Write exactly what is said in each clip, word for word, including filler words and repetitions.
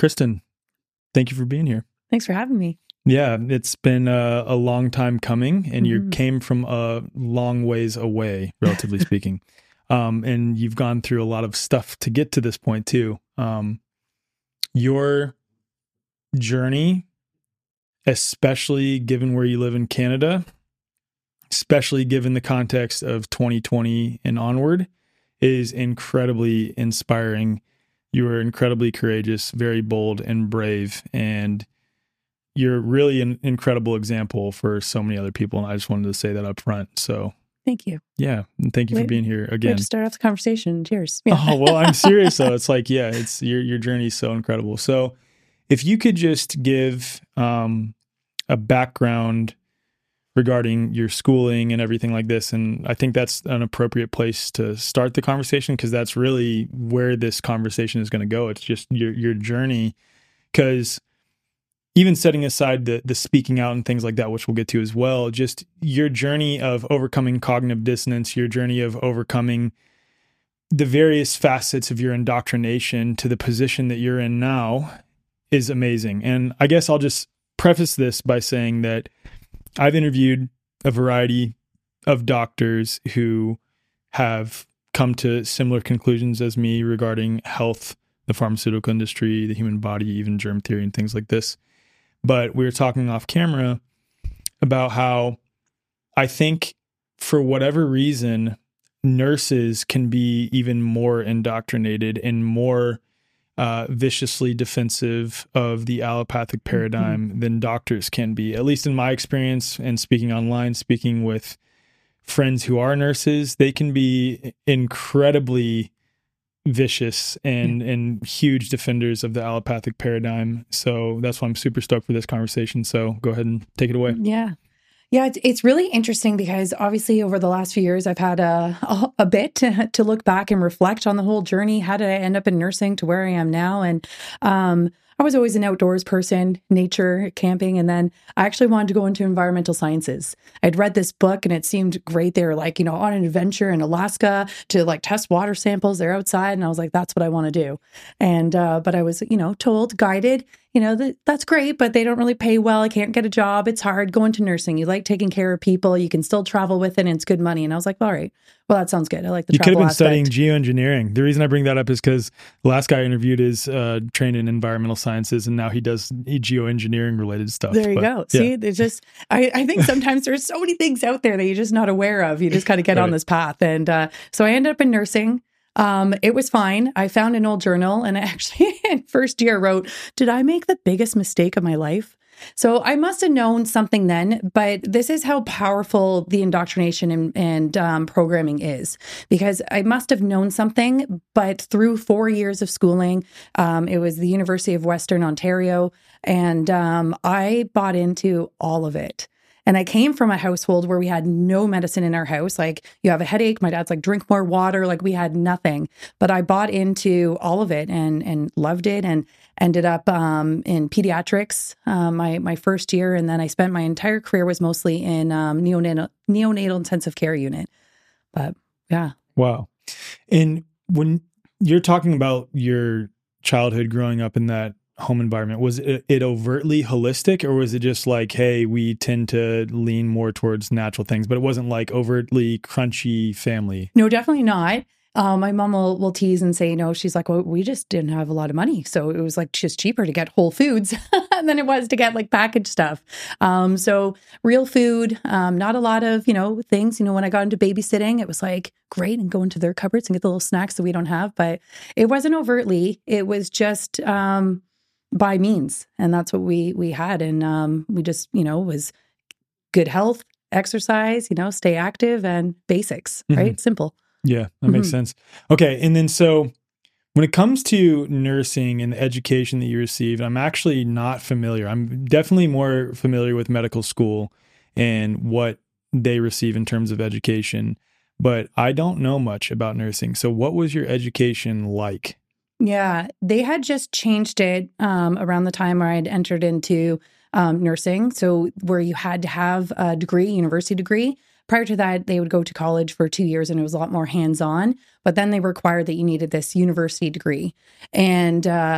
Kristen, thank you for being here. Thanks for having me. Yeah, it's been a, a long time coming, and Mm-hmm. you came from a long ways away, relatively speaking. Um, and you've gone through a lot of stuff to get to this point too. Um, your journey, especially given where you live in Canada, especially given the context of twenty twenty and onward, is incredibly inspiring. You are incredibly courageous, very bold and brave, and you're really an incredible example for so many other people. And I just wanted to say that up front. So thank you. Yeah. And thank you Wait, for being here Way again. to start off the conversation. Cheers. Yeah. Oh, well, I'm serious though. It's like, yeah, it's your, your journey is so incredible. So if you could just give um, a background regarding your schooling and everything like this. And I think that's an appropriate place to start the conversation, because that's really where this conversation is going to go. It's just your, your journey. Because even setting aside the the speaking out and things like that, which we'll get to as well, just your journey of overcoming cognitive dissonance, your journey of overcoming the various facets of your indoctrination to the position that you're in now is amazing. And I guess I'll just preface this by saying that I've interviewed a variety of doctors who have come to similar conclusions as me regarding health, the pharmaceutical industry, the human body, even germ theory and things like this. But we were talking off camera about how I think for whatever reason, nurses can be even more indoctrinated and more uh, viciously defensive of the allopathic paradigm mm-hmm. than doctors can be, at least in my experience. And speaking online, speaking with friends who are nurses, they can be incredibly vicious and mm. and huge defenders of the allopathic paradigm. So that's why I'm super stoked for this conversation. So go ahead and take it away. Yeah. Yeah, it's, it's really interesting because obviously over the last few years, I've had a, a, a bit to, to look back and reflect on the whole journey. How did I end up in nursing to where I am now? And um, I was always an outdoors person, nature, camping. And then I actually wanted to go into environmental sciences. I'd read this book and it seemed great. They were like, you know, on an adventure in Alaska to like test water samples. They're outside. And I was like, that's what I want to do. And, uh, but I was, you know, told, guided, you know, that that's great, but they don't really pay well. I can't get a job. It's hard. Go into nursing. You like taking care of people. You can still travel with it and it's good money. And I was like, all right, well, that sounds good. I like the you travel could have been aspect. studying geoengineering. The reason I bring that up is because the last guy I interviewed is uh, trained in environmental sciences, and now he does geoengineering related stuff. There you but, go. Yeah. See, there's just, I, I think sometimes there's so many things out there that you're just not aware of. You just kind of get Right. on this path. And uh, so I ended up in nursing. Um, it was fine. I found an old journal and I actually in first year wrote, did I make the biggest mistake of my life? So I must have known something then, but this is how powerful the indoctrination and, and um, programming is, because I must have known something, but through four years of schooling, um, it was the University of Western Ontario, and um, I bought into all of it. And I came from a household where we had no medicine in our house. Like, you have a headache. My dad's like, drink more water. Like, we had nothing. But I bought into all of it and and loved it, and ended up um, in pediatrics um, my my first year. And then I spent my entire career was mostly in um, neonatal, neonatal intensive care unit. But yeah. Wow. And when you're talking about your childhood growing up in that home environment, was it, it overtly holistic, or was it just like, hey, we tend to lean more towards natural things, but it wasn't like overtly crunchy family? No, definitely not. Uh, my mom will, will tease and say, no, she's like, well, we just didn't have a lot of money. So it was like just cheaper to get Whole Foods than it was to get like packaged stuff. Um, so real food, um, not a lot of, you know, things, you know, when I got into babysitting, it was like great and go into their cupboards and get the little snacks that we don't have, but it wasn't overtly. It was just, um, by means. And that's what we, we had. And, um, we just, you know, was good health, exercise, you know, stay active and basics, mm-hmm. right? Simple. Yeah, that makes mm-hmm. sense. Okay. And then so when it comes to nursing and the education that you received, I'm actually not familiar. I'm definitely more familiar with medical school and what they receive in terms of education, but I don't know much about nursing. So what was your education like? Yeah, they had just changed it um, around the time where I'd entered into um, nursing. So where you had to have a degree, university degree. Prior to that, they would go to college for two years and it was a lot more hands-on. But then they required that you needed this university degree. And uh,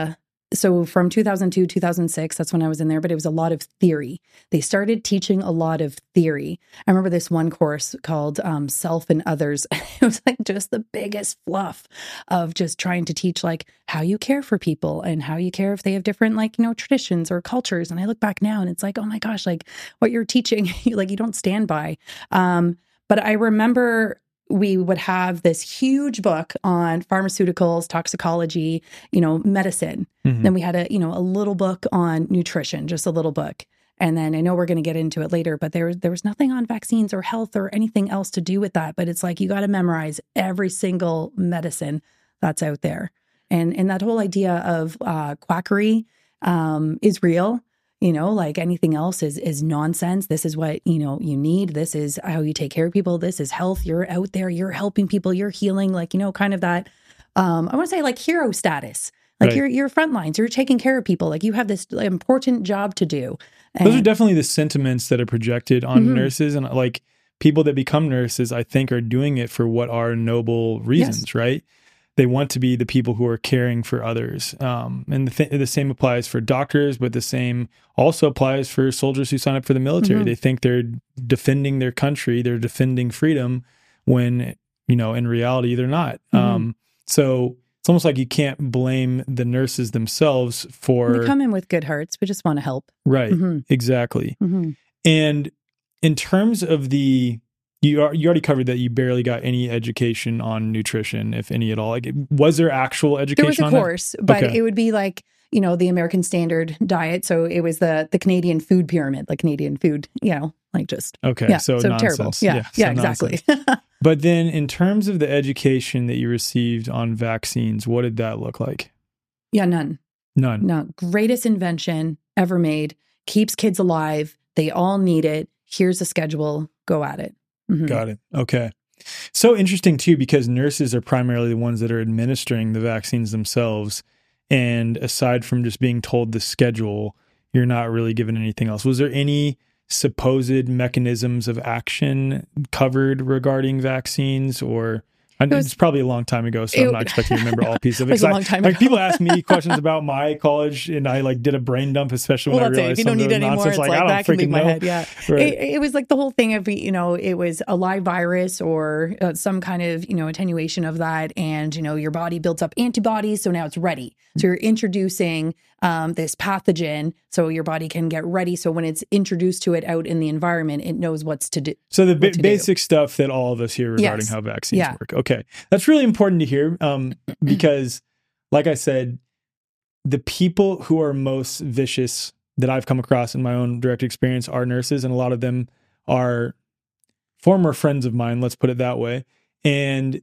so from two thousand two, two thousand six, that's when I was in there, but it was a lot of theory. They started teaching a lot of theory. I remember this one course called um, Self and Others. It was like just the biggest fluff of just trying to teach like how you care for people and how you care if they have different like, you know, traditions or cultures. And I look back now and it's like, oh my gosh, like what you're teaching, like you don't stand by. Um, but I remember we would have this huge book on pharmaceuticals, toxicology, you know, medicine. Mm-hmm. Then we had a, you know, a little book on nutrition, just a little book. And then I know we're going to get into it later, but there, there was nothing on vaccines or health or anything else to do with that. But it's like, you got to memorize every single medicine that's out there. And, and that whole idea of uh, quackery um, is real. You know, like anything else is is nonsense. This is what, you know, you need. This is how you take care of people. This is health. You're out there. You're helping people. You're healing. Like, you know, kind of that, um, I want to say like hero status. Like right. you're, you're front lines. You're taking care of people. Like you have this important job to do. And, those are definitely the sentiments that are projected on mm-hmm. nurses. And like people that become nurses, I think are doing it for what are noble reasons, yes. right? They want to be the people who are caring for others. Um, and the, th- the same applies for doctors, but the same also applies for soldiers who sign up for the military. Mm-hmm. They think they're defending their country, they're defending freedom, when, you know, in reality, they're not. Mm-hmm. Um, so it's almost like you can't blame the nurses themselves for... They come in with good hearts. We just want to help. Right, mm-hmm. exactly. Mm-hmm. And in terms of the... You are, you already covered that you barely got any education on nutrition, if any at all. Like, was there actual education? There was a on course, that? but Okay. it would be like, you know, the American Standard Diet. So it was the the Canadian food pyramid, like Canadian food, you know, like just okay. Yeah, so, so nonsense. terrible. Yeah, yeah, yeah, so exactly. But then, in terms of the education that you received on vaccines, what did that look like? Yeah, none. None. No, greatest invention ever made. Keeps kids alive. They all need it. Here's a schedule. Go at it. Mm-hmm. Got it. Okay. So interesting too, because nurses are primarily the ones that are administering the vaccines themselves. And aside from just being told the schedule, you're not really given anything else. Was there any supposed mechanisms of action covered regarding vaccines, or it was, it's probably a long time ago, so it, I'm not expecting to remember all pieces of it. It was a long time I, ago. Like people ask me questions about my college, and I like did a brain dump, especially when well, I realized if you don't need any more, it's like, like that can leave my head. Yeah, right. it, it was like the whole thing of, you know, it was a live virus or uh, some kind of, you know, attenuation of that, and you know, your body builds up antibodies, so now it's ready. So you're introducing um, this pathogen, so your body can get ready. So when it's introduced to it out in the environment, it knows what's to do. So the b- basic do. stuff that all of us hear regarding yes. how vaccines yeah. work. Okay. That's really important to hear um, because, like I said, the people who are most vicious that I've come across in my own direct experience are nurses, and a lot of them are former friends of mine, let's put it that way. And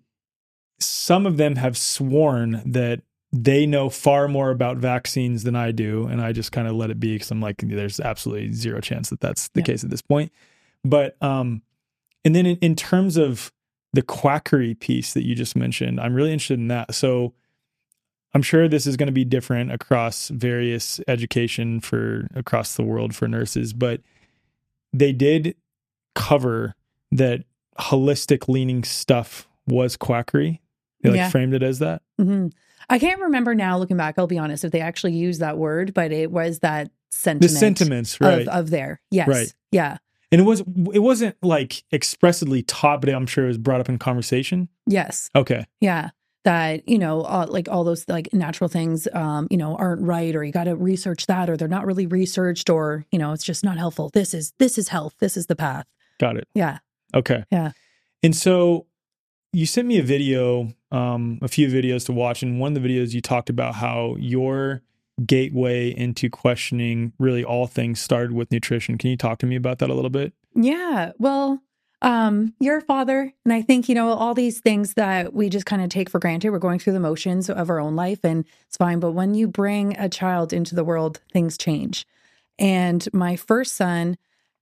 some of them have sworn that they know far more about vaccines than I do, and I just kind of let it be because I'm like, there's absolutely zero chance that that's the yeah. case at this point. But, um, and then in, in terms of the quackery piece that you just mentioned, I'm really interested in that. So I'm sure this is going to be different across various education for across the world for nurses, but they did cover that holistic leaning stuff was quackery. They like yeah. framed it as that. Mm-hmm. I can't remember now, looking back, I'll be honest, if they actually used that word, but it was that sentiment. The sentiments, right. Of, of there. Yes. Right. Yeah. And it was, it wasn't like expressly taught, but I'm sure it was brought up in conversation. Yes. Okay. Yeah. That, you know, uh, like all those like natural things, um, you know, aren't right, or you got to research that, or they're not really researched, or, you know, it's just not helpful. This is, this is health. This is the path. Got it. Yeah. Okay. Yeah. And so you sent me a video, um, a few videos to watch. And one of the videos you talked about how your gateway into questioning really all things started with nutrition. Can you talk to me about that a little bit? Yeah. Well, um, you're a father. And I think, you know, all these things that we just kind of take for granted, we're going through the motions of our own life and it's fine. But when you bring a child into the world, things change. And my first son,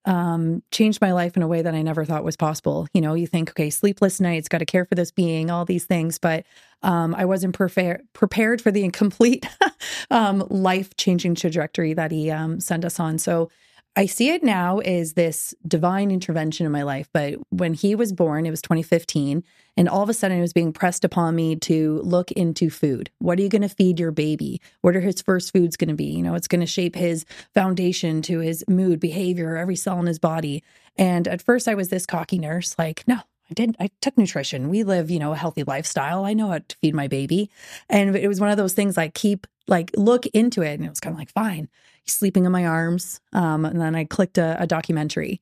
um, changed my life in a way that I never thought was possible. You know, you think, okay, sleepless nights, got to care for this being, all these things, but, um, I wasn't prefer- prepared for the incomplete, um, life-changing trajectory that he, um, sent us on. So I see it now as this divine intervention in my life. But when he was born, it was twenty fifteen. And all of a sudden it was being pressed upon me to look into food. What are you going to feed your baby? What are his first foods going to be? You know, it's going to shape his foundation to his mood, behavior, every cell in his body. And at first I was this cocky nurse, like, no, I did. I took nutrition. We live, you know, a healthy lifestyle. I know how to feed my baby. And it was one of those things like keep, like look into it. And it was kind of like, fine. He's sleeping in my arms. Um, and then I clicked a, a documentary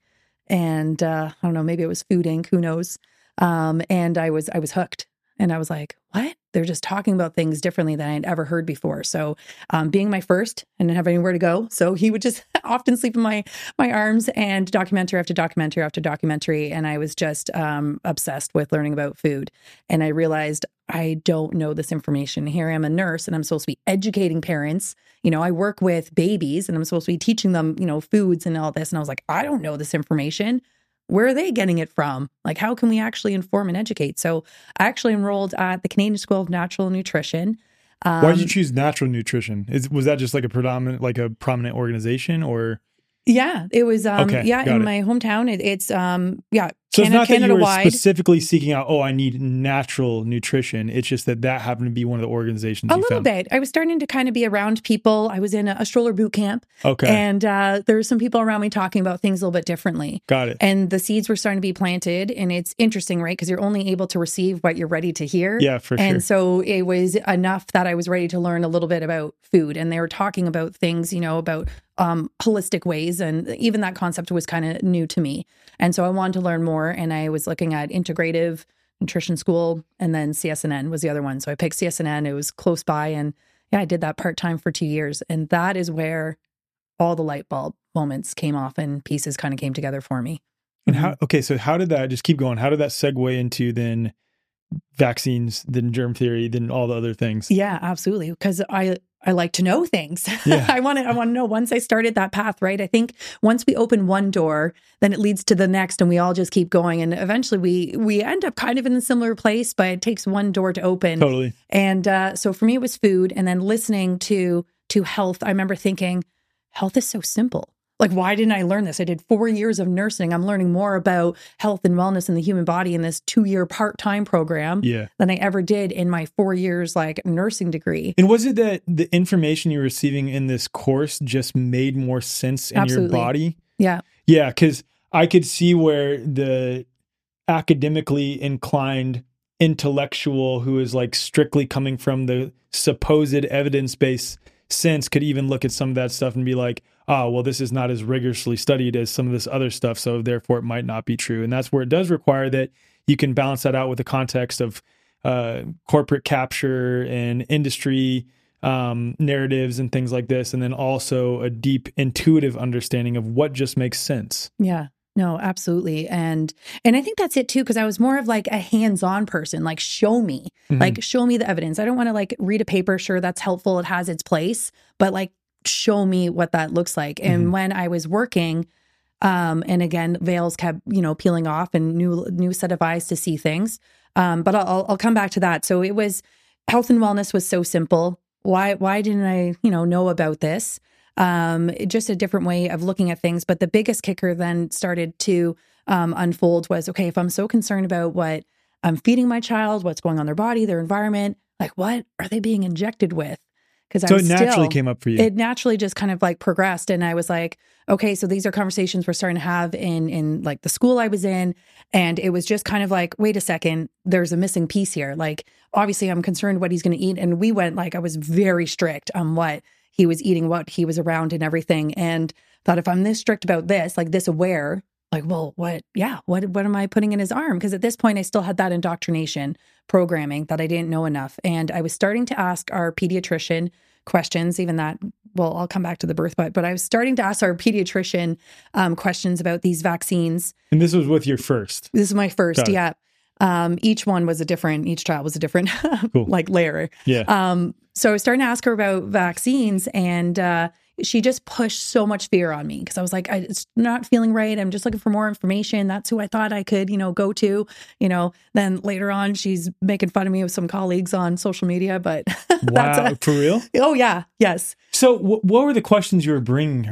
and uh, I don't know, maybe it was Food Incorporated. Who knows? Um, and I was, I was hooked and I was like, what? They're just talking about things differently than I'd ever heard before. So, um, being my first and didn't have anywhere to go. So he would just often sleep in my, my arms and documentary after documentary after documentary. And I was just, um, obsessed with learning about food. And I realized I don't know this information. Here I am a nurse and I'm supposed to be educating parents. You know, I work with babies and I'm supposed to be teaching them, you know, foods and all this. And I was like, I don't know this information. Where are they getting it from? Like, how can we actually inform and educate? So I actually enrolled at the Canadian School of Natural Nutrition. Um, Why did you choose natural nutrition? Is, was that just like a predominant, like a prominent organization or? Yeah, it was, um, okay, yeah, in it. my hometown. It, it's, um, yeah, so Canada, it's not that you were wide. specifically seeking out, oh, I need natural nutrition. It's just that that happened to be one of the organizations A you little found. bit. I was starting to kind of be around people. I was in a, a stroller boot camp. Okay. And uh, there were some people around me talking about things a little bit differently. Got it. And the seeds were starting to be planted. And it's interesting, right? Because you're only able to receive what you're ready to hear. Yeah, for sure. And so it was enough that I was ready to learn a little bit about food. And they were talking about things, you know, about um, holistic ways. And even that concept was kind of new to me. And so I wanted to learn more. And I was looking at integrative nutrition school, and then C S N N was the other one. So I picked C S N N. It was close by. And yeah, I did that part-time for two years. And that is where all the light bulb moments came off and pieces kind of came together for me. And how, okay, so how did that, just keep going, how did that segue into then vaccines, then germ theory, then all the other things? Yeah, absolutely. Because I, I like to know things. Yeah. I want to, I want to know once I started that path, right? I think once we open one door, then it leads to the next and we all just keep going. And eventually we, we end up kind of in a similar place, but it takes one door to open. Totally. And uh, so for me, it was food. And then listening to, to health, I remember thinking, health is so simple. Like, why didn't I learn this? I did four years of nursing. I'm learning more about health and wellness in the human body in this two-year part-time program yeah. than I ever did in my four years like nursing degree. And was it that the information you were receiving in this course just made more sense in Absolutely. your body? Yeah. Yeah, because I could see where the academically inclined intellectual who is like strictly coming from the supposed evidence-based sense could even look at some of that stuff and be like, oh, well, this is not as rigorously studied as some of this other stuff, so therefore it might not be true. And that's where it does require that you can balance that out with the context of uh, corporate capture and industry um, narratives and things like this, and then also a deep intuitive understanding of what just makes sense. Yeah. No, absolutely. And and I think that's it too, because I was more of like a hands-on person, like show me, mm-hmm. like show me the evidence. I don't want to like read a paper. Sure, that's helpful. It has its place, but like show me what that looks like. Mm-hmm. And when I was working, um, and again, veils kept, you know, peeling off and new new set of eyes to see things. Um, but I'll I'll come back to that. So it was health and wellness was so simple. Why why didn't I, you know, know about this? Um, just a different way of looking at things. But the biggest kicker then started to um, unfold was, okay, if I'm so concerned about what I'm feeding my child, what's going on in their body, their environment, like what are they being injected with? Because so it naturally came up for you. It naturally just kind of like progressed. And I was like, okay, so these are conversations we're starting to have in, in like the school I was in. And it was just kind of like, wait a second, there's a missing piece here. Like, obviously I'm concerned what he's going to eat. And we went like, I was very strict on what he was eating, what he was around and everything. And thought if I'm this strict about this, like this aware, like, well, what, yeah, what, what am I putting in his arm? Because at this point I still had that indoctrination programming that I didn't know enough. And I was starting to ask our pediatrician questions, even that, well, I'll come back to the birth butt, but I was starting to ask our pediatrician um, questions about these vaccines. And this was with your first? This is my first, yeah. Um, each one was a different, each child was a different cool. like layer. Yeah. Um, so I was starting to ask her about vaccines, and uh, she just pushed so much fear on me because I was like, I, it's not feeling right. I'm just looking for more information. That's who I thought I could, you know, go to, you know. Then later on, she's making fun of me with some colleagues on social media, but wow, that's a, for real? Oh yeah, yes. So w- what were the questions you were bringing her?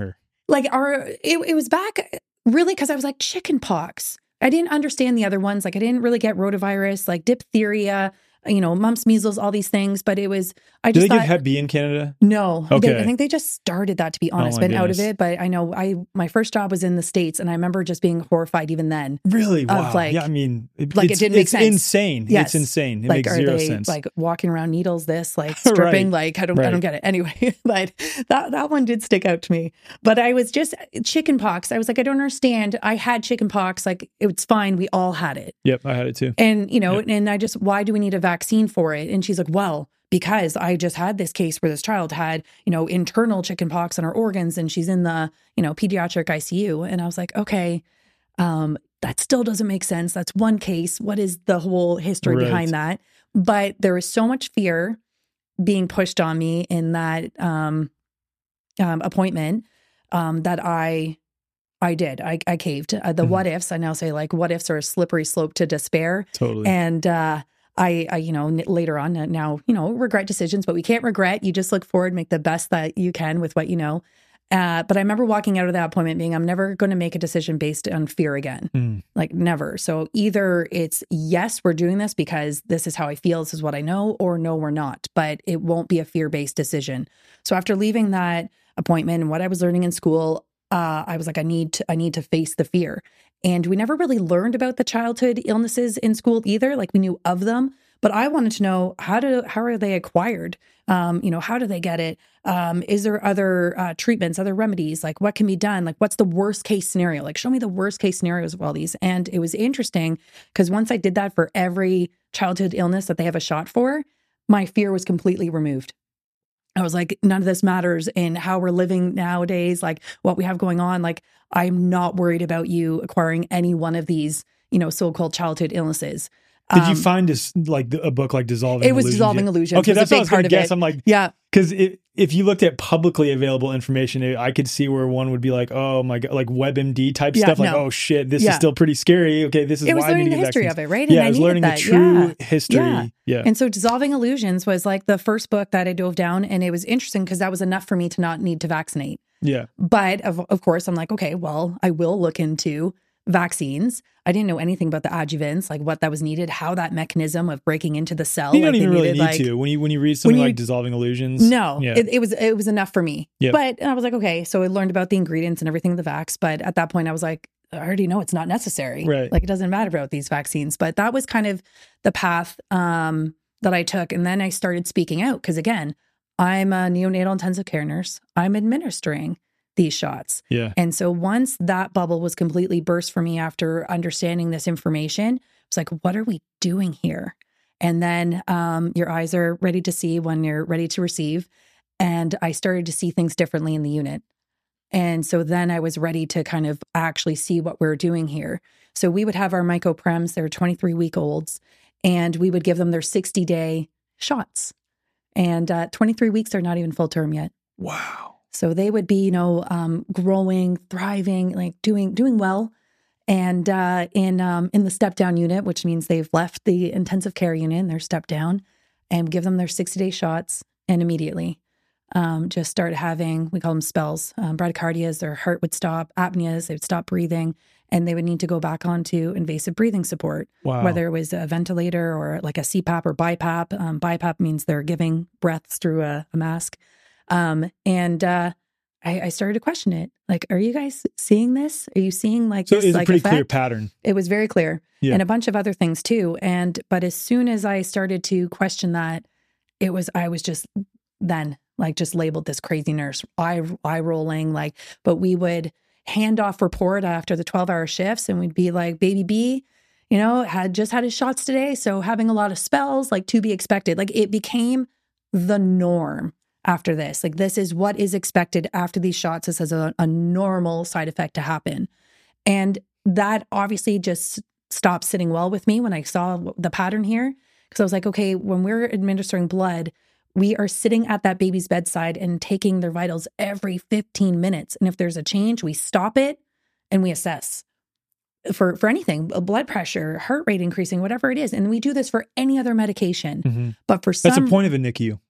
like our, it, it was back really because I was like chicken pox. I didn't understand the other ones. Like I didn't really get rotavirus, like diphtheria, you know, mumps, measles, all these things. But it was, I Do just they thought, give Hep B in Canada? no, Okay. they, I think they just started that, to be honest, Oh my been out of goodness. it. But I know I, my first job was in the States, and I remember just being horrified even then. Really? Of, Wow. like- yeah, I mean, it, like it it's, didn't make it's sense. insane. Yes. It's insane. It Like, makes are zero they sense. like walking around needles, this, like Right. stripping? Like, I don't, I Right. don't get it. Anyway, but that, that one did stick out to me. But I was just chicken pox. I was like, I don't understand. I had chicken pox. Like, it's fine. We all had it. Yep, I had it too. And, you know, Yep. and I just, why do we need a vaccine for it? And she's like, well, because I just had this case where this child had, you know, internal chicken pox in her organs, and she's in the, you know, pediatric I C U. And I was like, okay, um, that still doesn't make sense. That's one case. What is the whole history Right. behind that? But there was so much fear being pushed on me in that um, um, appointment um, that I I did. I, I caved. Uh, the Mhm. what ifs, I now say, like, what ifs are a slippery slope to despair. Totally. And uh, I, I, you know, n- later on uh, now, you know, regret decisions, but we can't regret. You just look forward, make the best that you can with what you know. Uh, but I remember walking out of that appointment being, I'm never going to make a decision based on fear again. Mm. Like never. So either it's, yes, we're doing this because this is how I feel, this is what I know, or no, we're not. But it won't be a fear-based decision. So after leaving that appointment and what I was learning in school, uh, I was like, I need to, I need to face the fear. And we never really learned about the childhood illnesses in school either. Like we knew of them, but I wanted to know how do, how are they acquired? Um, you know, how do they get it? Um, is there other uh, treatments, other remedies? Like what can be done? Like what's the worst case scenario? Like show me the worst case scenarios of all these. And it was interesting because once I did that for every childhood illness that they have a shot for, my fear was completely removed. I was like, none of this matters in how we're living nowadays, like what we have going on. Like, I'm not worried about you acquiring any one of these, you know, so-called childhood illnesses. Did you Um, find this like a book like Dissolving It was Illusions? Dissolving Yeah. Illusions. Okay, was a that's what I big was going part to of guess. it. I'm like, Yeah. because if you looked at publicly available information, it, I could see where one would be like, oh my God, like WebMD type Yeah, stuff. Like, no. oh shit, this Yeah. is still pretty scary. Okay, this is It was why I need learning to the get history vaccines. of it, right? Yeah, And I was needed learning that. the true Yeah. history. Yeah. Yeah. And so Dissolving Illusions was like the first book that I dove down, and it was interesting because that was enough for me to not need to vaccinate. Yeah. But of, of course, I'm like, okay, well, I will look into vaccines. I didn't know anything about the adjuvants, like what that was needed, how that mechanism of breaking into the cell. You like don't they even really needed, need like, to when you when you read something you- like Dissolving Illusions. No, Yeah. it, it was it was enough for me. Yep. But I was like, okay, so I learned about the ingredients and everything of the vax. But at that point, I was like, I already know it's not necessary. Right. Like it doesn't matter about these vaccines. But that was kind of the path um, that I took, and then I started speaking out because again, I'm a neonatal intensive care nurse. I'm administering these shots. Yeah. And so once that bubble was completely burst for me after understanding this information, it's like, what are we doing here? And then um, your eyes are ready to see when you're ready to receive. And I started to see things differently in the unit. And so then I was ready to kind of actually see what we're doing here. So we would have our mycoprems, they're twenty-three week olds, and we would give them their sixty day shots. And uh, twenty-three weeks are not even full term yet. Wow. So they would be, you know, um, growing, thriving, like doing doing well. And uh, in um, in the step down unit, which means they've left the intensive care unit and they're stepped down, and give them their sixty day shots, and immediately um, just start having, we call them spells, um, bradycardias, their heart would stop, apneas, they would stop breathing, and they would need to go back onto invasive breathing support, Wow. whether it was a ventilator or like a C PAP or BiPAP. Um, BiPAP means they're giving breaths through a, a mask. Um, and uh, I, I started to question it. Like, are you guys seeing this? Are you seeing like So this? it's like, a pretty effect? clear pattern. It was very clear. Yeah. And a bunch of other things too. And, but as soon as I started to question that, it was, I was just then like just labeled this crazy nurse, eye, eye rolling, like, but we would hand off report after the twelve hour shifts and we'd be like, baby B, you know, had just had his shots today. So having a lot of spells, like to be expected, like it became the norm after this. Like this is what is expected after these shots. This is a, a normal side effect to happen. And that obviously just stopped sitting well with me when I saw the pattern here. Because I was like, okay, when we're administering blood, we are sitting at that baby's bedside and taking their vitals every fifteen minutes. And if there's a change, we stop it and we assess for, for anything, blood pressure, heart rate increasing, whatever it is. And we do this for any other medication. Mhm. But for some... That's the point of a N I C U.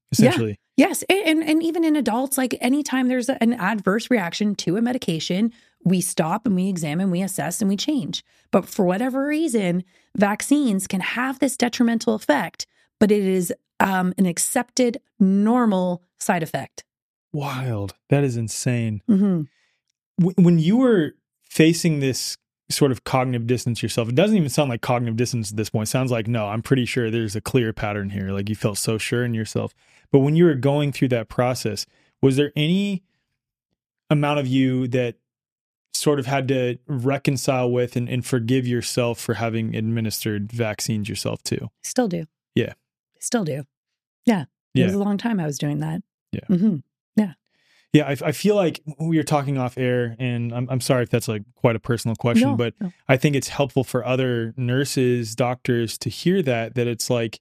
essentially. Yeah. Yes. And, and even in adults, like anytime there's an adverse reaction to a medication, we stop and we examine, we assess, and we change. But for whatever reason, vaccines can have this detrimental effect, but it is um, an accepted, normal side effect. Wild. That is insane. Mm-hmm. W- when you were facing this sort of cognitive dissonance yourself, it doesn't even sound like cognitive dissonance at this point. It sounds like, no, I'm pretty sure there's a clear pattern here. Like you felt so sure in yourself. But when you were going through that process, was there any amount of you that sort of had to reconcile with and, and forgive yourself for having administered vaccines yourself too? Still do. Yeah. Still do. Yeah. It Yeah. was a long time I was doing that. Yeah. Mm-hmm. Yeah. Yeah. I, I feel like we were talking off air, and I'm, I'm sorry if that's like quite a personal question, No, but no. I think it's helpful for other nurses, doctors to hear that, that it's like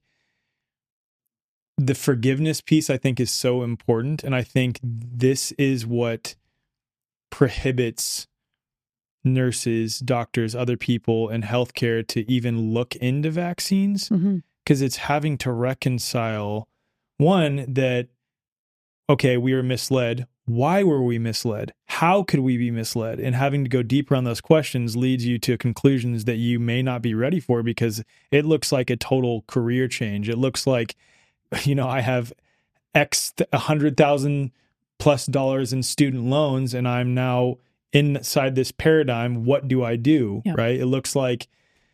the forgiveness piece, I think, is so important. And I think this is what prohibits nurses, doctors, other people in healthcare to even look into vaccines, Mm-hmm. because it's having to reconcile, one, that, okay, we were misled. Why were we misled? How could we be misled? And having to go deeper on those questions leads you to conclusions that you may not be ready for, because it looks like a total career change. It looks like, you know, I have X one hundred thousand plus dollars in student loans, and I'm now inside this paradigm. What do I do? Yeah. Right? It looks like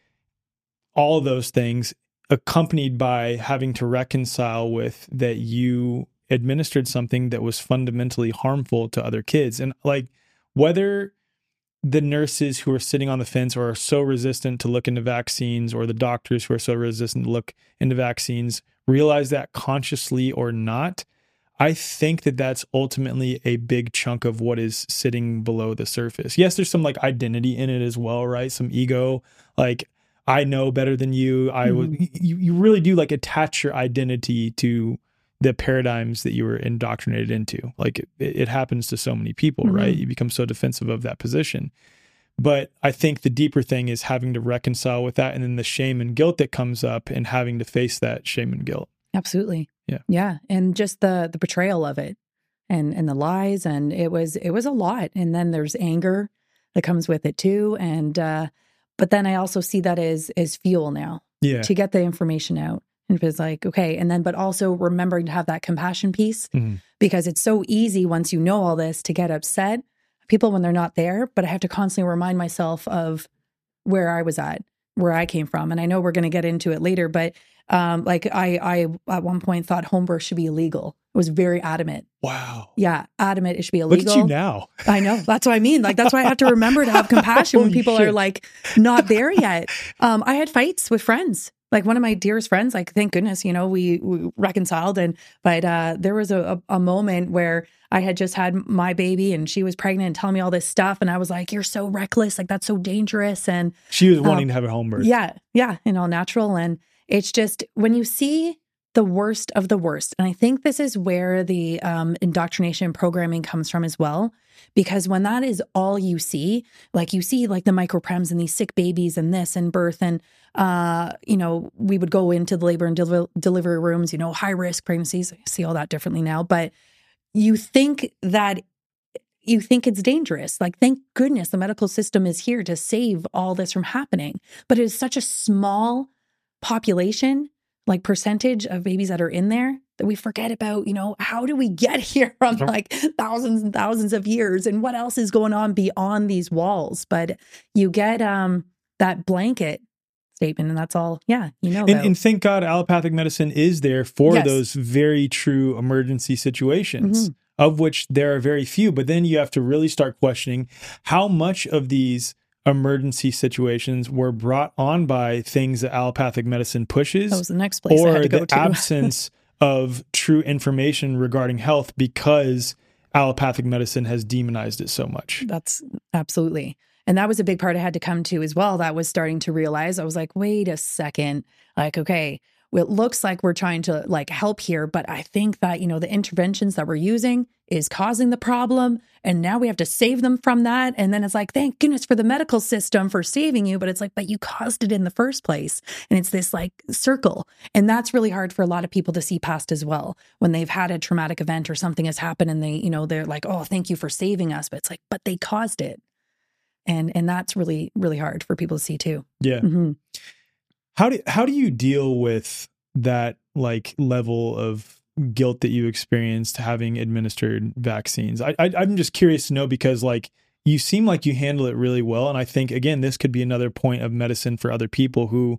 all of those things accompanied by having to reconcile with that you administered something that was fundamentally harmful to other kids. And like, whether the nurses who are sitting on the fence or are so resistant to look into vaccines, or the doctors who are so resistant to look into vaccines, realize that consciously or not, I think that that's ultimately a big chunk of what is sitting below the surface. Yes, there's some like identity in it as well, right? Some ego, like I know better than you. I Mhm. would, you, you really do like attach your identity to the paradigms that you were indoctrinated into. Like it, it happens to so many people, Mhm. right? You become so defensive of that position. But I think the deeper thing is having to reconcile with that, and then the shame and guilt that comes up, and having to face that shame and guilt. Absolutely. Yeah. Yeah. And just the the betrayal of it, and and the lies, and it was it was a lot. And then there's anger that comes with it too. And uh but then I also see that as as fuel now Yeah. to get the information out. And it's like, okay, and then but also remembering to have that compassion piece, Mhm. because it's so easy once you know all this to get upset people when they're not there, but I have to constantly remind myself of where I was at, where I came from. And I know we're going to get into it later, but um, like I, I at one point thought home birth should be illegal. I was very adamant. Wow. Yeah, adamant it should be Look illegal. at you now. I know. That's what I mean. Like, that's why I have to remember to have compassion when Holy people shit. are like not there yet. Um, I had fights with friends. Like one of my dearest friends, like, thank goodness, you know, we, we reconciled. And, but uh, there was a, a, a moment where I had just had my baby and she was pregnant and telling me all this stuff. And I was like, you're so reckless. Like, that's so dangerous. And She was wanting Um, to have a home birth. yeah, yeah, and all natural. And it's just when you see the worst of the worst, and I think this is where the um, indoctrination programming comes from as well, because when that is all you see, like you see like the microprems and these sick babies and this and birth, and uh, you know, we would go into the labor and deliver, delivery rooms, you know, high risk pregnancies. I see all that differently now, but you think that you think it's dangerous. Like, thank goodness the medical system is here to save all this from happening. But it is such a small population, like percentage of babies that are in there, that we forget about, you know, how do we get here from like thousands and thousands of years, and what else is going on beyond these walls? But you get um that blanket statement, and that's all, yeah, you know. And, about. and thank God allopathic medicine is there for Yes. those very true emergency situations, Mhm. of which there are very few. But then you have to really start questioning how much of these emergency situations were brought on by things that allopathic medicine pushes, That was the next place I or had to go the to. absence of true information regarding health because allopathic medicine has demonized it so much. That's absolutely. And that was a big part I had to come to as well. That was starting to realize, I was like, wait a second. Like, okay, it looks like we're trying to like help here, but I think that, you know, the interventions that we're using is causing the problem. And now we have to save them from that. And then it's like, thank goodness for the medical system for saving you. But it's like, but you caused it in the first place. And it's this like circle. And that's really hard for a lot of people to see past as well. When they've had a traumatic event or something has happened and they, you know, they're like, oh, thank you for saving us. But it's like, but they caused it. And, and that's really, really hard for people to see too. Yeah. Mm-hmm. How do, how do you deal with that like level of guilt that you experienced having administered vaccines? I, I I'm just curious to know, because like you seem like you handle it really well. And I think, again, this could be another point of medicine for other people who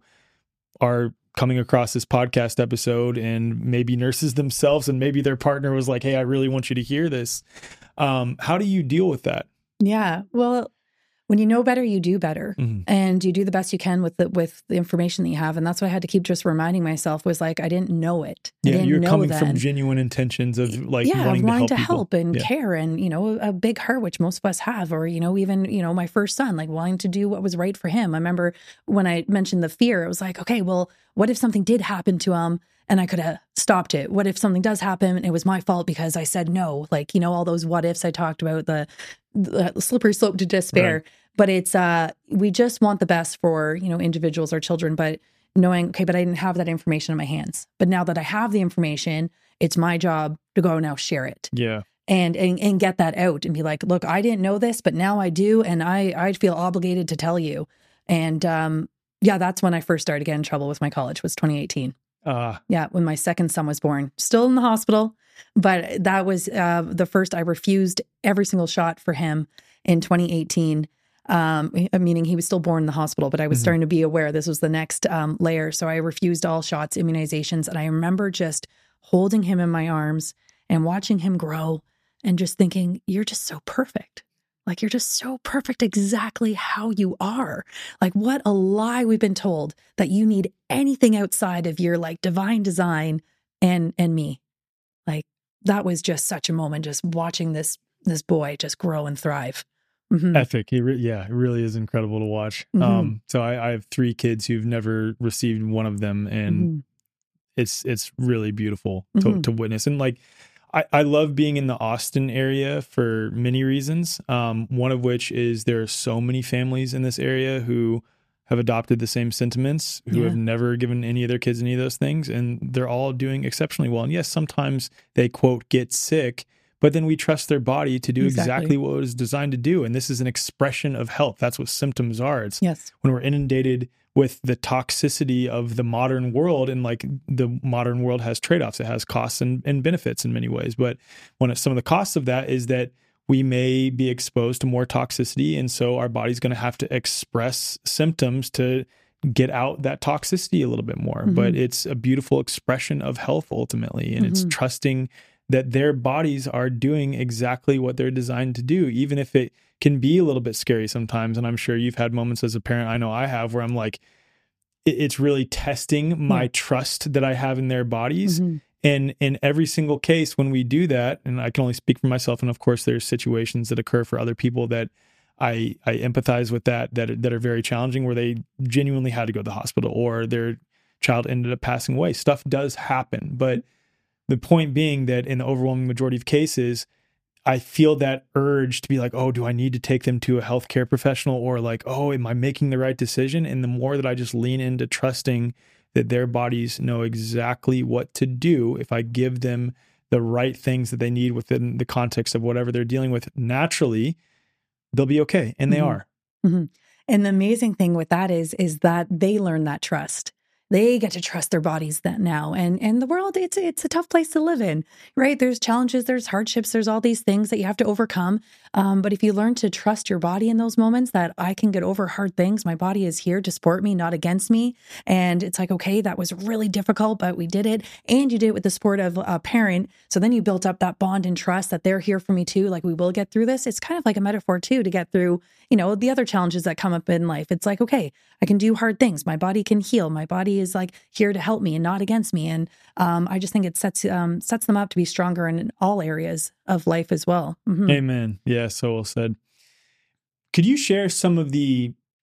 are coming across this podcast episode and maybe nurses themselves, and maybe their partner was like, hey, I really want you to hear this. Um, how do you deal with that? Yeah. Well, when you know better, you do better, mm-hmm. and you do the best you can with the, with the information that you have. And that's what I had to keep just reminding myself was like, I didn't know it. I yeah. didn't You're know coming then. from genuine intentions of like yeah, wanting, wanting to to help, help, people. and yeah. care, and, you know, a big heart, which most of us have, or, you know, even, you know, my first son, like wanting to do what was right for him. I remember when I mentioned the fear, it was like, okay, well, what if something did happen to him and I could have stopped it? What if something does happen and it was my fault because I said no? Like, you know, all those what ifs I talked about, the, the slippery slope to despair. Right. But it's, uh, we just want the best for, you know, individuals or children, but knowing, okay, but I didn't have that information in my hands. But now that I have the information, it's my job to go now share it. Yeah. And, and and get that out and be like, look, I didn't know this, but now I do. And I, I feel obligated to tell you. And um, yeah, that's when I first started getting in trouble with my college, was twenty eighteen. Uh, yeah, when my second son was born, still in the hospital. But that was uh, the first I refused every single shot for him in twenty eighteen. Um, meaning he was still born in the hospital, but I was mm-hmm. starting to be aware this was the next um, layer. So I refused all shots, immunizations. And I remember just holding him in my arms and watching him grow and just thinking, you're just so perfect. Like, you're just so perfect exactly how you are. Like, what a lie we've been told that you need anything outside of your like divine design and, and me. Like, that was just such a moment, just watching this, this boy just grow and thrive. Mm-hmm. Epic. He re- yeah, it really is incredible to watch. Mm-hmm. Um, so I, I have three kids who've never received one of them, and mm-hmm. it's it's really beautiful to, mm-hmm. to witness. And like, I, I love being in the Austin area for many reasons. Um, one of which is there are so many families in this area who have adopted the same sentiments, who yeah. have never given any of their kids any of those things, and they're all doing exceptionally well. And yes, sometimes they quote get sick, but then we trust their body to do exactly. exactly what it was designed to do. And this is an expression of health. That's what symptoms are. It's yes. when we're inundated with the toxicity of the modern world, and like the modern world has trade-offs. It has costs and, and benefits in many ways. But one of some of the costs of that is that we may be exposed to more toxicity. And so our body's going to have to express symptoms to get out that toxicity a little bit more. Mm-hmm. But it's a beautiful expression of health ultimately. And mm-hmm. it's trusting that their bodies are doing exactly what they're designed to do, even if it can be a little bit scary sometimes. And I'm sure you've had moments as a parent, I know I have, where I'm like, it, it's really testing my yeah. trust that I have in their bodies. Mm-hmm. And in every single case, when we do that, and I can only speak for myself, and of course there's situations that occur for other people that I, I empathize with that, that, that are very challenging, where they genuinely had to go to the hospital or their child ended up passing away. Stuff does happen. But the point being that in the overwhelming majority of cases, I feel that urge to be like, oh, do I need to take them to a healthcare professional? Or like, oh, am I making the right decision? And the more that I just lean into trusting that their bodies know exactly what to do, if I give them the right things that they need within the context of whatever they're dealing with, naturally, they'll be okay. And they mm-hmm. are. Mm-hmm. And the amazing thing with that is, is that they learn that trust. They get to trust their bodies that now. And and the world, it's it's a tough place to live in, right? There's challenges, there's hardships, there's all these things that you have to overcome. Um, but if you learn to trust your body in those moments, that I can get over hard things, my body is here to support me, not against me. And it's like, okay, that was really difficult, but we did it. And you did it with the support of a parent. So then you built up that bond and trust that they're here for me too. Like, we will get through this. It's kind of like a metaphor too, to get through, you know, the other challenges that come up in life. It's like, okay, I can do hard things. My body can heal. My body is like here to help me and not against me. And um, I just think it sets um, sets them up to be stronger in all areas of life as well. Mm-hmm. Amen. Yeah, so well said. Could you share some of the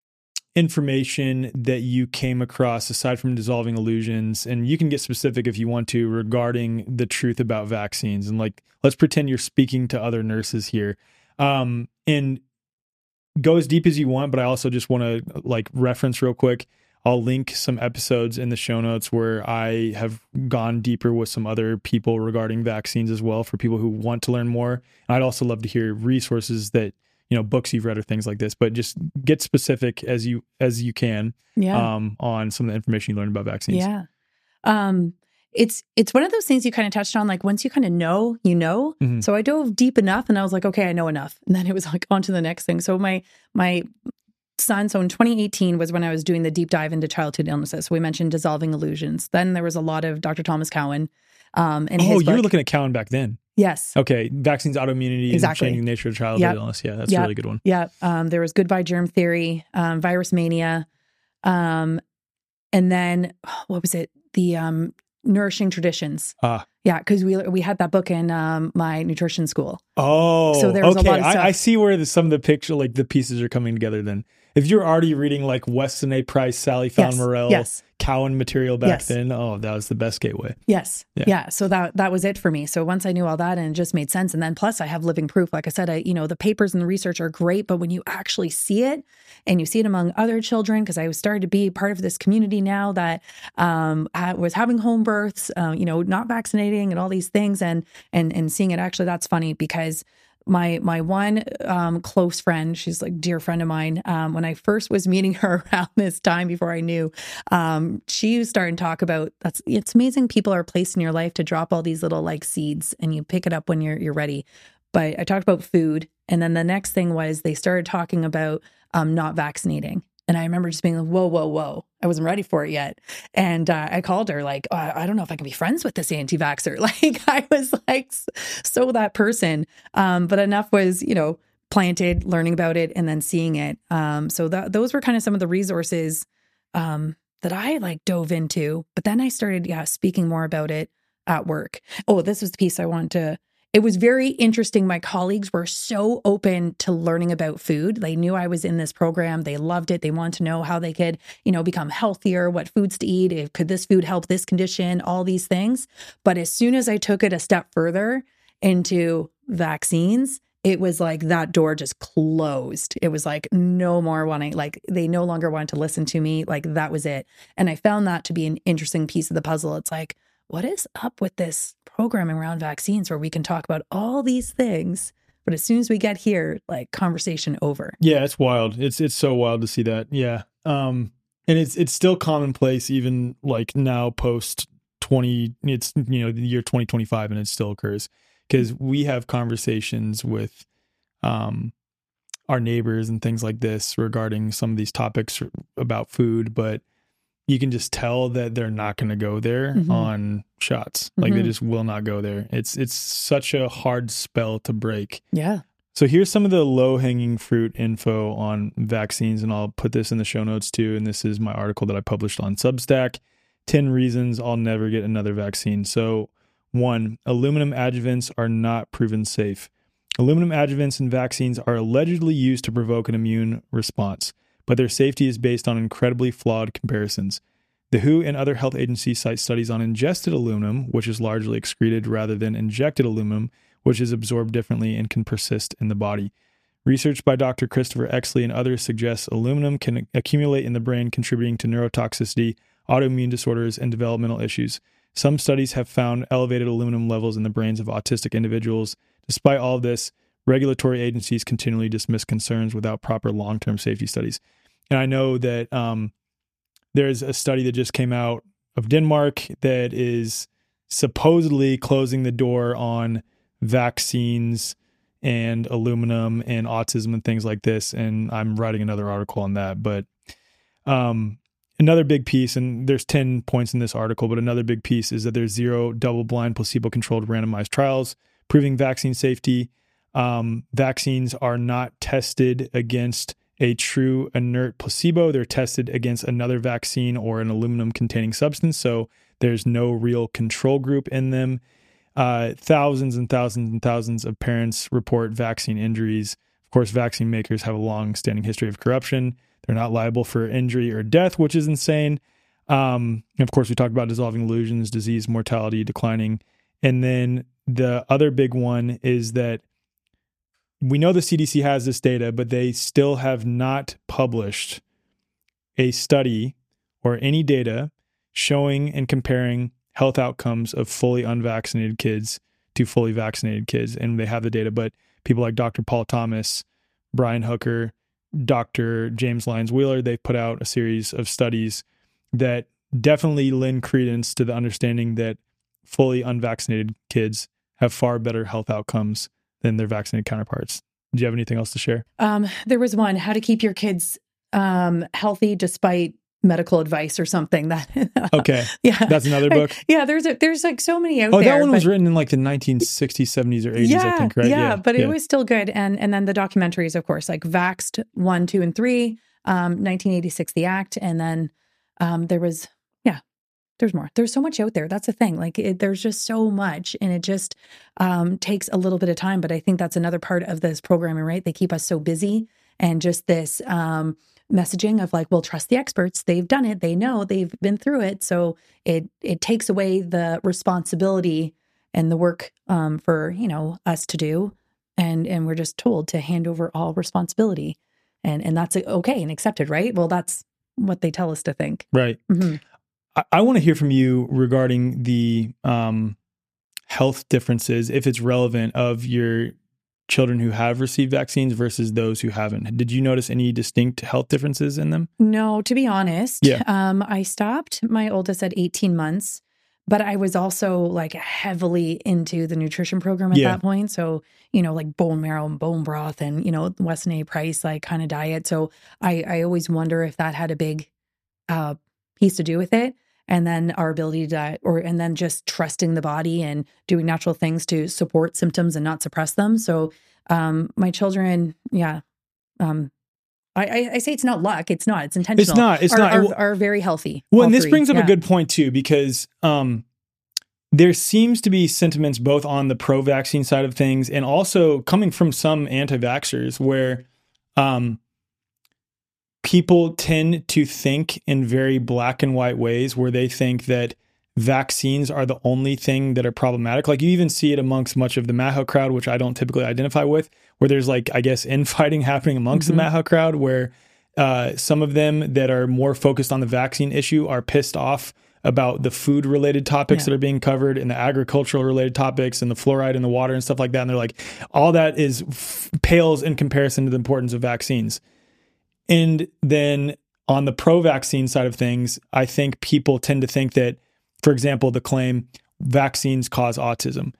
information that you came across aside from dissolving illusions, and you can get specific if you want to, regarding the truth about vaccines? And like, let's pretend you're speaking to other nurses here, um, and go as deep as you want, but I also just want to like reference real quick. I'll link some episodes in the show notes where I have gone deeper with some other people regarding vaccines as well, for people who want to learn more. And I'd also love to hear resources that, you know, books you've read or things like this, but just get specific as you, as you can, Yeah. um, on some of the information you learned about vaccines. Yeah. Um, it's, it's one of those things you kind of touched on, like once you kind of know, you know, Mhm. so I dove deep enough and I was like, okay, I know enough. And then it was like on to the next thing. So my, my son, so in twenty eighteen was when I was doing the deep dive into childhood illnesses. So we mentioned dissolving illusions. Then there was a lot of Doctor Thomas Cowan. Um, and oh, his you were book. looking at Cowan back then. Yes. Okay. Vaccines, autoimmunity, Exactly. and changing the nature of childhood Yep. illness. Yeah, that's Yep. a really good one. Yeah. Um, there was Goodbye Germ Theory, um, Virus Mania. Um, and then what was it? The um, Nourishing Traditions. Ah. Yeah, because we we had that book in um, my nutrition school. Oh, So there was a okay. lot of stuff. I, I see where the, some of the picture, like the pieces are coming together then. If you're already reading like Weston A. Price, Sally Fallon Yes, Morell, yes. Cowan material back Yes. then, oh, that was the best gateway. Yes. Yeah. Yeah. So that that was it for me. So once I knew all that, and it just made sense. And then plus I have living proof. Like I said, I, you know, the papers and the research are great, but when you actually see it and you see it among other children, because I was started to be part of this community now that um, I was having home births, uh, you know, not vaccinating and all these things, and and and seeing it actually, that's funny because my my one um, close friend, she's like a dear friend of mine. Um, when I first was meeting her around this time, before I knew, um, she started to talk about that's it's amazing. People are placed in your life to drop all these little like seeds, and you pick it up when you're you're ready. But I talked about food, and then the next thing was they started talking about um, not vaccinating. And I remember just being like, whoa, whoa, whoa. I wasn't ready for it yet. And uh, I called her like, oh, I don't know if I can be friends with this anti-vaxxer. Like I was like, so that person. Um, but enough was, you know, planted, learning about it, and then seeing it. Um, so that, those were kind of some of the resources um, that I like dove into. But then I started, yeah, speaking more about it at work. Oh, this was the piece I wanted to It was very interesting. My colleagues were so open to learning about food. They knew I was in this program. They loved it. They wanted to know how they could, you know, become healthier, what foods to eat. If, could this food help this condition, all these things. But as soon as I took it a step further into vaccines, it was like that door just closed. It was like no more wanting, like they no longer wanted to listen to me. Like that was it. And I found that to be an interesting piece of the puzzle. It's like, what is up with this programming around vaccines where we can talk about all these things, but as soon as we get here, like conversation over? Yeah, it's wild. It's it's so wild to see that. Yeah. Um and it's it's still commonplace even like now post twenty it's you know the year twenty twenty-five, and it still occurs because we have conversations with um our neighbors and things like this regarding some of these topics about food, but you can just tell that they're not going to go there Mhm. on shots. Like Mhm. they just will not go there. It's it's such a hard spell to break. Yeah. So here's some of the low-hanging fruit info on vaccines, and I'll put this in the show notes too. And this is my article that I published on Substack, ten reasons I'll never get another vaccine. So one, aluminum adjuvants are not proven safe. Aluminum adjuvants in vaccines are allegedly used to provoke an immune response, but their safety is based on incredibly flawed comparisons. The W H O and other health agencies cite studies on ingested aluminum, which is largely excreted, rather than injected aluminum, which is absorbed differently and can persist in the body. Research by Doctor Christopher Exley and others suggests aluminum can accumulate in the brain, contributing to neurotoxicity, autoimmune disorders, and developmental issues. Some studies have found elevated aluminum levels in the brains of autistic individuals. Despite all of this, regulatory agencies continually dismiss concerns without proper long-term safety studies. And I know that um, there's a study that just came out of Denmark that is supposedly closing the door on vaccines and aluminum and autism and things like this. And I'm writing another article on that. But um, another big piece, and there's ten points in this article, but another big piece is that there's zero double-blind, placebo-controlled randomized trials proving vaccine safety. Um, vaccines are not tested against a true inert placebo. They're tested against another vaccine or an aluminum containing substance. So there's no real control group in them. Uh, thousands and thousands and thousands of parents report vaccine injuries. Of course, vaccine makers have a long-standing history of corruption. They're not liable for injury or death, which is insane. Um, and of course, we talked about dissolving illusions, disease, mortality, declining. And then the other big one is that we know the C D C has this data, but they still have not published a study or any data showing and comparing health outcomes of fully unvaccinated kids to fully vaccinated kids. And they have the data, but people like Doctor Paul Thomas, Brian Hooker, Doctor James Lyons Wheeler, they've put out a series of studies that definitely lend credence to the understanding that fully unvaccinated kids have far better health outcomes than their vaccinated counterparts. Do you have anything else to share? Um, there was one, how to keep your kids um, healthy despite medical advice or something. That okay, yeah, that's another book. Yeah, there's a, there's like so many out oh, there. Oh, that one but, was written in like the nineteen sixties, seventies, or eighties, yeah, I think, right? Yeah, yeah but yeah. it was still good. And and then the documentaries, of course, like Vaxxed one, two, and three, um, nineteen eighty-six, The Act, and then um, there was yeah. There's more. There's so much out there. That's the thing. Like it, there's just so much, and it just um, takes a little bit of time. But I think that's another part of this programming, right? They keep us so busy, and just this um, messaging of like, well, trust the experts. They've done it. They know. They've been through it. So it it takes away the responsibility and the work um, for you know us to do, and and we're just told to hand over all responsibility, and and that's okay and accepted, right? Well, that's what they tell us to think, right? Mm-hmm. I, I want to hear from you regarding the um, health differences, if it's relevant, of your children who have received vaccines versus those who haven't. Did you notice any distinct health differences in them? No, to be honest, yeah. um, I stopped my oldest at eighteen months, but I was also like heavily into the nutrition program at yeah. that point. So, you know, like bone marrow and bone broth and, you know, Weston A. Price, like kind of diet. So I, I always wonder if that had a big uh, piece to do with it. And then our ability to, or, and then just trusting the body and doing natural things to support symptoms and not suppress them. So, um, my children, yeah, um, I, I, I say it's not luck. It's not, it's intentional. It's not, it's are, not. Are, Well, are very healthy. Well, and this three. brings up yeah. a good point too, because, um, there seems to be sentiments both on the pro-vaccine side of things and also coming from some anti-vaxxers where, um, people tend to think in very black and white ways where they think that vaccines are the only thing that are problematic. Like you even see it amongst much of the MAHA crowd, which I don't typically identify with, where there's like, I guess, infighting happening amongst mm-hmm. the MAHA crowd, where uh, some of them that are more focused on the vaccine issue are pissed off about the food related topics yeah. that are being covered and the agricultural related topics and the fluoride in the water and stuff like that. And they're like, all that is f- pales in comparison to the importance of vaccines. And then on the pro-vaccine side of things, I think people tend to think that, for example, the claim vaccines cause autism.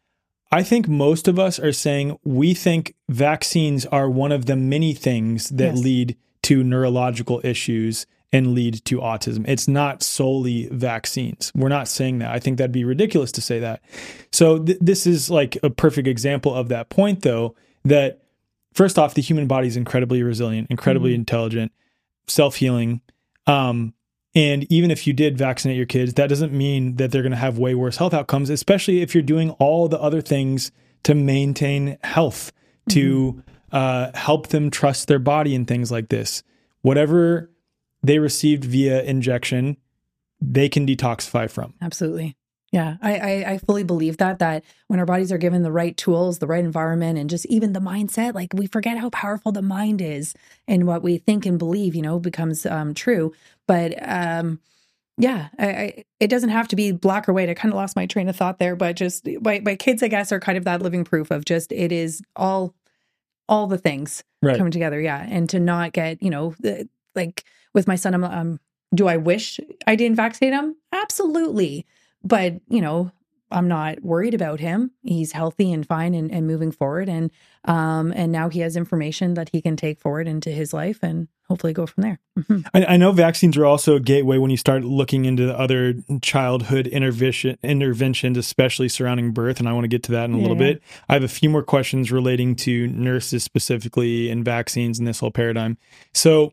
I think most of us are saying we think vaccines are one of the many things that yes. lead to neurological issues and lead to autism. It's not solely vaccines. We're not saying that. I think that'd be ridiculous to say that. So th- this is like a perfect example of that point, though, that first off, the human body is incredibly resilient, incredibly mm-hmm. intelligent, self-healing. Um, and even if you did vaccinate your kids, that doesn't mean that they're going to have way worse health outcomes, especially if you're doing all the other things to maintain health, mm-hmm. to uh, help them trust their body and things like this. Whatever they received via injection, they can detoxify from. Absolutely. Yeah, I, I I fully believe that, that when our bodies are given the right tools, the right environment, and just even the mindset, like we forget how powerful the mind is and what we think and believe, you know, becomes um, true. But um, yeah, I, I, it doesn't have to be black or white. I kind of lost my train of thought there, but just my, my kids, I guess, are kind of that living proof of just it is all all the things right. coming together. Yeah, and to not get, you know, the, like with my son, I'm um, do I wish I didn't vaccinate him? Absolutely. But, you know, I'm not worried about him. He's healthy and fine and, and moving forward. And um, and now he has information that he can take forward into his life and hopefully go from there. Mm-hmm. I, I know vaccines are also a gateway when you start looking into other childhood intervention, interventions, especially surrounding birth. And I want to get to that in a yeah. little bit. I have a few more questions relating to nurses specifically and vaccines and this whole paradigm. So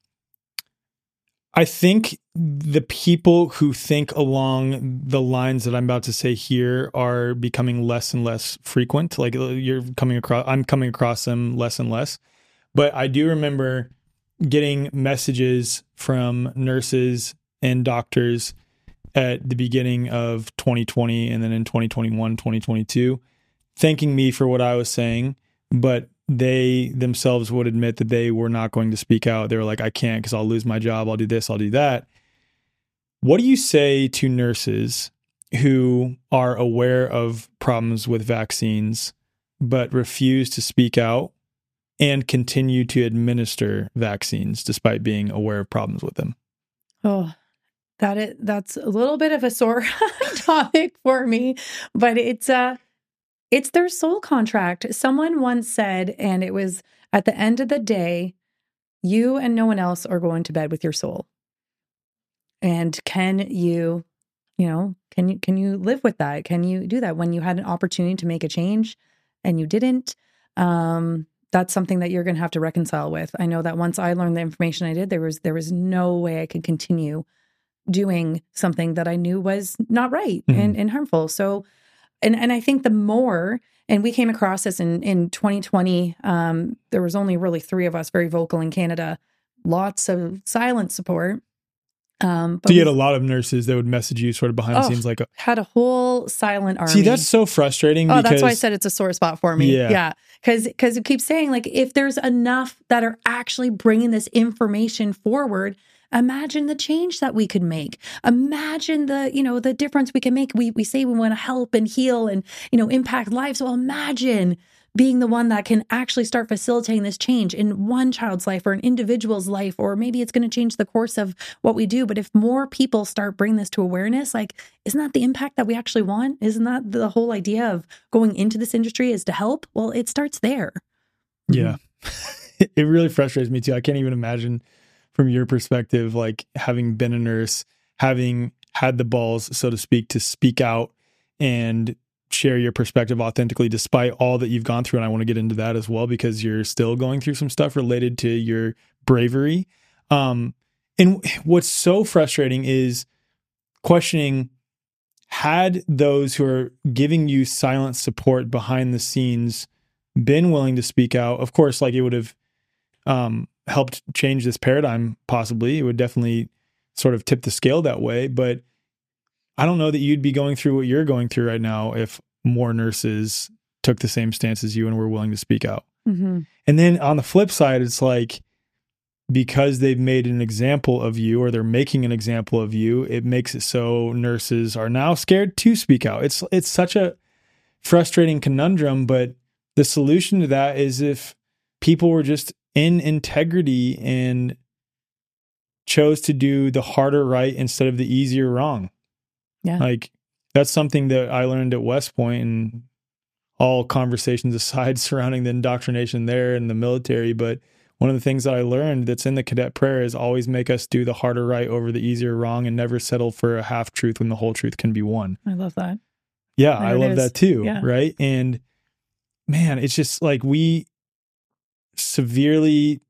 I think the people who think along the lines that I'm about to say here are becoming less and less frequent. Like you're coming across, I'm coming across them less and less. But I do remember getting messages from nurses and doctors at the beginning of twenty twenty and then in twenty twenty-one, twenty twenty-two, thanking me for what I was saying, but they themselves would admit that they were not going to speak out. They were like, I can't because I'll lose my job. I'll do this, I'll do that. What do you say to nurses who are aware of problems with vaccines, but refuse to speak out and continue to administer vaccines despite being aware of problems with them? Oh, that is, that's a little bit of a sore topic for me, but it's uh it's their soul contract. Someone once said, and it was at the end of the day, you and no one else are going to bed with your soul. And can you, you know, can you can you live with that? Can you do that when you had an opportunity to make a change and you didn't? Um, that's something that you're going to have to reconcile with. I know that once I learned the information I did, there was there was no way I could continue doing something that I knew was not right mm-hmm. and, and harmful. So, and and I think the more, and we came across this in, in twenty twenty, um, there was only really three of us very vocal in Canada, lots of silent support. Um, but so you had a lot of nurses that would message you sort of behind oh, the scenes, like a, had a whole silent army. See, that's so frustrating. Oh, because, that's why I said it's a sore spot for me. Yeah. Yeah. Cause, cause it keeps saying like, if there's enough that are actually bringing this information forward, imagine the change that we could make. Imagine the, you know, the difference we can make. We, we say we want to help and heal and, you know, impact lives. Well, imagine being the one that can actually start facilitating this change in one child's life or an individual's life, or maybe it's going to change the course of what we do. But if more people start bringing this to awareness, like, isn't that the impact that we actually want? Isn't that the whole idea of going into this industry is to help? Well, it starts there. Yeah. It really frustrates me too. I can't even imagine from your perspective, like having been a nurse, having had the balls, so to speak, to speak out and share your perspective authentically despite all that you've gone through. And I want to get into that as well, because you're still going through some stuff related to your bravery. Um, and what's so frustrating is questioning, had those who are giving you silent support behind the scenes been willing to speak out, of course, like it would have um, helped change this paradigm. Possibly it would definitely sort of tip the scale that way, but I don't know that you'd be going through what you're going through right now if more nurses took the same stance as you and were willing to speak out. Mm-hmm. And then on the flip side, it's like, because they've made an example of you, or they're making an example of you, it makes it so nurses are now scared to speak out. It's it's such a frustrating conundrum, but the solution to that is if people were just in integrity and chose to do the harder right instead of the easier wrong. Yeah. Like, that's something that I learned at West Point, and all conversations aside surrounding the indoctrination there in the military. But one of the things that I learned that's in the cadet prayer is always make us do the harder right over the easier wrong, and never settle for a half truth when the whole truth can be one. I love that. Yeah, there I love is. that too. Yeah. Right. And man, it's just like we severely,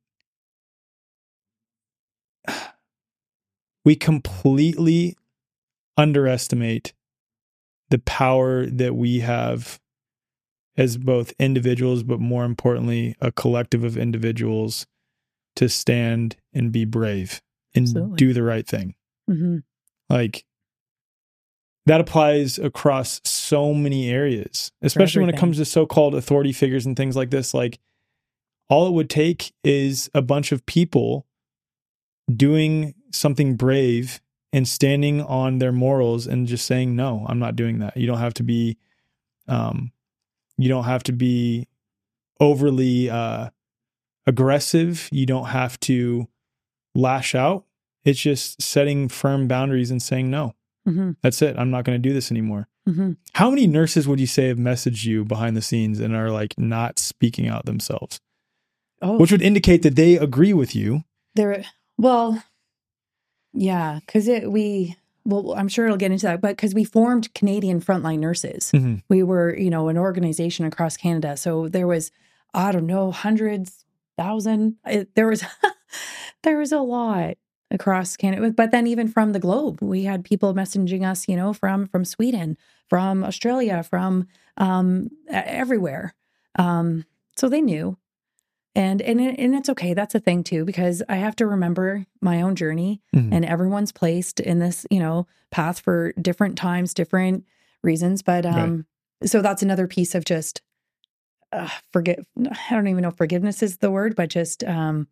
we completely underestimate the power that we have as both individuals, but more importantly, a collective of individuals to stand and be brave and Absolutely. do the right thing. Mm-hmm. Like, that applies across so many areas, especially when it comes to so-called authority figures and things like this. Like, all it would take is a bunch of people doing something brave and standing on their morals and just saying, no, I'm not doing that. You don't have to be, um, you don't have to be overly uh, aggressive. You don't have to lash out. It's just setting firm boundaries and saying, no, mm-hmm. that's it. I'm not going to do this anymore. Mm-hmm. How many nurses would you say have messaged you behind the scenes and are like not speaking out themselves? Oh, Which would indicate that they agree with you. There, well, yeah, because it we well, I'm sure it'll get into that, but because we formed Canadian Frontline Nurses, Mm-hmm. we were, you know, an organization across Canada. So there was, I don't know, hundreds, thousand. It, there was, there was a lot across Canada. But then even from the globe, we had people messaging us, you know, from from Sweden, from Australia, from um, everywhere. Um, so they knew. And and it, and it's okay. That's a thing too, because I have to remember my own journey, Mhm. and everyone's placed in this, you know, path for different times, different reasons. But um, so that's another piece of just uh, forget. I don't even know if forgiveness is the word, but just um,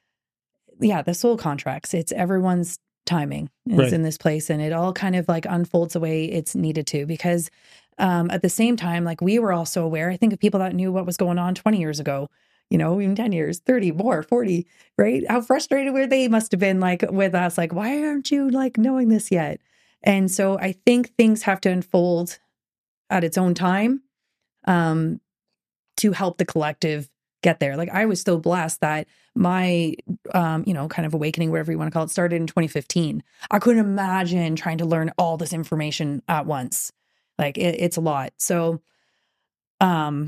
yeah, the soul contracts. It's everyone's timing is Right. in this place, and it all kind of like unfolds the way it's needed to. Because um, at the same time, like we were also aware. I think of people that knew what was going on twenty years ago. You know, even ten years, thirty, more, forty, right? How frustrated were they must have been like with us, like, why aren't you like knowing this yet? And so I think things have to unfold at its own time um, to help the collective get there. Like I was so blessed that my, um, you know, kind of awakening, whatever you want to call it, started in twenty fifteen. I couldn't imagine trying to learn all this information at once. Like it, it's a lot. So, um,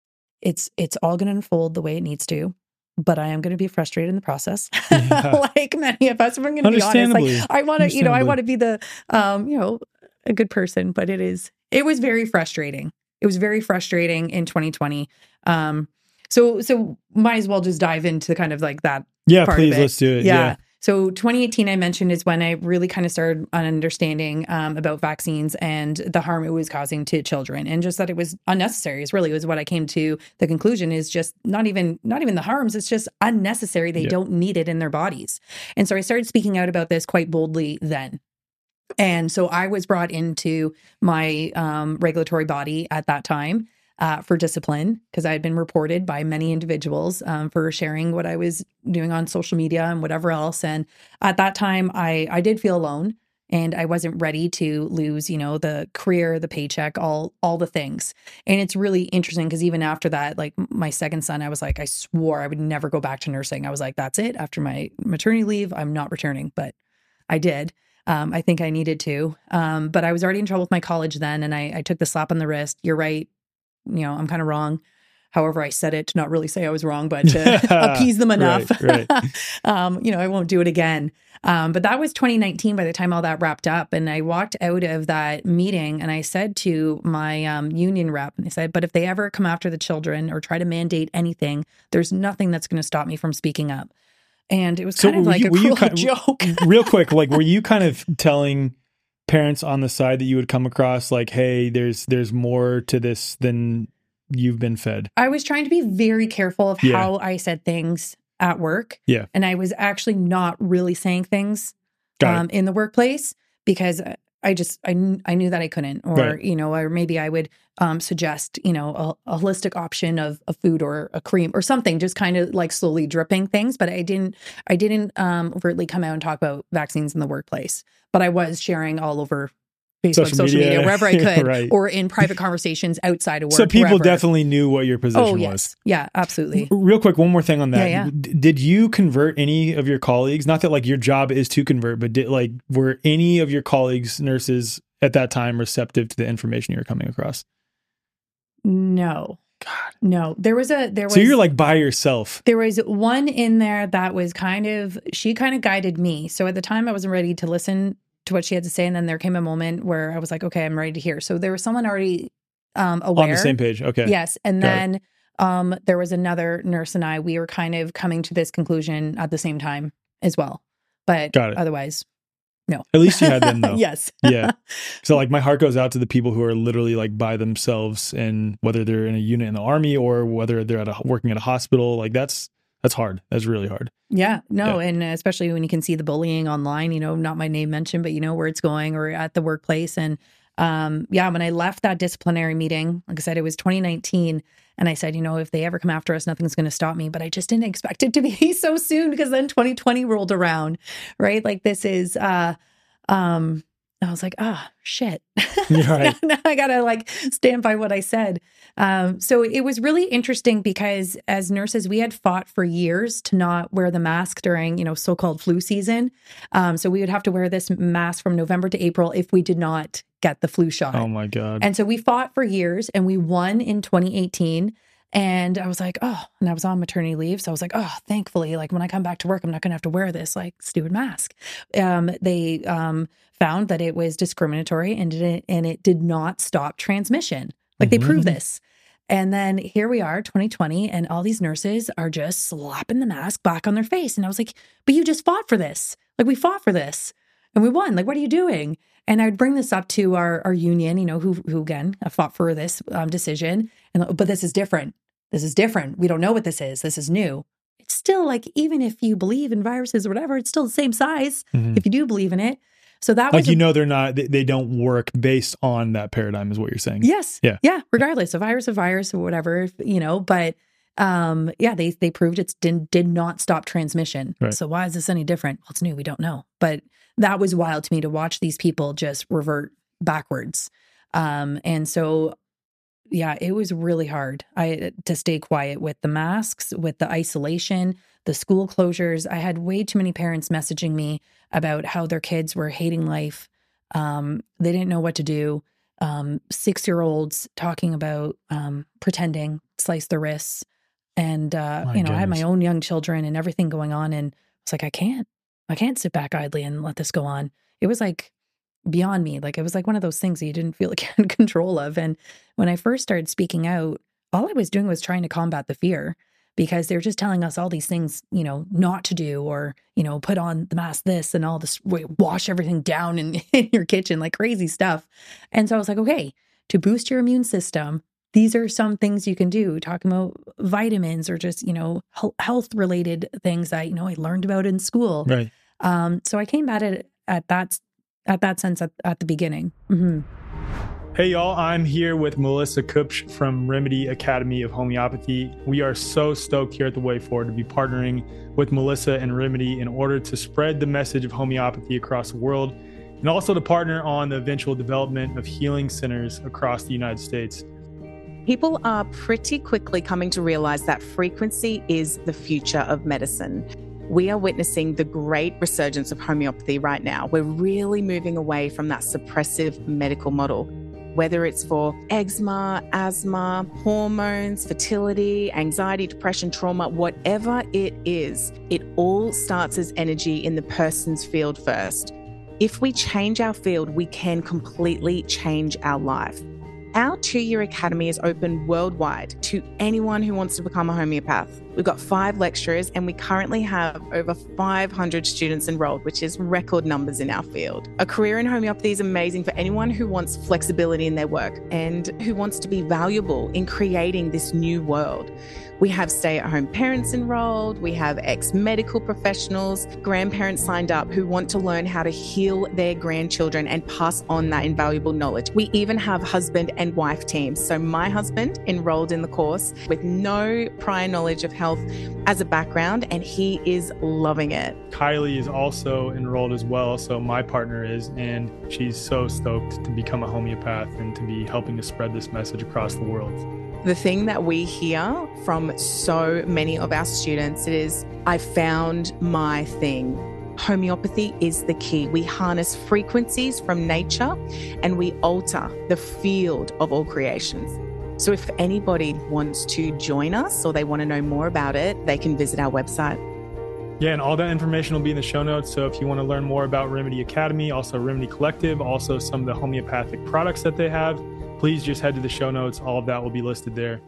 It's it's all going to unfold the way it needs to, but I am going to be frustrated in the process, Yeah. like many of us. If I'm going to be honest, Understandably. like I want to, you know, I Understandably. want to be the, um, you know, a good person. But it is, it was very frustrating. It was very frustrating in twenty twenty. Um, so so might as well just dive into kind of like that. Yeah, part please, of it. let's do it. Yeah. Yeah. So twenty eighteen, I mentioned, is when I really kind of started understanding um, about vaccines and the harm it was causing to children, and just that it was unnecessary. Is really was what I came to the conclusion. Is just not even not even the harms. It's just unnecessary. They Yeah. don't need it in their bodies. And so I started speaking out about this quite boldly then. And so I was brought into my um, regulatory body at that time. Uh, for discipline, because I had been reported by many individuals um, for sharing what I was doing on social media and whatever else. And at that time, I I did feel alone, and I wasn't ready to lose, you know, the career, the paycheck, all all the things. And it's really interesting because even after that, like my second son, I was like, I swore I would never go back to nursing. I was like, that's it. After my maternity leave, I'm not returning, but I did. Um, I think I needed to, um, but I was already in trouble with my college then, and I, I took the slap on the wrist. You're right. You know, I'm kind of wrong. However, I said it to not really say I was wrong, but to appease them enough. Right, right. um, you know, I won't do it again. Um, but that was twenty nineteen by the time all that wrapped up. And I walked out of that meeting and I said to my um, union rep, and they said, but if they ever come after the children or try to mandate anything, there's nothing that's going to stop me from speaking up. And it was So kind of were like you- a were you cruel kind- joke. Real quick, like, were you kind of telling parents on the side that you would come across like, hey, there's there's more to this than you've been fed? I was trying to be very careful of Yeah. how I said things at work. Yeah. And I was actually not really saying things Got um, in the workplace because I just, I, kn- I knew that I couldn't, or, Right. you know, or maybe I would um, suggest, you know, a, a holistic option of a food or a cream or something, just kind of like slowly dripping things. But I didn't, I didn't um, overtly come out and talk about vaccines in the workplace, but I was sharing all over Facebook, Social social, media. media. wherever I could, Right. or in private conversations outside of work. So people wherever. definitely knew what your position Oh, was. yes. Yeah, absolutely. Real quick, one more thing on that. Yeah, yeah. D- Did you convert any of your colleagues? Not that like your job is to convert, but did like were any of your colleagues, nurses at that time, receptive to the information you were coming across? No. God. No. There was a, there was, So you're like by yourself. there was one in there that was kind of, she kind of guided me. So at the time I wasn't ready to listen to what she had to say. And then there came a moment where I was like, okay, I'm ready to hear. So there was someone already um, aware. On the same page. Okay. Yes. And Got it. then um, there was another nurse and I, we were kind of coming to this conclusion at the same time as well. But Got it. otherwise, no. At least you had them though. Yes. Yeah. So like my heart goes out to the people who are literally like by themselves, and whether they're in a unit in the army or whether they're at a, working at a hospital, like that's, that's hard. That's really hard. Yeah, no, Yeah. and especially when you can see the bullying online, you know, not my name mentioned, but you know where it's going, or at the workplace. And um, yeah, when I left that disciplinary meeting, like I said, it was twenty nineteen. And I said, you know, if they ever come after us, nothing's going to stop me. But I just didn't expect it to be so soon, because then twenty twenty rolled around, right? Like this is, uh, um, I was like, ah, oh, shit. You're right. now, now I got to like stand by what I said. Um, so it was really interesting because as nurses, we had fought for years to not wear the mask during, you know, so-called flu season. Um, so we would have to wear this mask from November to April if we did not get the flu shot. Oh my God. And so we fought for years and we won in twenty eighteen. And I was like, oh, and I was on maternity leave. So I was like, oh, thankfully, like when I come back to work, I'm not going to have to wear this like stupid mask. Um, they um, found that it was discriminatory and it, and it did not stop transmission. Like they proved this. And then here we are, twenty twenty, and all these nurses are just slapping the mask back on their face. And I was like, but you just fought for this. Like, we fought for this and we won. Like, what are you doing? And I'd bring this up to our, our union, you know, who, who again, fought for this um, decision. And but this is different. This is different. We don't know what this is. This is new. It's still like, even if you believe in viruses or whatever, it's still the same size mm-hmm. if you do believe in it. So that like, was you a, know, they're not, they, they don't work based on that paradigm is what you're saying. Yes. Yeah. Yeah. Regardless, a virus, a virus or whatever, you know, but um, yeah, they, they proved it did, did not stop transmission. Right. So why is this any different? Well, it's new. We don't know. But that was wild to me to watch these people just revert backwards. Um, and so, yeah, it was really hard I to stay quiet with the masks, with the isolation, the school closures. I had way too many parents messaging me about how their kids were hating life. Um, they didn't know what to do. Um, six-year-olds talking about um, pretending, slice their wrists. And, uh, My you know, goodness. I had my own young children and everything going on. And it's like, I can't, I can't sit back idly and let this go on. It was like beyond me. Like, it was like one of those things that you didn't feel like you had control of. And when I first started speaking out, all I was doing was trying to combat the fear, because they're just telling us all these things, you know, not to do, or, you know, put on the mask, this and all this, wash everything down in, in your kitchen, like crazy stuff. And so I was like, okay, to boost your immune system, these are some things you can do, talking about vitamins or just, you know, health related things that, you know, I learned about in school. Right. Um, so I came at it at that, at that sense at, at the beginning. Mm-hmm. Hey y'all, I'm here with Melissa Kupsch from Remedy Academy of Homeopathy. We are so stoked here at The Way Forward to be partnering with Melissa and Remedy in order to spread the message of homeopathy across the world, and also to partner on the eventual development of healing centers across the United States. People are pretty quickly coming to realize that frequency is the future of medicine. We are witnessing the great resurgence of homeopathy right now. We're really moving away from that suppressive medical model. Whether it's for eczema, asthma, hormones, fertility, anxiety, depression, trauma, whatever it is, it all starts as energy in the person's field first. If we change our field, we can completely change our life. Our two-year academy is open worldwide to anyone who wants to become a homeopath. We've got five lecturers and we currently have over five hundred students enrolled, which is record numbers in our field. A career in homeopathy is amazing for anyone who wants flexibility in their work and who wants to be valuable in creating this new world. We have stay-at-home parents enrolled. We have ex-medical professionals, grandparents signed up who want to learn how to heal their grandchildren and pass on that invaluable knowledge. We even have husband and wife teams. So my husband enrolled in the course with no prior knowledge of health as a background, and he is loving it. Kylie is also enrolled as well, so my partner is, and she's so stoked to become a homeopath and to be helping to spread this message across the world. The thing that we hear from so many of our students is, I found my thing. Homeopathy is the key. We harness frequencies from nature and we alter the field of all creations. So if anybody wants to join us or they want to know more about it, they can visit our website. Yeah, and all that information will be in the show notes. So if you want to learn more about Remedy Academy, also Remedy Collective, also some of the homeopathic products that they have, please just head to the show notes. All of that will be listed there.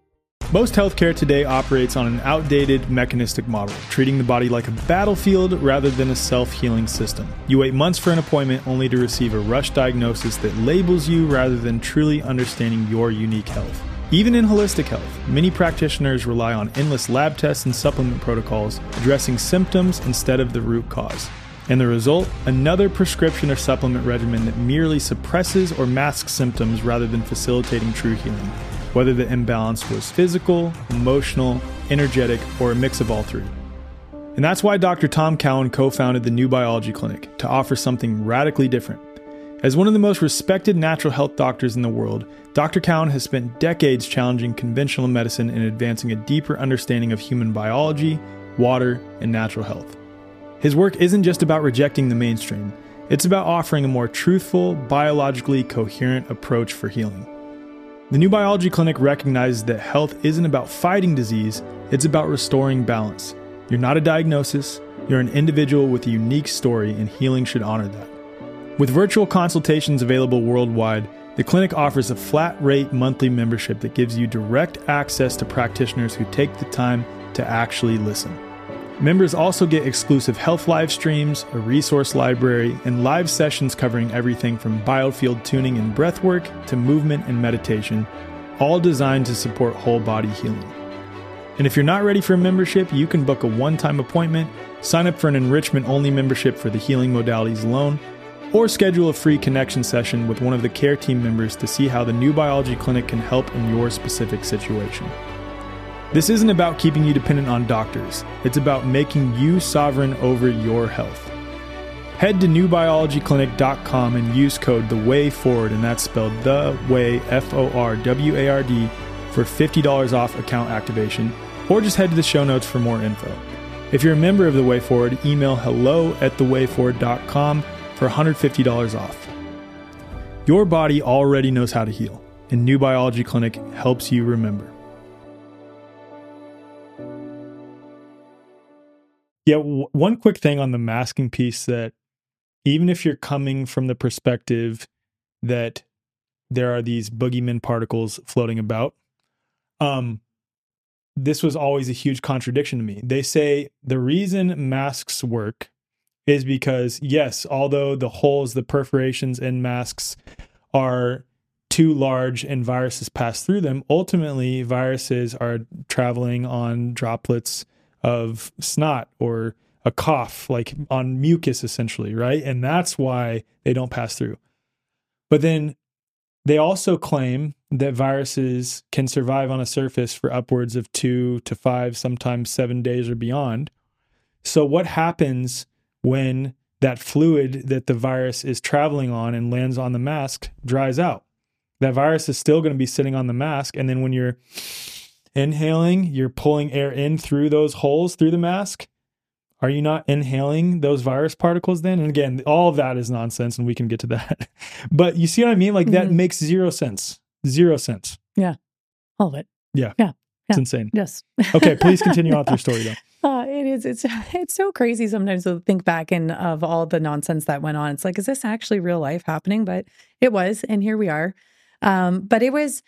Most healthcare today operates on an outdated mechanistic model, treating the body like a battlefield rather than a self-healing system. You wait months for an appointment only to receive a rush diagnosis that labels you rather than truly understanding your unique health. Even in holistic health, many practitioners rely on endless lab tests and supplement protocols, addressing symptoms instead of the root cause. And the result? Another prescription or supplement regimen that merely suppresses or masks symptoms rather than facilitating true healing, whether the imbalance was physical, emotional, energetic, or a mix of all three. And that's why Doctor Tom Cowan co-founded the New Biology Clinic, to offer something radically different. As one of the most respected natural health doctors in the world, Doctor Cowan has spent decades challenging conventional medicine and advancing a deeper understanding of human biology, water, and natural health. His work isn't just about rejecting the mainstream, it's about offering a more truthful, biologically coherent approach for healing. The New Biology Clinic recognizes that health isn't about fighting disease, it's about restoring balance. You're not a diagnosis, you're an individual with a unique story, and healing should honor that. With virtual consultations available worldwide, The clinic offers a flat rate monthly membership that gives you direct access to practitioners who take the time to actually listen. Members also get exclusive health live streams, a resource library, and live sessions covering everything from biofield tuning and breathwork to movement and meditation, all designed to support whole body healing. And if you're not ready for a membership, you can book a one-time appointment, sign up for an enrichment-only membership for the healing modalities alone, or schedule a free connection session with one of the care team members to see how the New Biology Clinic can help in your specific situation. This isn't about keeping you dependent on doctors. It's about making you sovereign over your health. Head to new biology clinic dot com and use code The Way Forward, and that's spelled The Way, F O R W A R D, for fifty dollars off account activation, or just head to the show notes for more info. If you're a member of The Way Forward, email hello at the way forward dot com for one hundred fifty dollars off. Your body already knows how to heal, and New Biology Clinic helps you remember. Yeah, w- one quick thing on the masking piece, that even if you're coming from the perspective that there are these boogeyman particles floating about, um, this was always a huge contradiction to me. They say the reason masks work is because, yes, although the holes, the perforations in masks are too large and viruses pass through them, ultimately viruses are traveling on droplets of snot or a cough, like on mucus essentially, right? And that's why they don't pass through. But then they also claim that viruses can survive on a surface for upwards of two to five, sometimes seven days or beyond. So what happens when that fluid that the virus is traveling on and lands on the mask dries out? That virus is still going to be sitting on the mask. And then when you're inhaling, you're pulling air in through those holes through the mask. Are you not inhaling those virus particles then? And again, all of that is nonsense, and we can get to that. But you see what I mean? Like, mm-hmm. that makes zero sense. Zero sense. Yeah. All of it. Yeah. Yeah. It's yeah. insane. Yes. Okay, please continue on with your story though. Uh, it is. It's it's so crazy sometimes to think back and of all the nonsense that went on. It's like, is this actually real life happening? But it was, and here we are. Um, but it was,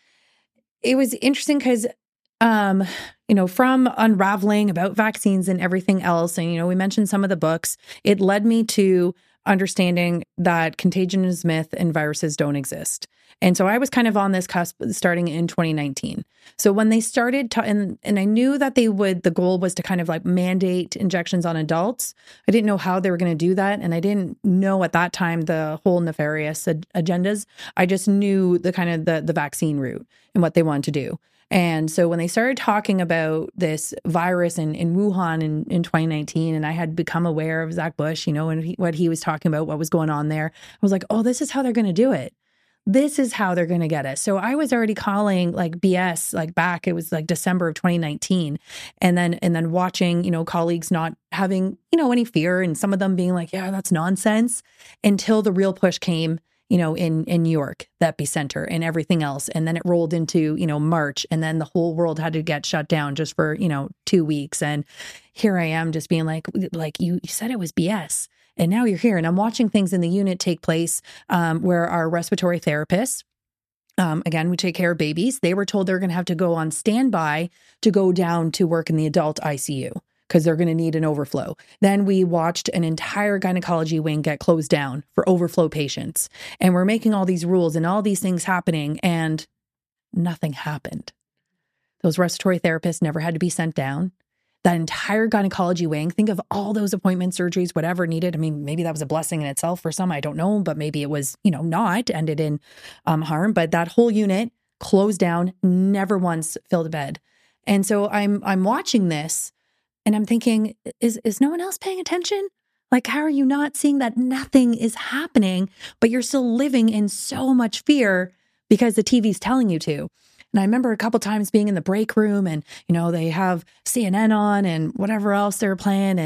it was interesting because Um, you know, from unraveling about vaccines and everything else, and, you know, we mentioned some of the books, it led me to understanding that contagion is myth and viruses don't exist. And so I was kind of on this cusp starting in twenty nineteen. So when they started, to, and, and I knew that they would, the goal was to kind of like mandate injections on adults. I didn't know how they were going to do that. And I didn't know at that time the whole nefarious ag- agendas. I just knew the kind of the, the vaccine route and what they wanted to do. And so when they started talking about this virus in, in Wuhan in, in twenty nineteen, and I had become aware of Zach Bush, you know, and he, what he was talking about, what was going on there, I was like, oh, this is how they're going to do it. This is how they're going to get us. So I was already calling like B S, like back, it was like December of twenty nineteen. And then, and then watching, you know, colleagues not having, you know, any fear, and some of them being like, yeah, that's nonsense, until the real push came, you know, in, in New York, the epicenter, and everything else. And then it rolled into, you know, March, and then the whole world had to get shut down just for, you know, two weeks. And here I am just being like, like you, you said it was B S. And now you're here. And I'm watching things in the unit take place um, where our respiratory therapists, um, again, we take care of babies. They were told they're going to have to go on standby to go down to work in the adult I C U because they're going to need an overflow. Then we watched an entire gynecology wing get closed down for overflow patients. And we're making all these rules and all these things happening, and nothing happened. Those respiratory therapists never had to be sent down. That entire gynecology wing, think of all those appointments, surgeries, whatever needed. I mean, maybe that was a blessing in itself for some, I don't know, but maybe it was, you know, not, ended in um, harm. But that whole unit closed down, never once filled a bed. And so I'm I'm watching this, and I'm thinking, is is no one else paying attention? Like, how are you not seeing that nothing is happening, but you're still living in so much fear because the T V's telling you to? And I remember a couple times being in the break room, and, you know, they have C N N on and whatever else they're playing. And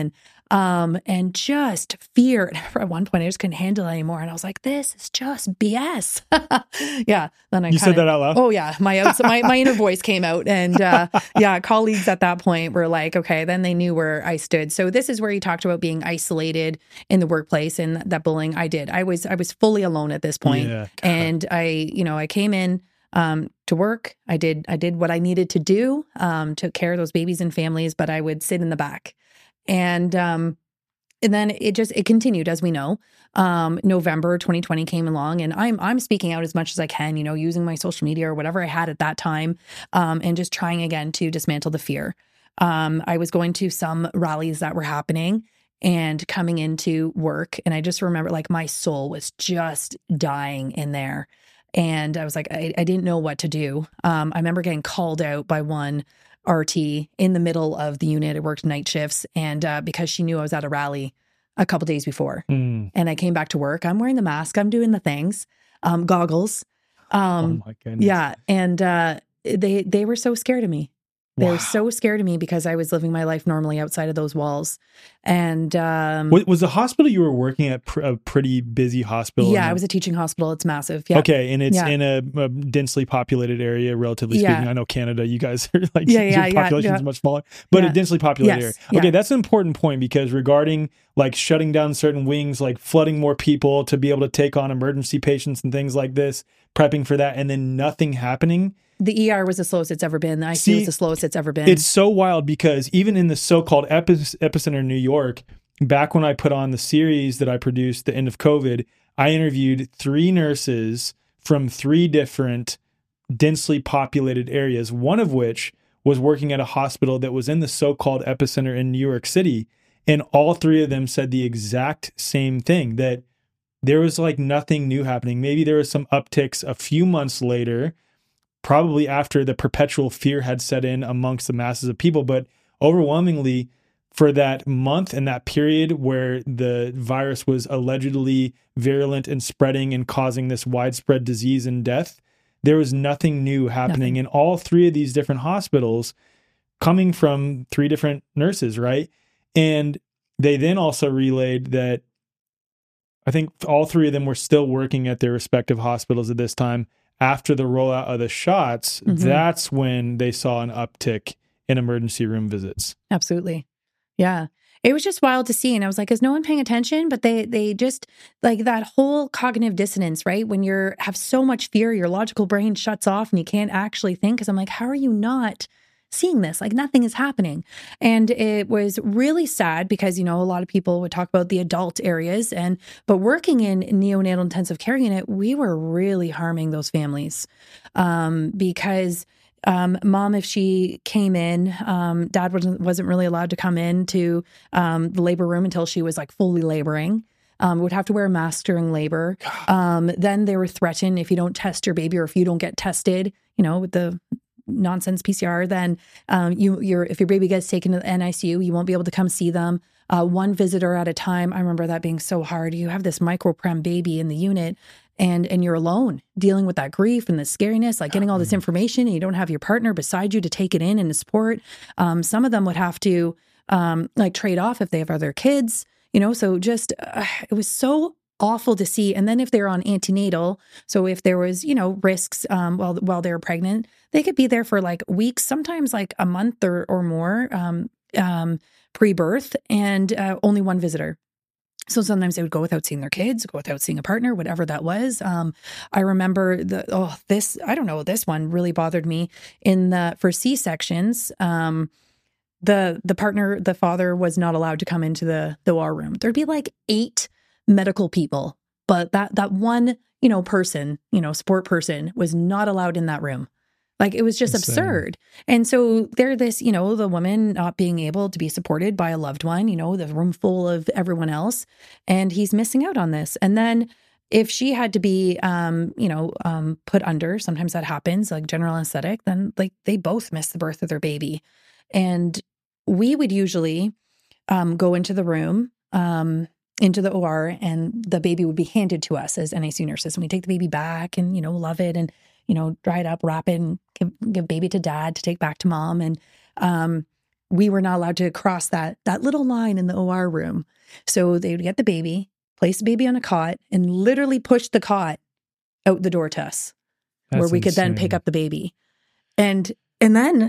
Um, and just fear. At one point, I just couldn't handle it anymore. And I was like, this is just B S. yeah. Then I You kinda, said that out loud? Oh, yeah. My, outs- my, my inner voice came out. And uh, yeah, colleagues at that point were like, okay, then they knew where I stood. So this is where you talked about being isolated in the workplace and that bullying. I did. I was, I was fully alone at this point. Yeah, God. And I, you know, I came in um, to work. I did, I did what I needed to do, um, took care of those babies and families, but I would sit in the back. And, um, and then it just, it continued, as we know. Um, November twenty twenty came along, and I'm, I'm speaking out as much as I can, you know, using my social media or whatever I had at that time, um, and just trying again to dismantle the fear. Um, I was going to some rallies that were happening and coming into work. And I just remember like my soul was just dying in there. And I was like, I, I didn't know what to do. Um, I remember getting called out by one R T in the middle of the unit. I worked night shifts, and uh, because she knew I was at a rally a couple days before, Mm. and I came back to work. I'm wearing the mask. I'm doing the things, um, goggles. Um, oh my goodness. yeah, and uh, they they were so scared of me. They Wow. were so scared of me because I was living my life normally outside of those walls. And um, Was, was the hospital you were working at pr- a pretty busy hospital? yeah, in I a- was a teaching hospital. It's massive. Yeah. Okay, and it's Yeah. in a, a densely populated area, relatively Yeah. speaking. I know Canada, you guys are like, Yeah, your yeah, yeah, population is yeah. much smaller, but Yeah. a densely populated Yes, area. Okay, yeah. that's an important point because regarding like shutting down certain wings, like flooding more people to be able to take on emergency patients and things like this, prepping for that, and then nothing happening. The E R was the slowest it's ever been. The I C U See, was the slowest it's ever been. It's so wild because even in the so-called epi- epicenter New York, back when I put on the series that I produced, The End of COVID, I interviewed three nurses from three different densely populated areas, one of which was working at a hospital that was in the so-called epicenter in New York City. And all three of them said the exact same thing, that there was like nothing new happening. Maybe there was some upticks a few months later, probably after the perpetual fear had set in amongst the masses of people. But overwhelmingly, for that month and that period where the virus was allegedly virulent and spreading and causing this widespread disease and death, there was nothing new happening Nothing. in all three of these different hospitals, coming from three different nurses, right? And they then also relayed that I think all three of them were still working at their respective hospitals at this time. After the rollout of the shots, Mhm. that's when they saw an uptick in emergency room visits. Absolutely. Yeah. It was just wild to see. And I was like, is no one paying attention? But they they just like that whole cognitive dissonance, right? When you're have so much fear, your logical brain shuts off and you can't actually think. Cause I'm like, how are you not seeing this? Like nothing is happening. And it was really sad because, you know, a lot of people would talk about the adult areas and, but working in neonatal intensive care unit, we were really harming those families. Um, because Um, mom, if she came in, um, dad wasn't, wasn't really allowed to come into um, the labor room until she was like fully laboring. Um, would have to wear a mask during labor. Um, then they were threatened if you don't test your baby or if you don't get tested, you know, with the nonsense P C R, then um, you, your if your baby gets taken to the N I C U, you won't be able to come see them. Uh, one visitor at a time. I remember that being so hard. You have this microprem baby in the unit. And and you're alone dealing with that grief and the scariness, like getting all this information and you don't have your partner beside you to take it in and to support. Um, some of them would have to um, like trade off if they have other kids, you know, so just uh, it was so awful to see. And then if they're on antenatal, so if there was, you know, risks um, while while they're pregnant, they could be there for like weeks, sometimes like a month or, or more um, um, pre-birth and uh, only one visitor. So sometimes they would go without seeing their kids, go without seeing a partner, whatever that was. Um, I remember the, oh, this, I don't know, this one really bothered me in the, for C-sections, um, the, the partner, the father was not allowed to come into the, the O R room. There'd be like eight medical people, but that, that one, you know, person, you know, support person was not allowed in that room. Like it was just Insane. absurd. And so they're this, you know, the woman not being able to be supported by a loved one, you know, the room full of everyone else. And he's missing out on this. And then if she had to be, um, you know, um, put under, sometimes that happens, like general anesthetic, then like they both miss the birth of their baby. And we would usually um, go into the room, um, into the O R, and the baby would be handed to us as N I C U nurses. And we take the baby back and, you know, love it and, you know, dry it up, wrap it, and give, give baby to dad to take back to mom. And um, we were not allowed to cross that that little line in the O R room. So they would get the baby, place the baby on a cot, and literally push the cot out the door to us, That's where we could then insane. pick up the baby. And and then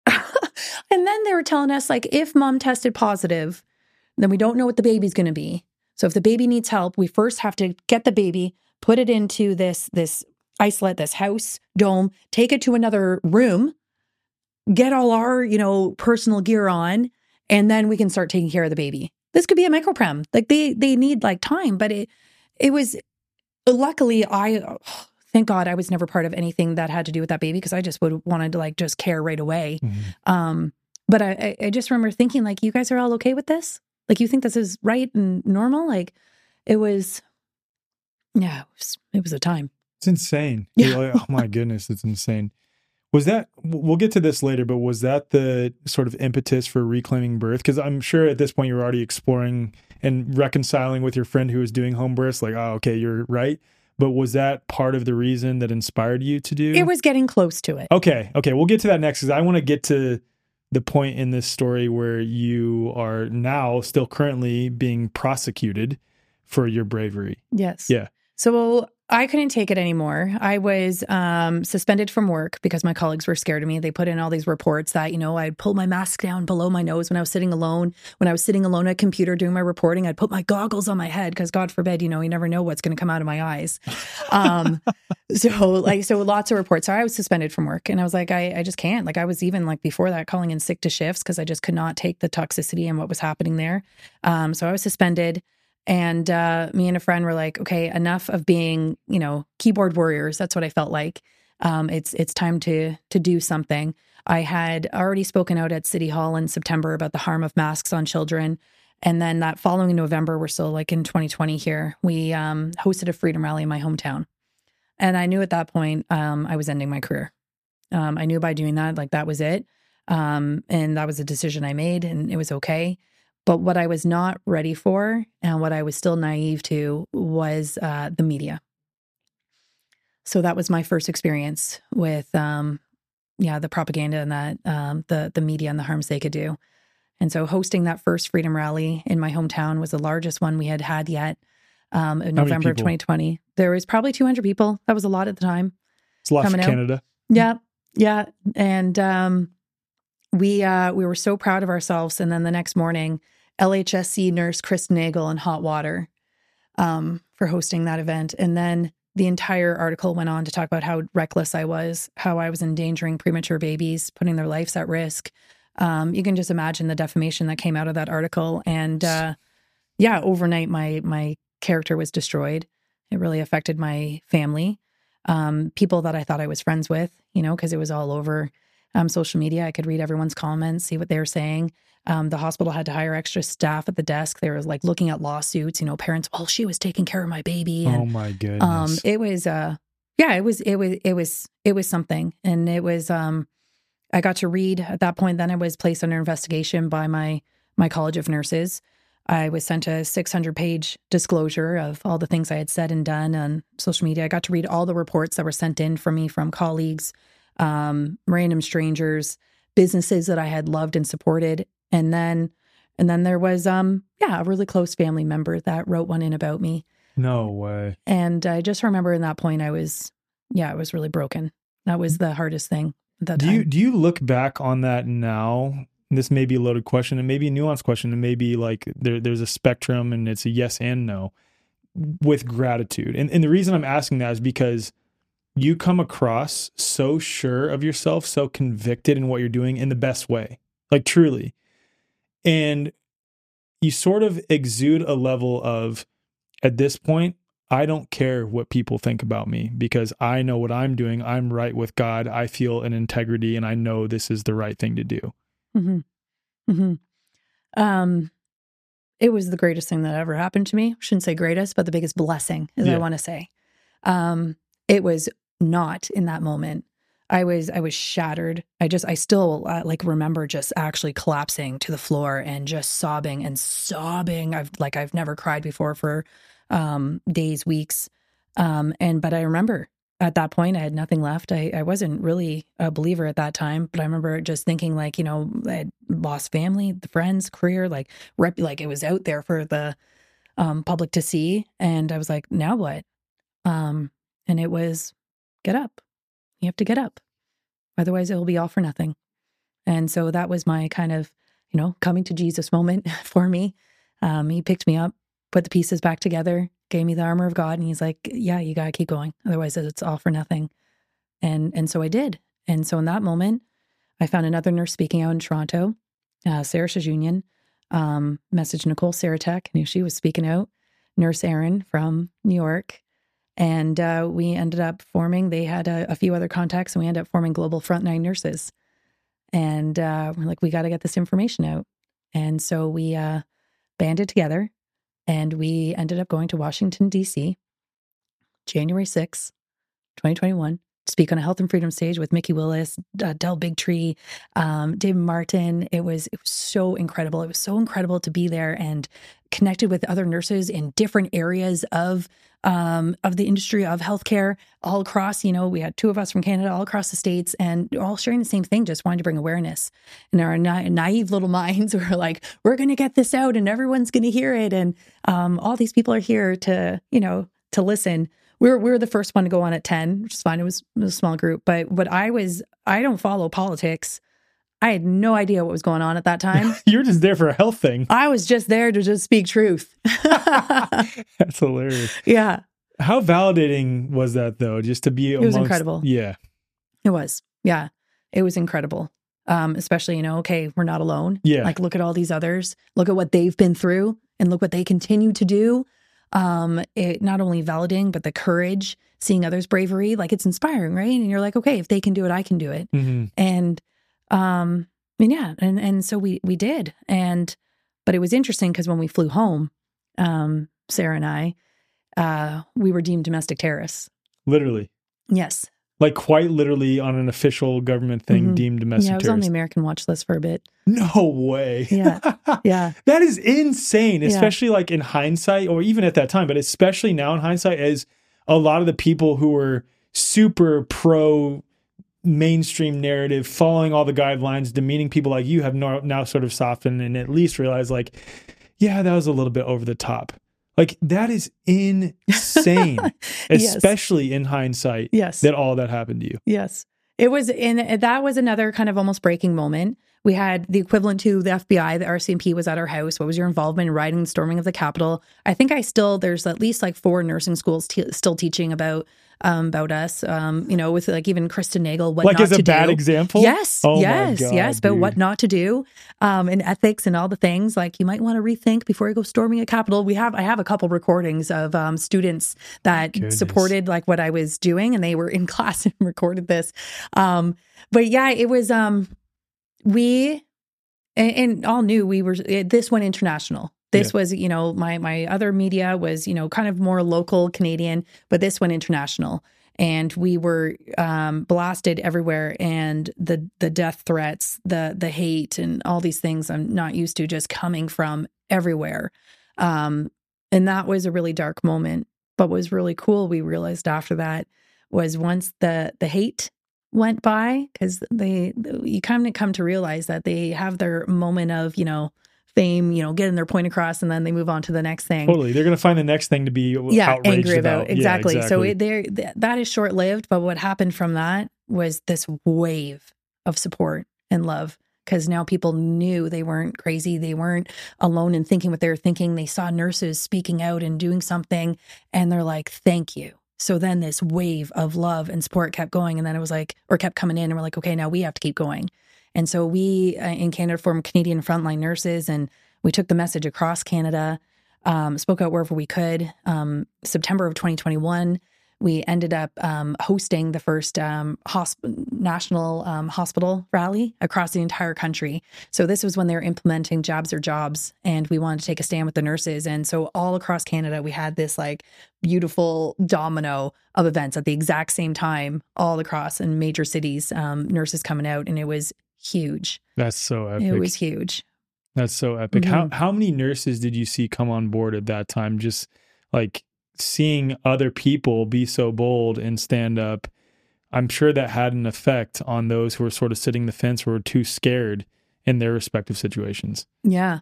and then they were telling us, like, if mom tested positive, then we don't know what the baby's going to be. So if the baby needs help, we first have to get the baby, put it into this this isolate, this house dome, take it to another room, get all our, you know, personal gear on, and then we can start taking care of the baby. This could be a microprem. Like they they need like time, but it it was luckily I oh, thank God I was never part of anything that had to do with that baby, because I just would wanted to like just care right away. Mm-hmm. Um, but I I just remember thinking, like, you guys are all okay with this? Like, you think this is right and normal? Like, it was, yeah, it was, it was a time. It's insane. Yeah. You're like, oh my goodness, it's insane. Was that, we'll get to this later, but was that the sort of impetus for reclaiming birth? Because I'm sure at this point you were already exploring and reconciling with your friend who was doing home births, like, oh, okay, you're right. But was that part of the reason that inspired you to do? It was getting close to it. Okay, okay, we'll get to that next, because I want to get to the point in this story where you are now still currently being prosecuted for your bravery. Yes. Yeah. So I couldn't take it anymore. I was um, suspended from work because my colleagues were scared of me. They put in all these reports that, you know, I'd pull my mask down below my nose when I was sitting alone. When I was sitting alone at a computer doing my reporting, I'd put my goggles on my head because, God forbid, you know, you never know what's going to come out of my eyes. Um, so like, so lots of reports. So I was suspended from work, and I was like, I, I just can't. Like, I was even like before that calling in sick to shifts because I just could not take the toxicity and what was happening there. Um, so I was suspended. And uh, me and a friend were like, okay, enough of being, you know, keyboard warriors. That's what I felt like. Um, it's it's time to to do something. I had already spoken out at City Hall in September about the harm of masks on children. And then that following November, we're still like in twenty twenty here, we um, hosted a freedom rally in my hometown. And I knew at that point um, I was ending my career. Um, I knew by doing that, like that was it. Um, and that was a decision I made, and it was okay. But what I was not ready for, and what I was still naive to, was uh, the media. So that was my first experience with, um, yeah, the propaganda and that um, the the media and the harms they could do. And so hosting that first freedom rally in my hometown was the largest one we had had yet. Um, in How many November of people? twenty twenty, there was probably two hundred people. That was a lot at the time. It's a lot for Coming out. Canada. Yeah, yeah, and um, we uh, we were so proud of ourselves. And then the next morning, L H S C nurse Chris Nagel in hot water um, for hosting that event. And then the entire article went on to talk about how reckless I was, how I was endangering premature babies, putting their lives at risk. Um, you can just imagine the defamation that came out of that article. And uh, yeah, overnight, my my character was destroyed. It really affected my family, um, people that I thought I was friends with, you know, because it was all over um, social media. I could read everyone's comments, see what they were saying. Um, the hospital had to hire extra staff at the desk. They were like looking at lawsuits, you know, parents, well, she was taking care of my baby. And, Oh my goodness. um, it was, uh, yeah, it was, it was, it was, it was something. And it was, um, I got to read at that point. Then I was placed under investigation by my, my College of Nurses. I was sent a six hundred page disclosure of all the things I had said and done on social media. I got to read all the reports that were sent in from me from colleagues, um, random strangers, businesses that I had loved and supported. And then, and then there was, um, yeah, a really close family member that wrote one in about me. No way. And I just remember in that point, I was, yeah, I was really broken. That was the hardest thing at that Do time. you do you look back on that now? This may be a loaded question, and maybe a nuanced question, and maybe like there there's a spectrum, and it's a yes and no with gratitude. And and the reason I'm asking that is because you come across so sure of yourself, so convicted in what you're doing in the best way, like truly. And you sort of exude a level of, at this point, I don't care what people think about me because I know what I'm doing. I'm right with God. I feel an integrity and I know this is the right thing to do. Mm-hmm. Mm-hmm. Um, it was the greatest thing that ever happened to me. Shouldn't say greatest, but the biggest blessing, as Yeah. I want to say. Um, it was not in that moment. I was, I was shattered. I just, I still uh, like remember just actually collapsing to the floor and just sobbing and sobbing. I've like, I've never cried before for, um, days, weeks. Um, and, but I remember at that point, I had nothing left. I, I wasn't really a believer at that time, but I remember just thinking like, you know, I had lost family, friends, career, like rep, like it was out there for the um, public to see. And I was like, now what? Um, and it was, get up. You have to get up. Otherwise, it will be all for nothing. And so that was my kind of, you know, coming to Jesus moment for me. Um, he picked me up, put the pieces back together, gave me the armor of God. And he's like, yeah, you got to keep going. Otherwise it's all for nothing. And, and so I did. And so in that moment, I found another nurse speaking out in Toronto, uh, Sarah Shajunian, um, messaged Nicole Saratek, knew she was speaking out, Nurse Erin from New York. And uh, we ended up forming, they had a, a few other contacts, and we ended up forming Global Frontline Nurses. And uh, we're like, we got to get this information out. And so we uh, banded together. And we ended up going to Washington, D C, January sixth, twenty twenty-one, to speak on a health and freedom stage with Mickey Willis, uh, Del Bigtree, um, David Martin. It was it was so incredible. It was so incredible to be there and connected with other nurses in different areas of um, of the industry of healthcare all across. You know, we had two of us from Canada all across the States, and all sharing the same thing, just wanting to bring awareness. And our na- naive little minds were like, we're going to get this out and everyone's going to hear it. And um, all these people are here to, you know, to listen. We were, we were the first one to go on at ten, which is fine. It was, it was a small group. But what I was, I don't follow politics. I had no idea what was going on at that time. You're just there for a health thing. I was just there to just speak truth. That's hilarious. Yeah. How validating was that, though? Just to be amongst... It was incredible. Yeah. It was. Yeah. It was incredible. Um, especially, you know, okay, we're not alone. Yeah. Like, look at all these others. Look at what they've been through and look what they continue to do. Um, it not only validating, but the courage, seeing others' bravery, like it's inspiring, right? And you're like, okay, if they can do it, I can do it. Mm-hmm. And, um, I mean, yeah. And, and so we, we did. And, but it was interesting because when we flew home, um, Sarah and I, uh, we were deemed domestic terrorists. Literally. Yes. Like quite literally on an official government thing, mm-hmm. deemed domestic terrorist. Yeah, I was on the American watch list for a bit. No way. Yeah. Yeah. That is insane, especially yeah. like in hindsight, or even at that time, but especially now in hindsight, as a lot of the people who were super pro mainstream narrative, following all the guidelines, demeaning people like you have now, now sort of softened and at least realized like, yeah, that was a little bit over the top. Like, that is insane, yes. especially in hindsight, yes. that all that happened to you. Yes. It was, and that was another kind of almost breaking moment. We had the equivalent to the F B I, the R C M P was at our house. What was your involvement in rioting and storming of the Capitol? I think I still, there's at least like four nursing schools t- still teaching about um, about us, um, you know, with like even Kristen Nagel, what like not as a to bad do. example? Yes, oh yes, God, yes, but dude. what not to do, um, and ethics and all the things. Like, you might want to rethink before you go storming a Capitol. We have, I have a couple recordings of um, students that Goodness. supported like what I was doing, and they were in class and recorded this. Um, but yeah, it was, um, we, and, and all knew we were, it, this went international. This yeah. was, you know, my, my other media was, you know, kind of more local Canadian, but this went international. And we were um, blasted everywhere, and the the death threats, the the hate, and all these things I'm not used to just coming from everywhere. Um, and that was a really dark moment. But what was really cool, we realized after that, was once the the hate went by, because they you kind of come to realize that they have their moment of, you know, fame, you know, getting their point across, and then they move on to the next thing. Totally. They're going to find the next thing to be yeah, outraged angry about. about. Exactly. Yeah, exactly. So it, there, th- that is short-lived, but what happened from that was this wave of support and love, because now people knew they weren't crazy. They weren't alone in thinking what they were thinking. They saw nurses speaking out and doing something, and they're like, thank you. So then this wave of love and support kept going, and then it was like, or kept coming in, and we're like, okay, now we have to keep going. And so we, uh, in Canada, formed Canadian Frontline Nurses, and we took the message across Canada, um, spoke out wherever we could. Um, September of twenty twenty-one, we ended up um, hosting the first um, hosp- national um, hospital rally across the entire country. So this was when they were implementing jabs or jobs, and we wanted to take a stand with the nurses. And so all across Canada, we had this like beautiful domino of events at the exact same time, all across in major cities, um, nurses coming out, and it was huge. That's so epic. It was huge. That's so epic. Mm-hmm. How how many nurses did you see come on board at that time? Just like seeing other people be so bold and stand up, I'm sure that had an effect on those who were sort of sitting the fence or were too scared in their respective situations. Yeah.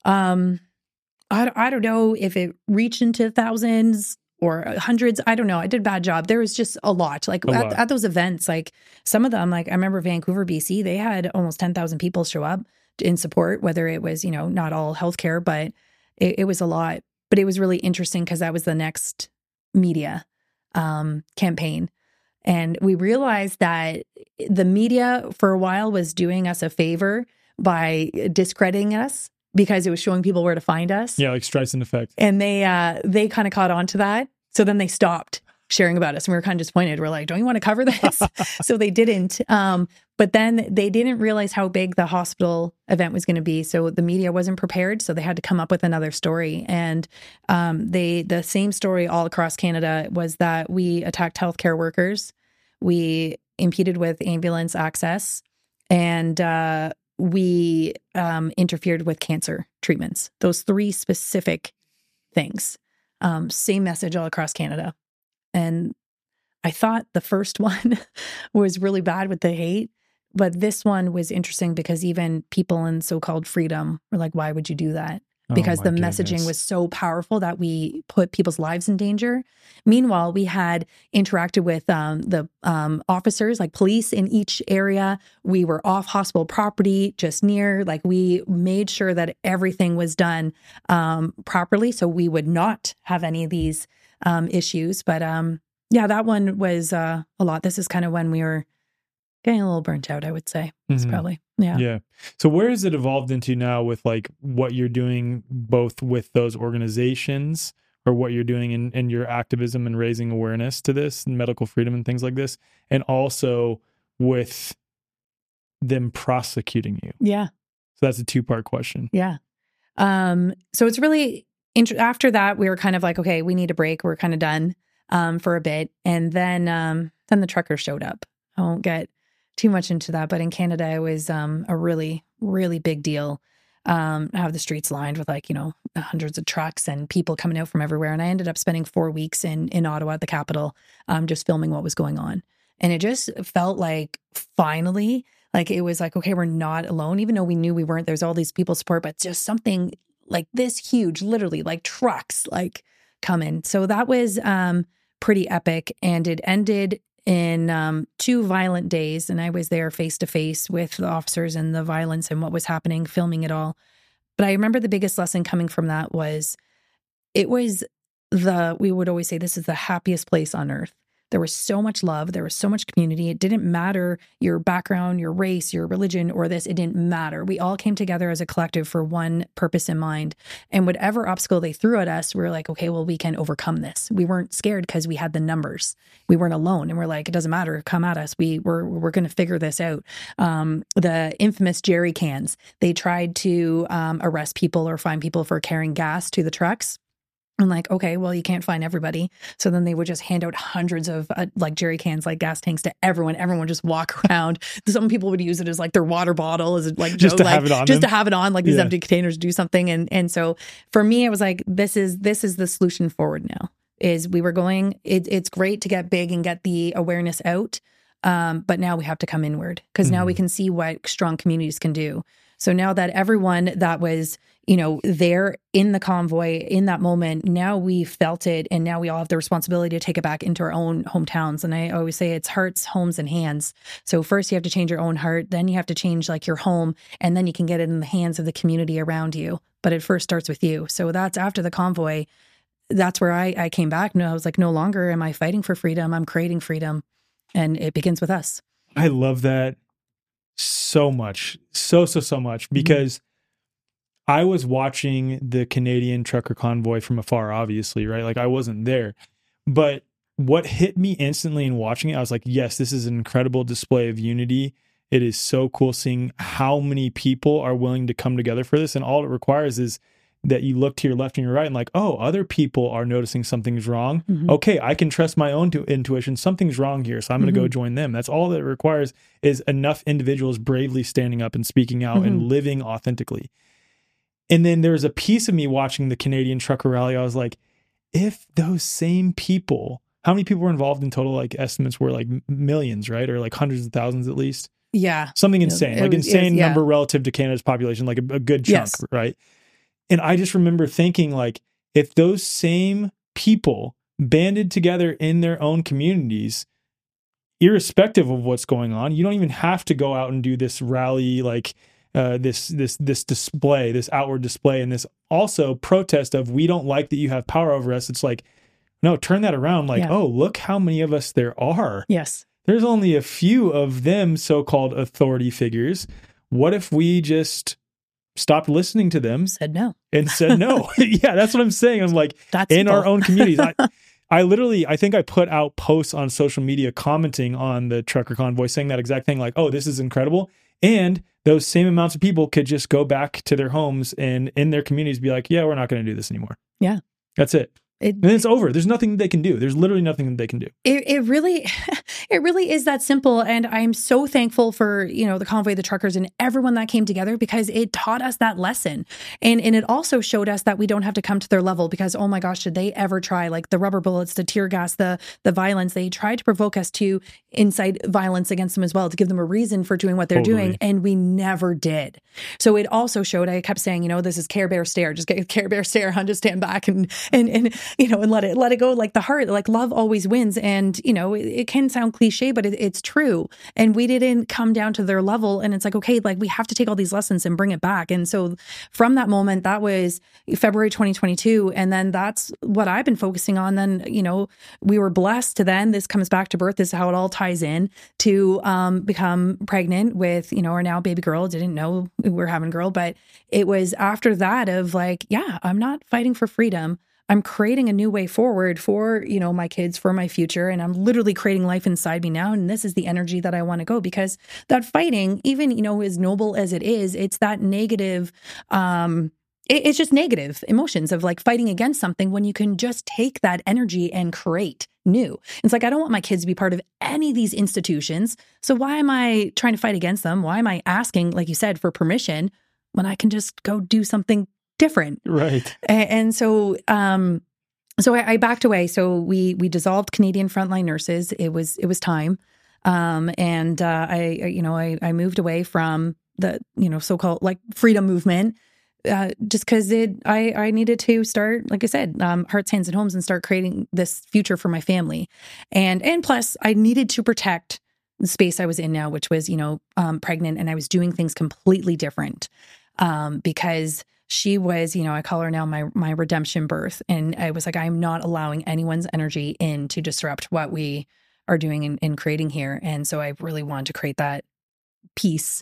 Um, I, I don't know if it reached into thousands or hundreds. I don't know. I did a bad job. There was just a lot. Like A at, lot. at those events, like some of them, like I remember Vancouver, B C, they had almost ten thousand people show up in support, whether it was, you know, not all healthcare, but it, it was a lot. But it was really interesting because that was the next media um, campaign. And we realized that the media for a while was doing us a favor by discrediting us because it was showing people where to find us. Yeah, like Streisand effect. And they uh, they kind of caught on to that. So then they stopped sharing about us. And we were kind of disappointed. We're like, don't you want to cover this? So they didn't. Um, but then they didn't realize how big the hospital event was going to be. So the media wasn't prepared. So they had to come up with another story. And um, they the same story all across Canada was that we attacked healthcare workers. We impeded with ambulance access. And uh, we um, interfered with cancer treatments. Those three specific things. Um, same message all across Canada. And I thought the first one was really bad with the hate, but this one was interesting because even people in so-called freedom were like, why would you do that? Because Oh the my messaging goodness. was so powerful that we put people's lives in danger. Meanwhile, we had interacted with um, the um, officers, like police in each area. We were off hospital property, just near. Like we made sure that everything was done um, properly, so we would not have any of these um, issues. But um, yeah, that one was uh, a lot. This is kind of when we were getting a little burnt out, I would say. It's Mhm. probably yeah. Yeah. So where has it evolved into now with like what you're doing both with those organizations or what you're doing in, in your activism and raising awareness to this and medical freedom and things like this, and also with them prosecuting you? Yeah. So that's a two-part question. Yeah. Um, so it's really int- after that, we were kind of like, okay, we need a break. We're kind of done um, for a bit. And then um, then the truckers showed up. I won't get too much into that, but in Canada, it was um, a really, really big deal. Um, have the streets lined with like, you know, hundreds of trucks and people coming out from everywhere. And I ended up spending four weeks in, in Ottawa at the capital, um, just filming what was going on. And it just felt like finally, like it was like, okay, we're not alone, even though we knew we weren't. There's all these people support, but just something like this huge, literally like trucks, like coming. So that was um, pretty epic. And it ended in um, two violent days. And I was there face to face with the officers and the violence and what was happening, filming it all. But I remember the biggest lesson coming from that was it was the, we would always say, this is the happiest place on earth. There was so much love. There was so much community. It didn't matter your background, your race, your religion, or this. It didn't matter. We all came together as a collective for one purpose in mind. And whatever obstacle they threw at us, we were like, okay, well, we can overcome this. We weren't scared because we had the numbers. We weren't alone. And we're like, it doesn't matter. Come at us. We we're we're going to figure this out. Um, the infamous jerry cans. They tried to um, arrest people or fine people for carrying gas to the trucks. I'm like, okay, well, you can't find everybody. So then they would just hand out hundreds of uh, like jerry cans, like gas tanks to everyone. Everyone would just walk around. Some people would use it as like their water bottle, as like Just to like, have it on just them? to have it on, like these Yeah. empty containers do something. And and so for me, it was like, this is this is the solution forward now. Is we were going. It, it's great to get big and get the awareness out, um, but now we have to come inward because now we can see what strong communities can do. So now that everyone that was, you know, there in the convoy in that moment, now we felt it and now we all have the responsibility to take it back into our own hometowns. And I always say it's hearts, homes, and hands. So first you have to change your own heart, then you have to change like your home, and then you can get it in the hands of the community around you. But it first starts with you. So that's after the convoy. That's where I, I came back. No, I was like, no longer am I fighting for freedom. I'm creating freedom. And it begins with us. I love that so much. So, so, so much because I was watching the Canadian trucker convoy from afar, obviously, right? Like I wasn't there. But what hit me instantly in watching it, I was like, yes, this is an incredible display of unity. It is so cool seeing how many people are willing to come together for this. And all it requires is that you look to your left and your right and like, oh, other people are noticing something's wrong. Mhm. Okay, I can trust my own to- intuition. Something's wrong here, so I'm going to go Mhm. join them. That's all that it requires is enough individuals bravely standing up and speaking out and Mhm. living authentically. And then there's a piece of me watching the Canadian trucker rally. I was like, if those same people, how many people were involved in total? Like estimates were like millions, right? Or like hundreds of thousands at least. Yeah. Something insane, It like was- insane it was- yeah. number relative to Canada's population, like a, a good chunk, Yes. right? And I just remember thinking, like, if those same people banded together in their own communities, irrespective of what's going on, you don't even have to go out and do this rally, like uh, this this this display, this outward display, and this also protest of we don't like that you have power over us. It's like, no, turn that around. Like, Yeah. oh, look how many of us there are. Yes. There's only a few of them so-called authority figures. What if we just stopped listening to them Said no. and said no? Yeah, that's what I'm saying. I'm like, That's in our simple. own communities. I, I literally, I think I put out posts on social media commenting on the trucker convoy saying that exact thing, like, oh, this is incredible. And those same amounts of people could just go back to their homes and in their communities be like, yeah, we're not going to do this anymore. Yeah. That's it. It, And it's over. There's nothing they can do. There's literally nothing that they can do. It, it really, it really is that simple. And I'm so thankful for, you know, the convoy, the truckers and everyone that came together because it taught us that lesson. And, and it also showed us that we don't have to come to their level because, oh my gosh, did they ever try like the rubber bullets, the tear gas, the, the violence? They tried to provoke us to incite violence against them as well, to give them a reason for doing what they're Totally. doing. And we never did. So it also showed, I kept saying, you know, this is Care Bear stare, just get Care Bear stare on, just stand back and, and, and, you know, and let it, let it go. Like the heart, like love always wins. And, you know, it, it can sound cliche, but it, it's true. And we didn't come down to their level. And it's like, okay, like we have to take all these lessons and bring it back. And so from that moment, that was February twenty twenty-two. And then that's what I've been focusing on. Then, you know, we were blessed to then, this comes back to birth. This is how it all ties in to um, become pregnant with, you know, our now baby girl. Didn't know we were having a girl, but it was after that of like, yeah, I'm not fighting for freedom. I'm creating a new way forward for, you know, my kids, for my future. And I'm literally creating life inside me now. And this is the energy that I want to go because that fighting, even, you know, as noble as it is, it's that negative, um, it, it's just negative emotions of like fighting against something when you can just take that energy and create new. It's like, I don't want my kids to be part of any of these institutions. So why am I trying to fight against them? Why am I asking, like you said, for permission when I can just go do something different? Right. And, and so, um, so I, I backed away. So we we dissolved Canadian Frontline Nurses. It was it was time, um, and uh, I, I you know I I moved away from the you know so-called like freedom movement, uh, just because it I I needed to start, like I said, um, hearts, hands, and homes, and start creating this future for my family, and and plus I needed to protect the space I was in now, which was you know um, pregnant, and I was doing things completely different, um, because she was, you know, I call her now my my redemption birth. And I was like, I'm not allowing anyone's energy in to disrupt what we are doing and, and creating here. And so I really wanted to create that peace.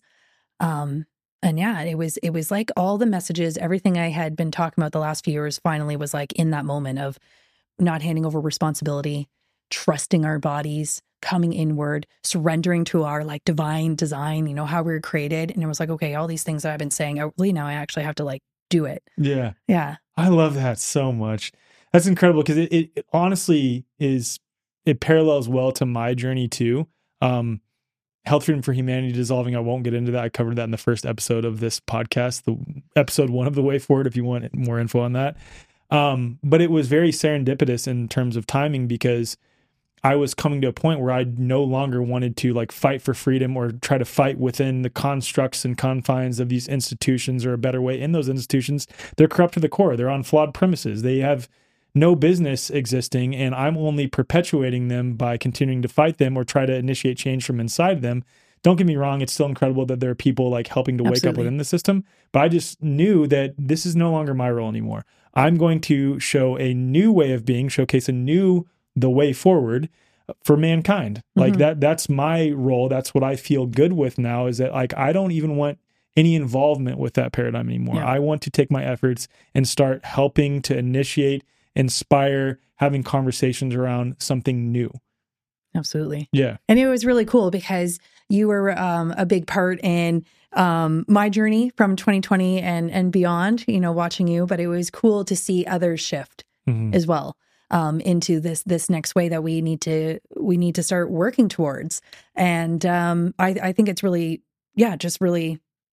Um, and yeah, it was it was like all the messages, everything I had been talking about the last few years finally was like in that moment of not handing over responsibility, trusting our bodies, coming inward, surrendering to our like divine design, you know, how we were created. And it was like, okay, all these things that I've been saying, I really now I actually have to like do it. Yeah. Yeah. I love that so much. That's incredible because it, it, it honestly is, it parallels well to my journey too. Um, Health Freedom for Humanity dissolving. I won't get into that. I covered that in the first episode of this podcast, the episode one of The Way Forward, if you want more info on that. Um, but it was very serendipitous in terms of timing because I was coming to a point where I no longer wanted to like fight for freedom or try to fight within the constructs and confines of these institutions or a better way in those institutions. They're corrupt to the core. They're on flawed premises. They have no business existing, and I'm only perpetuating them by continuing to fight them or try to initiate change from inside them. Don't get me wrong. It's still incredible that there are people like helping to wake Absolutely. up within the system, but I just knew that this is no longer my role anymore. I'm going to show a new way of being, showcase a new the way forward for mankind. Like Mhm. that, that's my role. That's what I feel good with now is that like, I don't even want any involvement with that paradigm anymore. Yeah. I want to take my efforts and start helping to initiate, inspire, having conversations around something new. Absolutely. Yeah. And it was really cool because you were um, a big part in um, my journey from twenty twenty and, and beyond, you know, watching you, but it was cool to see others shift Mhm. as well. Um, into this this next way that we need to we need to start working towards, and um, I, I think it's really yeah, just really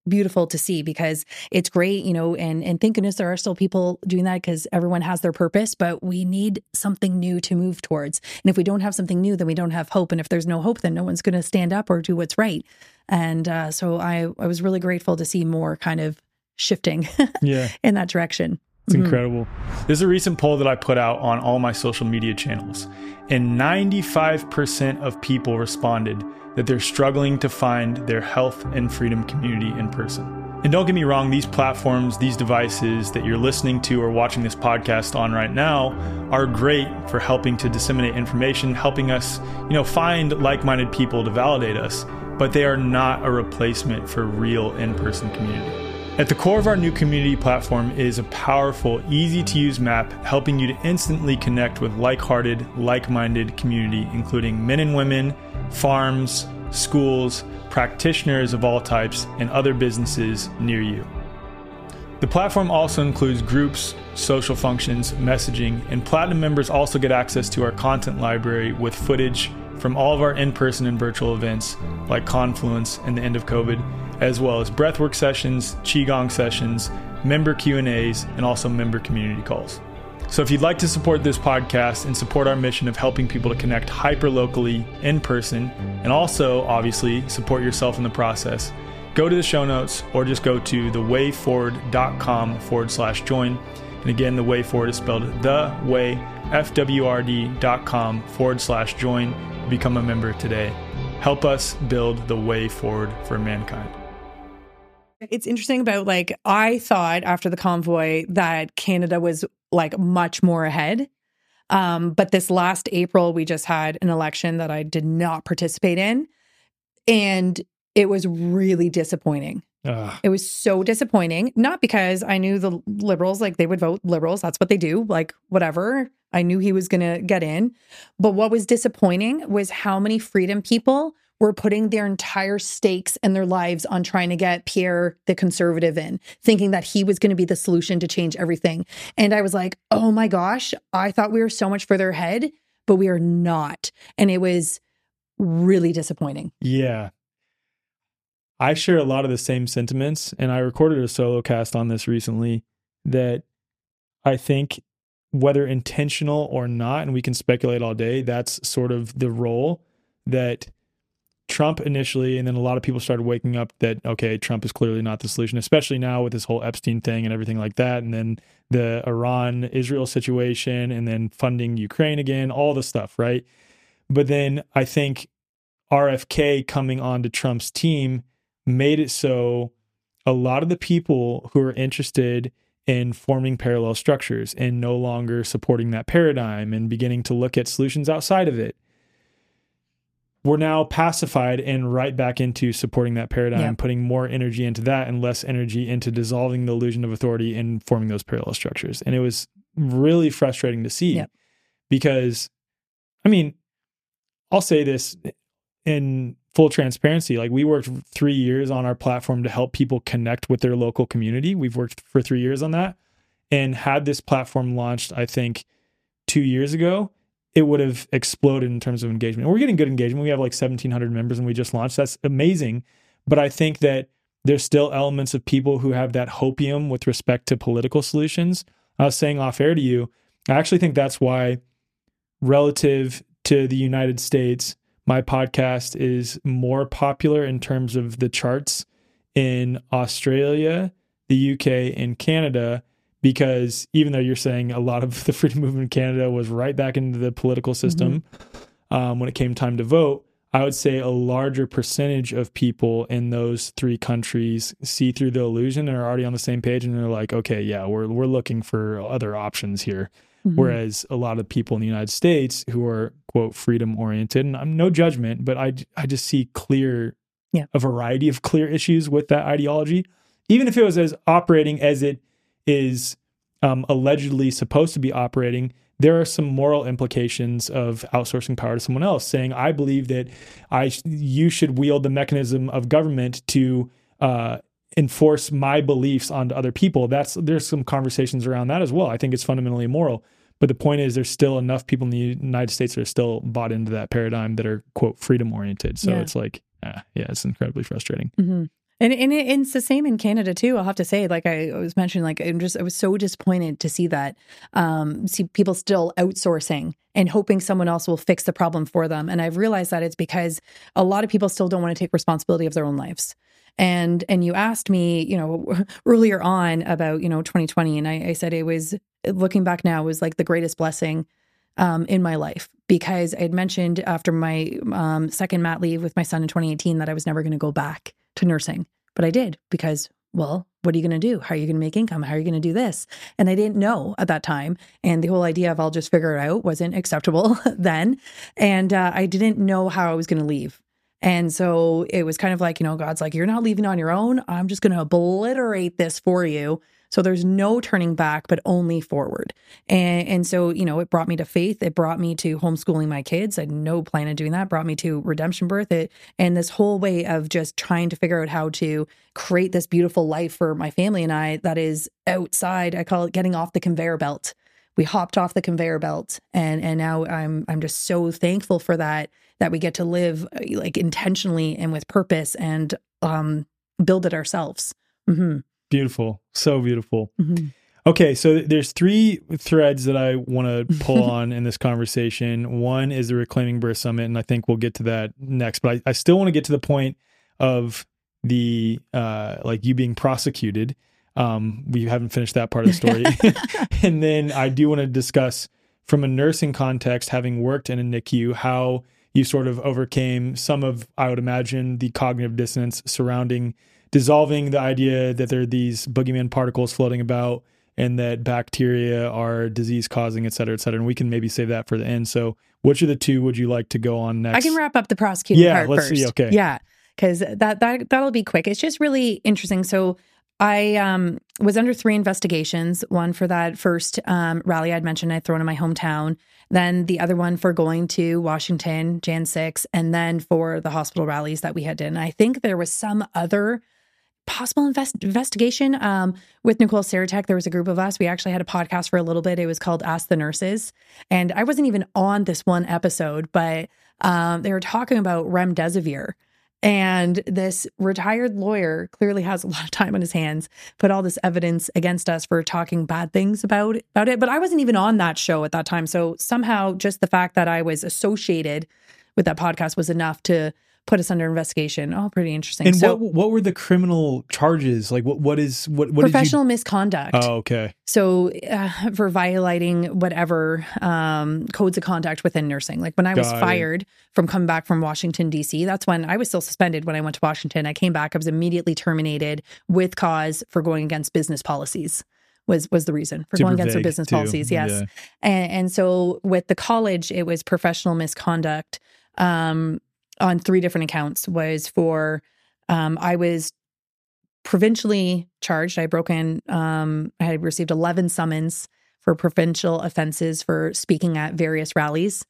beautiful to see, because it's great, you know, and, and thank goodness there are still people doing that, because everyone has their purpose, but we need something new to move towards. And if we don't have something new, then we don't have hope. And if there's no hope, then no one's going to stand up or do what's right. And uh, so I, I was really grateful to see more kind of shifting yeah. in that direction. It's mm-hmm. incredible. There's a recent poll that I put out on all my social media channels, and ninety-five percent of people responded that they're struggling to find their health and freedom community in person. And don't get me wrong, these platforms, these devices that you're listening to or watching this podcast on right now are great for helping to disseminate information, helping us, you know, find like-minded people to validate us, but they are not a replacement for real in-person community. At the core of our new community platform is a powerful, easy-to-use map helping you to instantly connect with like-hearted, like-minded community, including men and women, farms, schools, practitioners of all types, and other businesses near you. The platform also includes groups, social functions, messaging, and Platinum members also get access to our content library with footage from all of our in-person and virtual events like Confluence and the end of COVID, as well as breathwork sessions, Qigong sessions, member Q and A's, and also member community calls. So if you'd like to support this podcast and support our mission of helping people to connect hyper-locally in person, and also obviously support yourself in the process, go to the show notes or just go to thewayforward.com forward slash join. And again, the way forward is spelled the way, F W R D dot com forward slash join. Become a member today. Help us build the way forward for mankind. It's interesting about, like, I thought after the convoy that Canada was like much more ahead. Um, but this last April, we just had an election that I did not participate in. And it was really disappointing. Ugh. It was so disappointing. Not because I knew the Liberals, like they would vote Liberals. That's what they do. Like, whatever. I knew he was going to get in. But what was disappointing was how many freedom people were putting their entire stakes and their lives on trying to get Pierre, the conservative, in, thinking that he was going to be the solution to change everything. And I was like, oh my gosh, I thought we were so much further ahead, but we are not. And it was really disappointing. Yeah. I share a lot of the same sentiments, and I recorded a solo cast on this recently that I think, whether intentional or not, and we can speculate all day, that's sort of the role that Trump initially, and then a lot of people started waking up that, okay, Trump is clearly not the solution, especially now with this whole Epstein thing and everything like that. And then the Iran-Israel situation, and then funding Ukraine again, all the stuff, right? But then I think R F K coming onto Trump's team made it so a lot of the people who are interested in forming parallel structures and no longer supporting that paradigm and beginning to look at solutions outside of it, we're now pacified and right back into supporting that paradigm, yep. putting more energy into that and less energy into dissolving the illusion of authority and forming those parallel structures. And it was really frustrating to see yep. because, I mean, I'll say this in full transparency, like we worked three years on our platform to help people connect with their local community. We've worked for three years on that, and had this platform launched, I think, two years ago, it would have exploded in terms of engagement. We're getting good engagement. We have like seventeen hundred members and we just launched. That's amazing. But I think that there's still elements of people who have that hopium with respect to political solutions. I was saying off air to you, I actually think that's why, relative to the United States, my podcast is more popular in terms of the charts in Australia, the U K, and Canada. Because even though you're saying a lot of the freedom movement in Canada was right back into the political system mm-hmm. um, when it came time to vote, I would say a larger percentage of people in those three countries see through the illusion and are already on the same page, and they're like, okay, yeah, we're we're looking for other options here. Mm-hmm. Whereas a lot of people in the United States who are, quote, freedom oriented, and I'm no judgment, but I, I just see clear, yeah. a variety of clear issues with that ideology, even if it was as operating as it is um, allegedly supposed to be operating. There are some moral implications of outsourcing power to someone else, saying, I believe that I you should wield the mechanism of government to uh, enforce my beliefs onto other people. That's there's some conversations around that as well. I think it's fundamentally immoral. But the point is, there's still enough people in the United States that are still bought into that paradigm that are, quote, freedom oriented. So yeah. it's like, ah, yeah, it's incredibly frustrating. Mm-hmm. And, and it, it's the same in Canada too. I'll have to say, like I was mentioning, like I'm just, I was so disappointed to see that, um, see people still outsourcing and hoping someone else will fix the problem for them. And I've realized that it's because a lot of people still don't want to take responsibility of their own lives. And, and you asked me, you know, earlier on about, you know, twenty twenty. And I, I said, it was, looking back now, was like the greatest blessing um, in my life, because I had mentioned after my um, second mat leave with my son in twenty eighteen that I was never going to go back to nursing. But I did, because, well, what are you going to do? How are you going to make income? How are you going to do this? And I didn't know at that time. And the whole idea of I'll just figure it out wasn't acceptable then. And uh, I didn't know how I was going to leave. And so it was kind of like, you know, God's like, you're not leaving on your own. I'm just going to obliterate this for you. So there's no turning back, but only forward. And, and so, you know, it brought me to faith. It brought me to homeschooling my kids. I had no plan of doing that. It brought me to redemption birth. It, and this whole way of just trying to figure out how to create this beautiful life for my family and I that is outside. I call it getting off the conveyor belt. We hopped off the conveyor belt, and and now I'm I'm just so thankful for that, that we get to live like intentionally and with purpose and um, build it ourselves. Mm-hmm. Beautiful. So beautiful. Mm-hmm. Okay. So there's three threads that I want to pull on in this conversation. One is the Reclaiming Birth Summit, and I think we'll get to that next, but I, I still want to get to the point of the, uh, like you being prosecuted. Um, we haven't finished that part of the story. And then I do want to discuss from a nursing context, having worked in a N I C U, how you sort of overcame some of, I would imagine, the cognitive dissonance surrounding dissolving the idea that there are these boogeyman particles floating about and that bacteria are disease causing, et cetera, et cetera. And we can maybe save that for the end. So which of the two would you like to go on next? I can wrap up the prosecuting yeah, part let's first. See, okay. Yeah, because that, that, that'll be quick. It's just really interesting. So I um, was under three investigations, one for that first um, rally I'd mentioned I'd thrown in my hometown, then the other one for going to Washington, January sixth, and then for the hospital rallies that we had done. And I think there was some other possible invest- investigation um, with Nicole Saratek. There was a group of us. We actually had a podcast for a little bit. It was called Ask the Nurses. And I wasn't even on this one episode, but um, they were talking about remdesivir. And this retired lawyer clearly has a lot of time on his hands, put all this evidence against us for talking bad things about, about it. But I wasn't even on that show at that time. So somehow just the fact that I was associated with that podcast was enough to put us under investigation. Oh, pretty interesting. And so, what what were the criminal charges? Like what what is what what professional did you... misconduct. Oh, okay. So uh, for violating whatever um, codes of conduct within nursing. Like when I was Got fired it. from coming back from Washington, D C, that's when I was still suspended when I went to Washington. I came back, I was immediately terminated with cause for going against business policies. Was was the reason for Super going against their vague, business too. policies. Yes. Yeah. And, and so with the college, it was professional misconduct um, on three different accounts. Was for, um, I was provincially charged. I broke in, um, I had received eleven summons for provincial offenses for speaking at various rallies,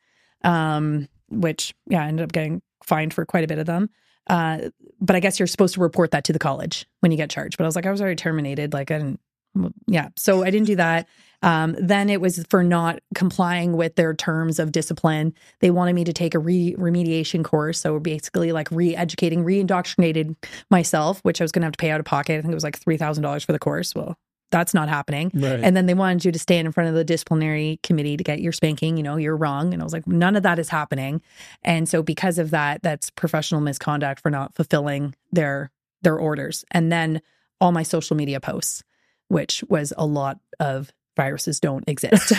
um, which, yeah, I ended up getting fined for quite a bit of them. Uh, but I guess you're supposed to report that to the college when you get charged. But I was like, I was already terminated. Like I didn't, yeah. So I didn't do that. Um, then it was for not complying with their terms of discipline. They wanted me to take a re- remediation course. So basically like re-educating, re-indoctrinated myself, which I was going to have to pay out of pocket. I think it was like three thousand dollars for the course. Well, that's not happening. Right. And then they wanted you to stand in front of the disciplinary committee to get your spanking. You know, you're wrong. And I was like, none of that is happening. And so because of that, that's professional misconduct for not fulfilling their, their orders. And then all my social media posts, which was a lot of viruses don't exist.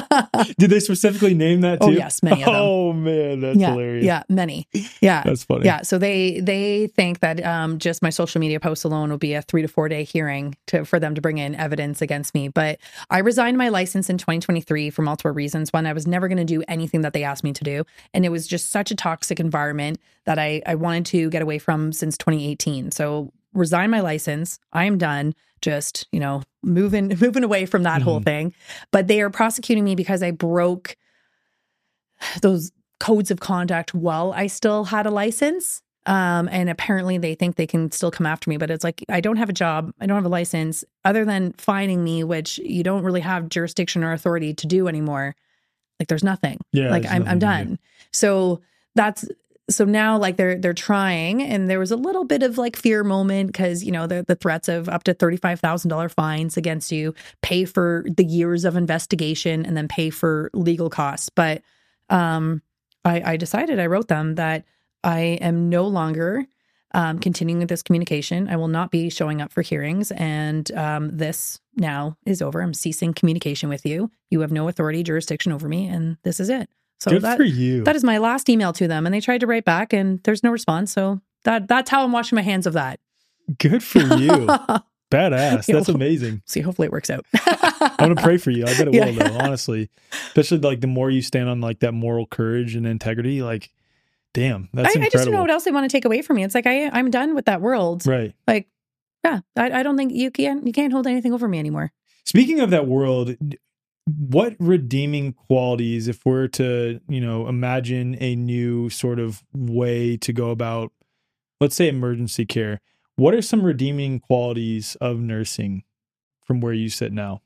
Did they specifically name that too? Oh yes, many of them. Oh man, that's yeah, hilarious. Yeah, many. Yeah. That's funny. Yeah. So they they think that um, just my social media posts alone will be a three to four day hearing to for them to bring in evidence against me. But I resigned my license in twenty twenty-three for multiple reasons. One, I was never going to do anything that they asked me to do. And it was just such a toxic environment that I, I wanted to get away from since twenty eighteen. So resign my license. I am done. Just, you know, moving, moving away from that mm-hmm. whole thing. But they are prosecuting me because I broke those codes of conduct while I still had a license. Um, and apparently they think they can still come after me, but it's like, I don't have a job. I don't have a license other than fining me, which you don't really have jurisdiction or authority to do anymore. Like there's nothing. Yeah, like I'm, I'm done. So that's so now like they're they're trying, and there was a little bit of like fear moment because, you know, the, the threats of up to thirty-five thousand dollars fines against you, pay for the years of investigation, and then pay for legal costs. But um, I, I decided, I wrote them that I am no longer um, continuing with this communication. I will not be showing up for hearings, and um, this now is over. I'm ceasing communication with you. You have no authority, jurisdiction over me, and this is it. So Good that, for you. That is my last email to them, and they tried to write back, and there's no response. So that that's how I'm washing my hands of that. Good for you. Badass. Yeah, That's amazing. See, hopefully it works out. I'm going to pray for you. I bet it Yeah. will, though, honestly. Especially like the more you stand on like that moral courage and integrity, like, damn, that's I, incredible. I just don't know what else they want to take away from me. It's like I I'm done with that world. Right. Like, yeah, I, I don't think you can you can't hold anything over me anymore. Speaking of that world, what redeeming qualities, if we're to, you know, imagine a new sort of way to go about, let's say, emergency care, what are some redeeming qualities of nursing from where you sit now?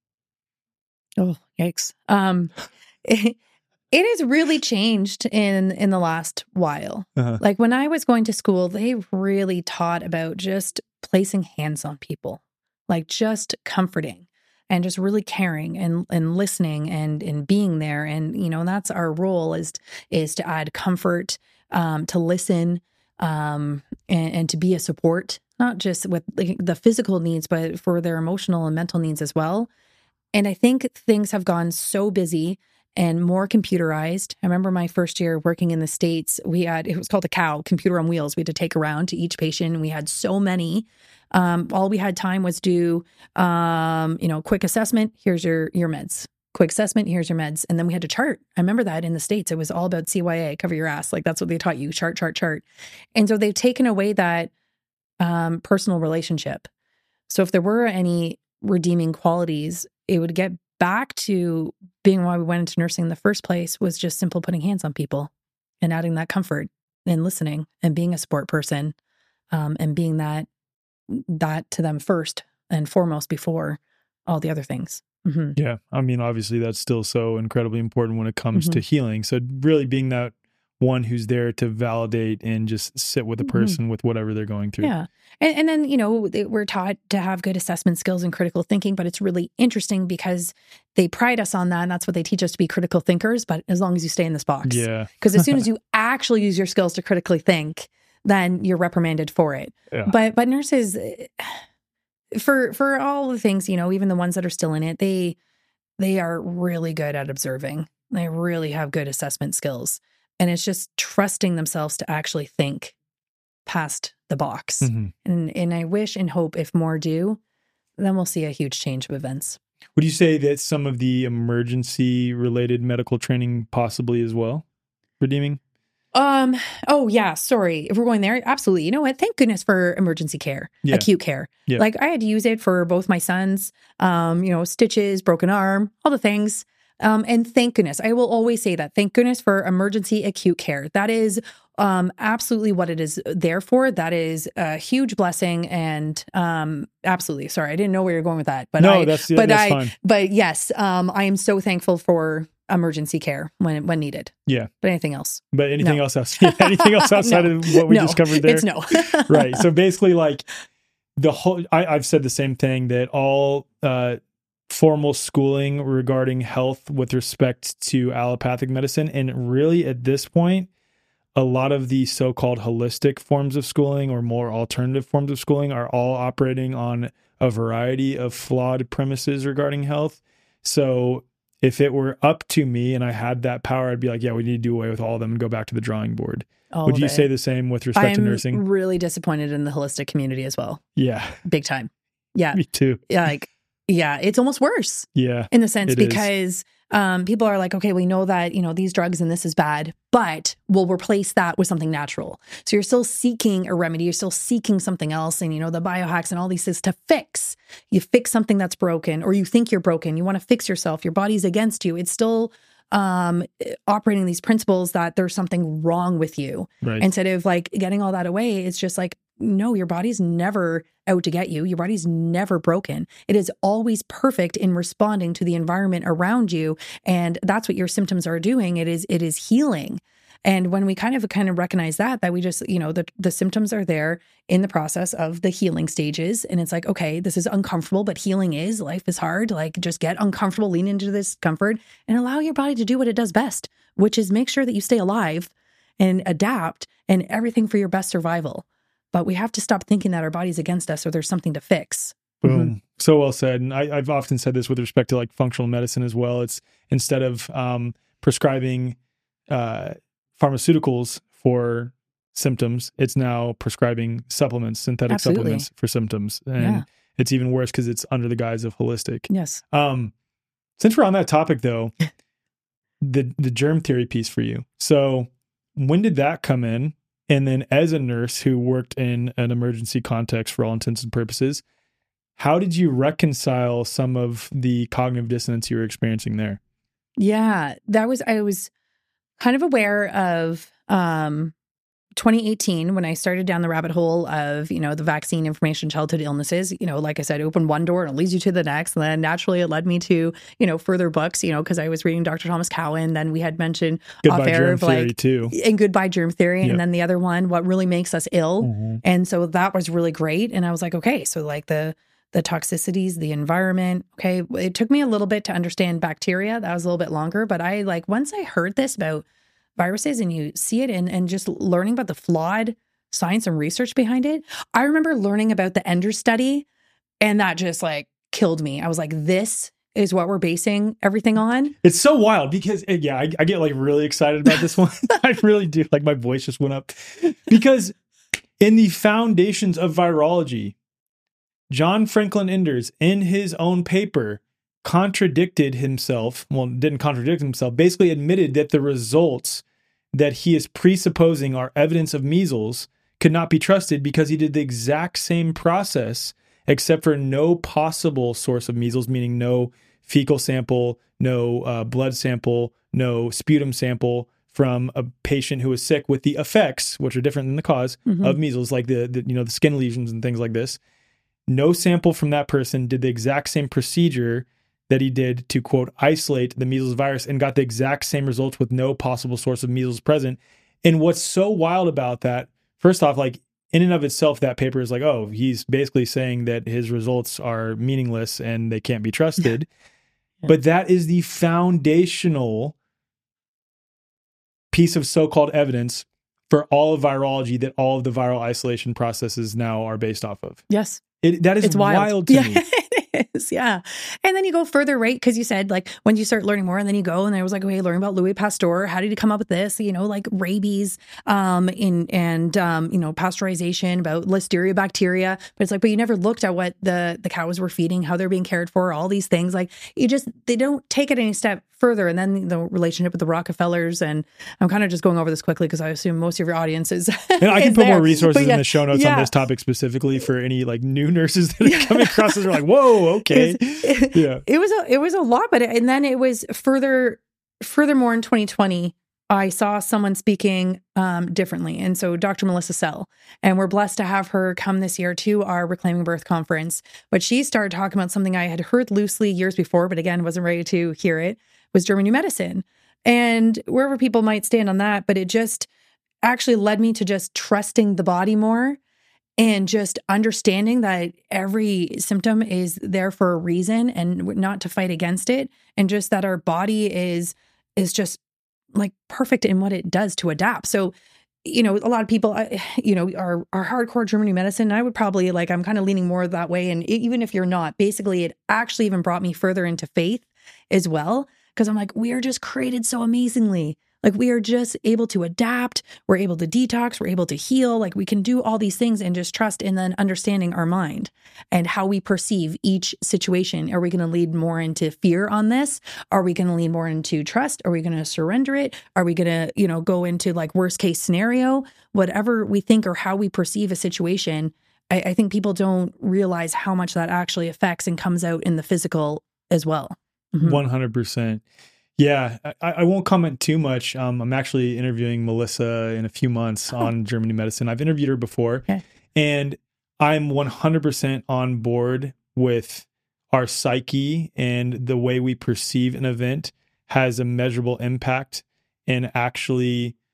Oh, yikes. Um, it, it has really changed in, in the last while. Uh-huh. Like when I was going to school, they really taught about just placing hands on people, like just comforting and just really caring and, and listening and, and being there. And, you know, that's our role is, is to add comfort, um, to listen, um, and, and to be a support, not just with the, the physical needs, but for their emotional and mental needs as well. And I think things have gone so busy and more computerized. I remember my first year working in the States, we had, it was called a C O W, computer on wheels. We had to take around to each patient. And we had so many. Um, all we had time was do, um, you know, quick assessment. Here's your, your meds. Quick assessment. Here's your meds. And then we had to chart. I remember that in the States, it was all about C Y A, cover your ass. Like that's what they taught you, chart, chart, chart. And so they've taken away that um, personal relationship. So if there were any redeeming qualities, it would get back to being why we went into nursing in the first place, was just simple putting hands on people and adding that comfort and listening and being a support person, um, and being that that to them first and foremost before all the other things. Mm-hmm. Yeah. I mean, obviously that's still so incredibly important when it comes Mm-hmm. to healing. So really being that one who's there to validate and just sit with a person mm-hmm. with whatever they're going through. Yeah. And, and then, you know, we're taught to have good assessment skills and critical thinking, but it's really interesting because they pride us on that. And that's what they teach us, to be critical thinkers, but as long as you stay in this box. Yeah. Because as soon as you actually use your skills to critically think, then you're reprimanded for it. Yeah. But, but nurses, for, for all the things, you know, even the ones that are still in it, they, they are really good at observing. They really have good assessment skills. And it's just trusting themselves to actually think past the box. Mm-hmm. And and I wish and hope if more do, then we'll see a huge change of events. Would you say that some of the emergency related medical training possibly as well redeeming? Um, oh yeah, sorry. If we're going there, absolutely. You know what? Thank goodness for emergency care, yeah. acute care. Yeah. Like I had to use it for both my sons, um, you know, stitches, broken arm, all the things. Um, and thank goodness, I will always say that. Thank goodness for emergency acute care. That is um, absolutely what it is there for. That is a huge blessing, and um, absolutely. Sorry, I didn't know where you're going with that, but no, I, that's but that's I, fine. But yes, um, I am so thankful for emergency care when when needed. Yeah. But anything else? But anything No. else outside? Anything else outside No. of what we No. just covered there? It's no. Right. So basically, like the whole, I, I've said the same thing, that all uh, formal schooling regarding health with respect to allopathic medicine, and really at this point, a lot of the so-called holistic forms of schooling or more alternative forms of schooling are all operating on a variety of flawed premises regarding health. So if it were up to me and I had that power, I'd be like, yeah, we need to do away with all of them and go back to the drawing board. All Would of you it. say the same with respect I'm to nursing? really disappointed in the holistic community as well. Yeah. Big time. Yeah. Me too. Yeah, like, yeah, it's almost worse Yeah. in the sense it is. because um, people are like, okay, we know that, you know, these drugs and this is bad, but we'll replace that with something natural. So you're still seeking a remedy. You're still seeking something else. And, you know, the biohacks and all these things to fix. You fix something that's broken, or you think you're broken. You want to fix yourself. Your body's against you. It's still um, operating these principles that there's something wrong with you. Right. Instead of like getting all that away, it's just like, no, your body's never out to get you. Your body's never broken. It is always perfect in responding to the environment around you. And that's what your symptoms are doing. It is, it is healing. And when we kind of kind of recognize that, that we just, you know, the, the symptoms are there in the process of the healing stages. And it's like, okay, this is uncomfortable, but healing is, life is hard. Like just get uncomfortable, lean into this comfort and allow your body to do what it does best, which is make sure that you stay alive and adapt and everything for your best survival. But we have to stop thinking that our body's against us or there's something to fix. Boom. Mm-hmm. So well said. And I, I've often said this with respect to like functional medicine as well. It's instead of um, prescribing uh, pharmaceuticals for symptoms, it's now prescribing supplements, synthetic Absolutely. supplements for symptoms. And Yeah. it's even worse because it's under the guise of holistic. Yes. Um, since we're on that topic though, the the germ theory piece for you. So when did that come in? And then as a nurse who worked in an emergency context for all intents and purposes, how did you reconcile some of the cognitive dissonance you were experiencing there? Yeah, that was, I was kind of aware of um, twenty eighteen when I started down the rabbit hole of, you know, the vaccine information, childhood illnesses. You know, like I said, open one door and it leads you to the next. And then naturally it led me to, you know, further books, you know, because I was reading Doctor Thomas Cowan. Then we had mentioned Goodbye off air germ of theory like, too. and Goodbye Germ Theory. Yep. And then the other one, What Really Makes Us Ill. Mm-hmm. And so that was really great. And I was like, okay, so like the, the toxicities, the environment. Okay. It took me a little bit to understand bacteria. That was a little bit longer, but I like, once I heard this about viruses and you see it and, and just learning about the flawed science and research behind it. I remember learning about the Ender study and that just like killed me. I was like, this is what we're basing everything on. It's so wild because yeah, I, I get like really excited about this one. I really do. Like my voice just went up because in the foundations of virology, John Franklin Enders, in his own paper, contradicted himself. Well, didn't contradict himself, basically admitted that the results that he is presupposing are evidence of measles could not be trusted because he did the exact same process, except for no possible source of measles, meaning no fecal sample, no uh, blood sample, no sputum sample from a patient who was sick with the effects, which are different than the cause Mm-hmm. of measles, like the, the you know the skin lesions and things like this. No sample from that person did the exact same procedure that he did to, quote, isolate the measles virus and got the exact same results with no possible source of measles present. And what's so wild about that, first off, like in and of itself, that paper is like, oh, he's basically saying that his results are meaningless and they can't be trusted. Yeah. But that is the foundational piece of so-called evidence for all of virology that all of the viral isolation processes now are based off of. Yes. It, that is It's wild, wild to yeah, me. It is, yeah. And then you go further, right? Because you said like when you start learning more, and then you go and I was like, okay, learn about Louis Pasteur. How did he come up with this? You know, like rabies, um, in and um, you know, pasteurization, about Listeria bacteria. But it's like, but you never looked at what the the cows were feeding, how they're being cared for, all these things. Like you just they don't take it any step further. And then the relationship with the Rockefellers, and I'm kind of just going over this quickly because I assume most of your audience is. And I can is put there. more resources But yeah, in the show notes yeah. on this topic specifically for any like new nurses that are coming across this are like, whoa, okay. It, Yeah. it was a it was a lot, but and then it was further furthermore in twenty twenty, I saw someone speaking um, differently, and so Doctor Melissa Sell, and we're blessed to have her come this year to our Reclaiming Birth conference. But she started talking about something I had heard loosely years before, but again wasn't ready to hear it. Was German New Medicine, and wherever people might stand on that, but it just actually led me to just trusting the body more. And just understanding that every symptom is there for a reason and not to fight against it. And just that our body is, is just like perfect in what it does to adapt. So, you know, a lot of people, you know, are, are hardcore German New Medicine. And I would probably like, I'm kind of leaning more that way. And even if you're not, basically it actually even brought me further into faith as well. Cause I'm like, we are just created so amazingly. Like we are just able to adapt. We're able to detox. We're able to heal. Like we can do all these things and just trust in then understanding our mind and how we perceive each situation. Are we going to lead more into fear on this? Are we going to lean more into trust? Are we going to surrender it? Are we going to, you know, go into like worst case scenario? Whatever we think or how we perceive a situation, I, I think people don't realize how much that actually affects and comes out in the physical as well. Mm-hmm. one hundred percent. Yeah, I, I won't comment too much. Um, I'm actually interviewing Melissa in a few months Oh. on German New Medicine. I've interviewed her before, Okay. and I'm one hundred percent on board with our psyche, and the way we perceive an event has a measurable impact in actually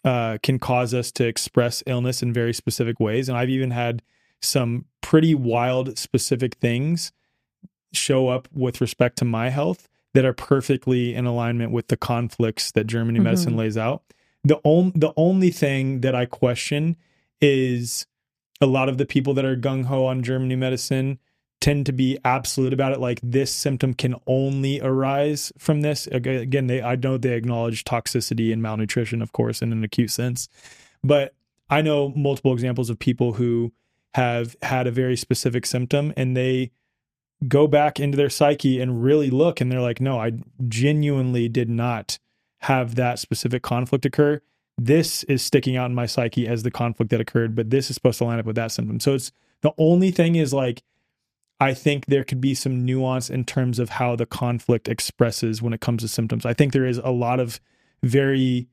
uh, can cause us to express illness in very specific ways. And I've even had some pretty wild specific things show up with respect to my health that are perfectly in alignment with the conflicts that Germany Mm-hmm. medicine lays out. The, on, the only thing that I question is a lot of the people that are gung-ho on Germany medicine tend to be absolute about it. Like, this symptom can only arise from this. Again, they, I know they acknowledge toxicity and malnutrition, of course, in an acute sense. But I know multiple examples of people who have had a very specific symptom and they go back into their psyche and really look, and they're like, no, I genuinely did not have that specific conflict occur. This is sticking out in my psyche as the conflict that occurred, but this is supposed to line up with that symptom. So it's the only thing is like, I think there could be some nuance in terms of how the conflict expresses when it comes to symptoms. I think there is a lot of very,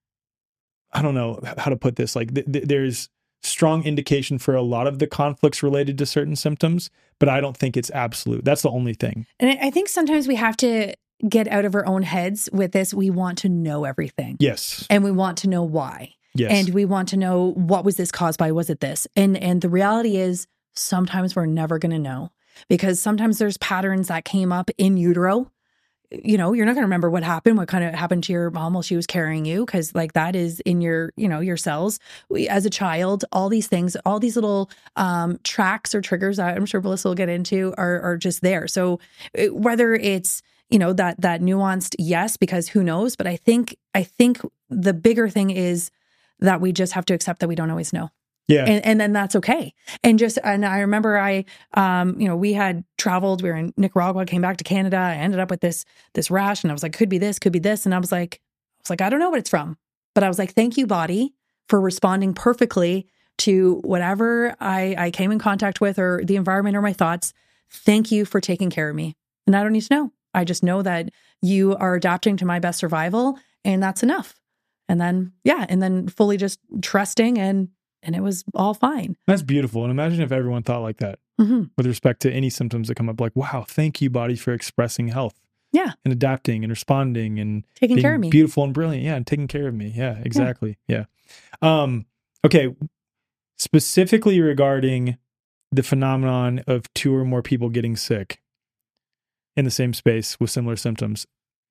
I don't know how to put this, like th- th- there's strong indication for a lot of the conflicts related to certain symptoms, but I don't think it's absolute. That's the only thing. And I I think sometimes we have to get out of our own heads with this. We want to know everything. Yes. And we want to know why. Yes. And we want to know, what was this caused by? Was it this? And and the reality is, sometimes we're never going to know, because sometimes there's patterns that came up in utero. You know, you're not going to remember what happened, what kind of happened to your mom while she was carrying you, because like that is in your, you know, your cells. We, as a child, all these things, all these little um, tracks or triggers that I'm sure Melissa will get into are are just there. So it, whether it's, you know, that that nuanced, yes, because who knows? But I think I think the bigger thing is that we just have to accept that we don't always know. Yeah. And, and then that's okay. And just, and I remember I, um, you know, we had traveled, we were in Nicaragua, came back to Canada. I ended up with this, this rash, and I was like, could be this, could be this. And I was like, I was like, I don't know what it's from, but I was like, thank you, body, for responding perfectly to whatever I, I came in contact with, or the environment, or my thoughts. Thank you for taking care of me. And I don't need to know. I just know that you are adapting to my best survival, and that's enough. And then, yeah. And then fully just trusting, and And it was all fine. That's beautiful. And imagine if everyone thought like that Mm-hmm. with respect to any symptoms that come up. Like, wow, thank you, body, for expressing health. Yeah. And adapting and responding and Taking being care of me. beautiful and brilliant. Yeah. And taking care of me. Yeah, exactly. Yeah. yeah. Um, okay. Specifically regarding the phenomenon of two or more people getting sick in the same space with similar symptoms,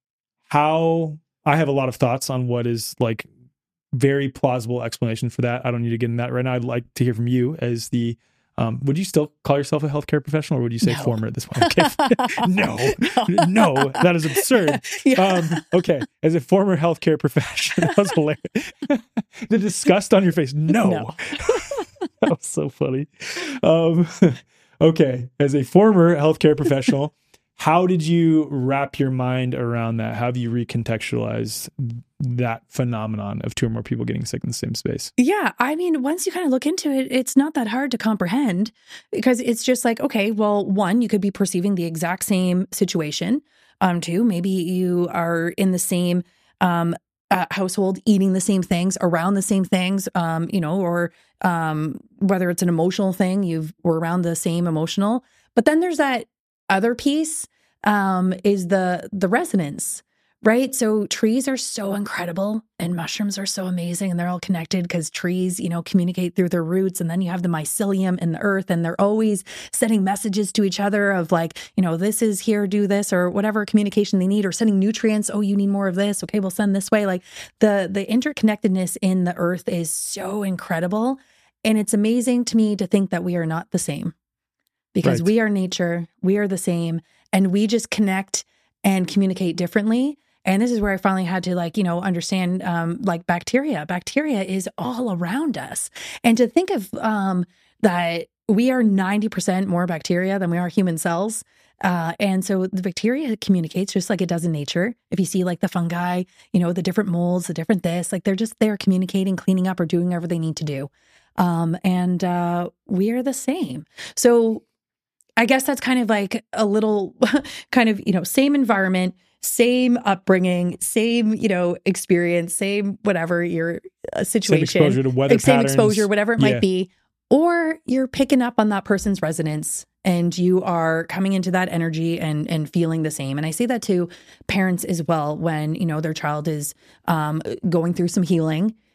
how I have a lot of thoughts on what is like very plausible explanation for that. I don't need to get in that right now. I'd like to hear from you as the, um, would you still call yourself a healthcare professional, or would you say No. former at this point? Okay. no, no, that is absurd. Yeah. Um, okay. As a former healthcare professional, that was hilarious. The disgust on your face. No, No. that was so funny. Um, okay. As a former healthcare professional, how did you wrap your mind around that? How have you recontextualized that phenomenon of two or more people getting sick in the same space? Yeah. I mean, once you kind of look into it, it's not that hard to comprehend, because it's just like, okay, well, one, you could be perceiving the exact same situation. Um, two, maybe you are in the same um, uh, household, eating the same things, around the same things, um, you know, or um, whether it's an emotional thing, you've were around the same emotional. But then there's that other piece, um, is the the resonance. Right. So trees are so incredible, and mushrooms are so amazing, and they're all connected because trees, you know, communicate through their roots. And then you have the mycelium in the earth, and they're always sending messages to each other of like, you know, this is here, do this, or whatever communication they need, or sending nutrients. Oh, you need more of this. Okay, we'll send this way. Like the, the interconnectedness in the earth is so incredible. And it's amazing to me to think that we are not the same, because Right. we are nature, we are the same, and we just connect and communicate differently. And this is where I finally had to like, you know, understand um, like bacteria. Bacteria is all around us. And to think of um, that we are ninety percent more bacteria than we are human cells. Uh, and so the bacteria communicates just like it does in nature. If you see like the fungi, you know, the different molds, the different this, like they're just there communicating, cleaning up, or doing whatever they need to do. Um, and uh, we are the same. So I guess that's kind of like a little kind of, you know, same environment, same upbringing, same, you know, experience, same whatever your uh, situation. Same exposure to weather Same patterns. exposure, whatever it Yeah. might be. Or you're picking up on that person's resonance, and you are coming into that energy and and feeling the same. And I say that to parents as well when, you know, their child is um, going through some healing,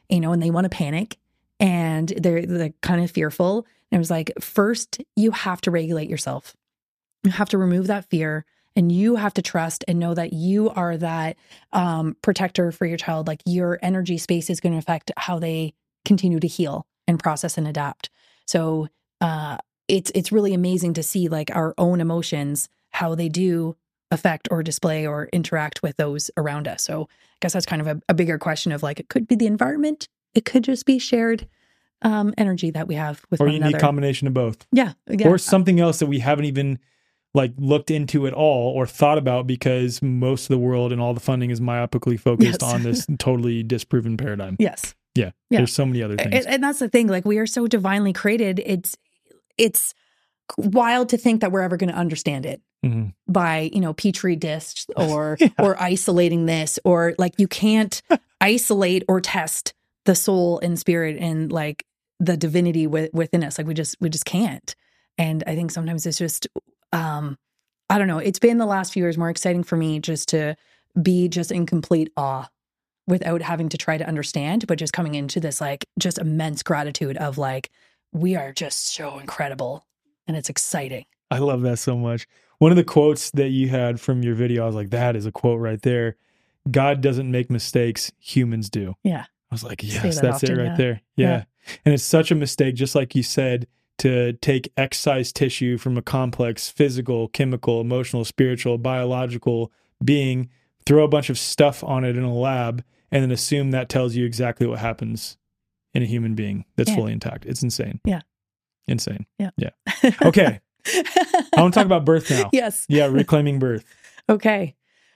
you know, and they want to panic and they're, they're kind of fearful. And it was like, first, you have to regulate yourself. You have to remove that fear, and you have to trust and know that you are that um, protector for your child. Like your energy space is going to affect how they continue to heal and process and adapt. So uh, it's it's really amazing to see like our own emotions, how they do affect or display or interact with those around us. So I guess that's kind of a, a bigger question of like, it could be the environment. It could just be shared um, energy that we have with or one you another. need a combination of both. Yeah, yeah. Or something else that we haven't even like looked into at all or thought about, because most of the world and all the funding is myopically focused Yes. on this totally disproven paradigm. Yes. Yeah. Yeah. There's so many other things. And, and that's the thing. Like we are so divinely created. It's it's wild to think that we're ever going to understand it Mhm. by, you know, petri discs or Yeah. or isolating this, or like you can't isolate or test the soul and spirit and like the divinity wi- within us. Like we just we just can't. And I think sometimes it's just um I don't know. It's been the last few years more exciting for me just to be just in complete awe without having to try to understand, but just coming into this like just immense gratitude of like, we are just so incredible and it's exciting. I love that so much. One of the quotes that you had from your video, I was like, that is a quote right there. God doesn't make mistakes, humans do. Yeah. I was like, Say yes, that that's often, it right yeah. there. Yeah. Yeah. And it's such a mistake, just like you said, to take X-sized tissue from a complex physical, chemical, emotional, spiritual, biological being, throw a bunch of stuff on it in a lab, and then assume that tells you exactly what happens in a human being that's Yeah. fully intact. It's insane. Yeah. Insane. Yeah. Yeah. Okay. I want to talk about birth now. Yes. Yeah. Reclaiming birth. Okay.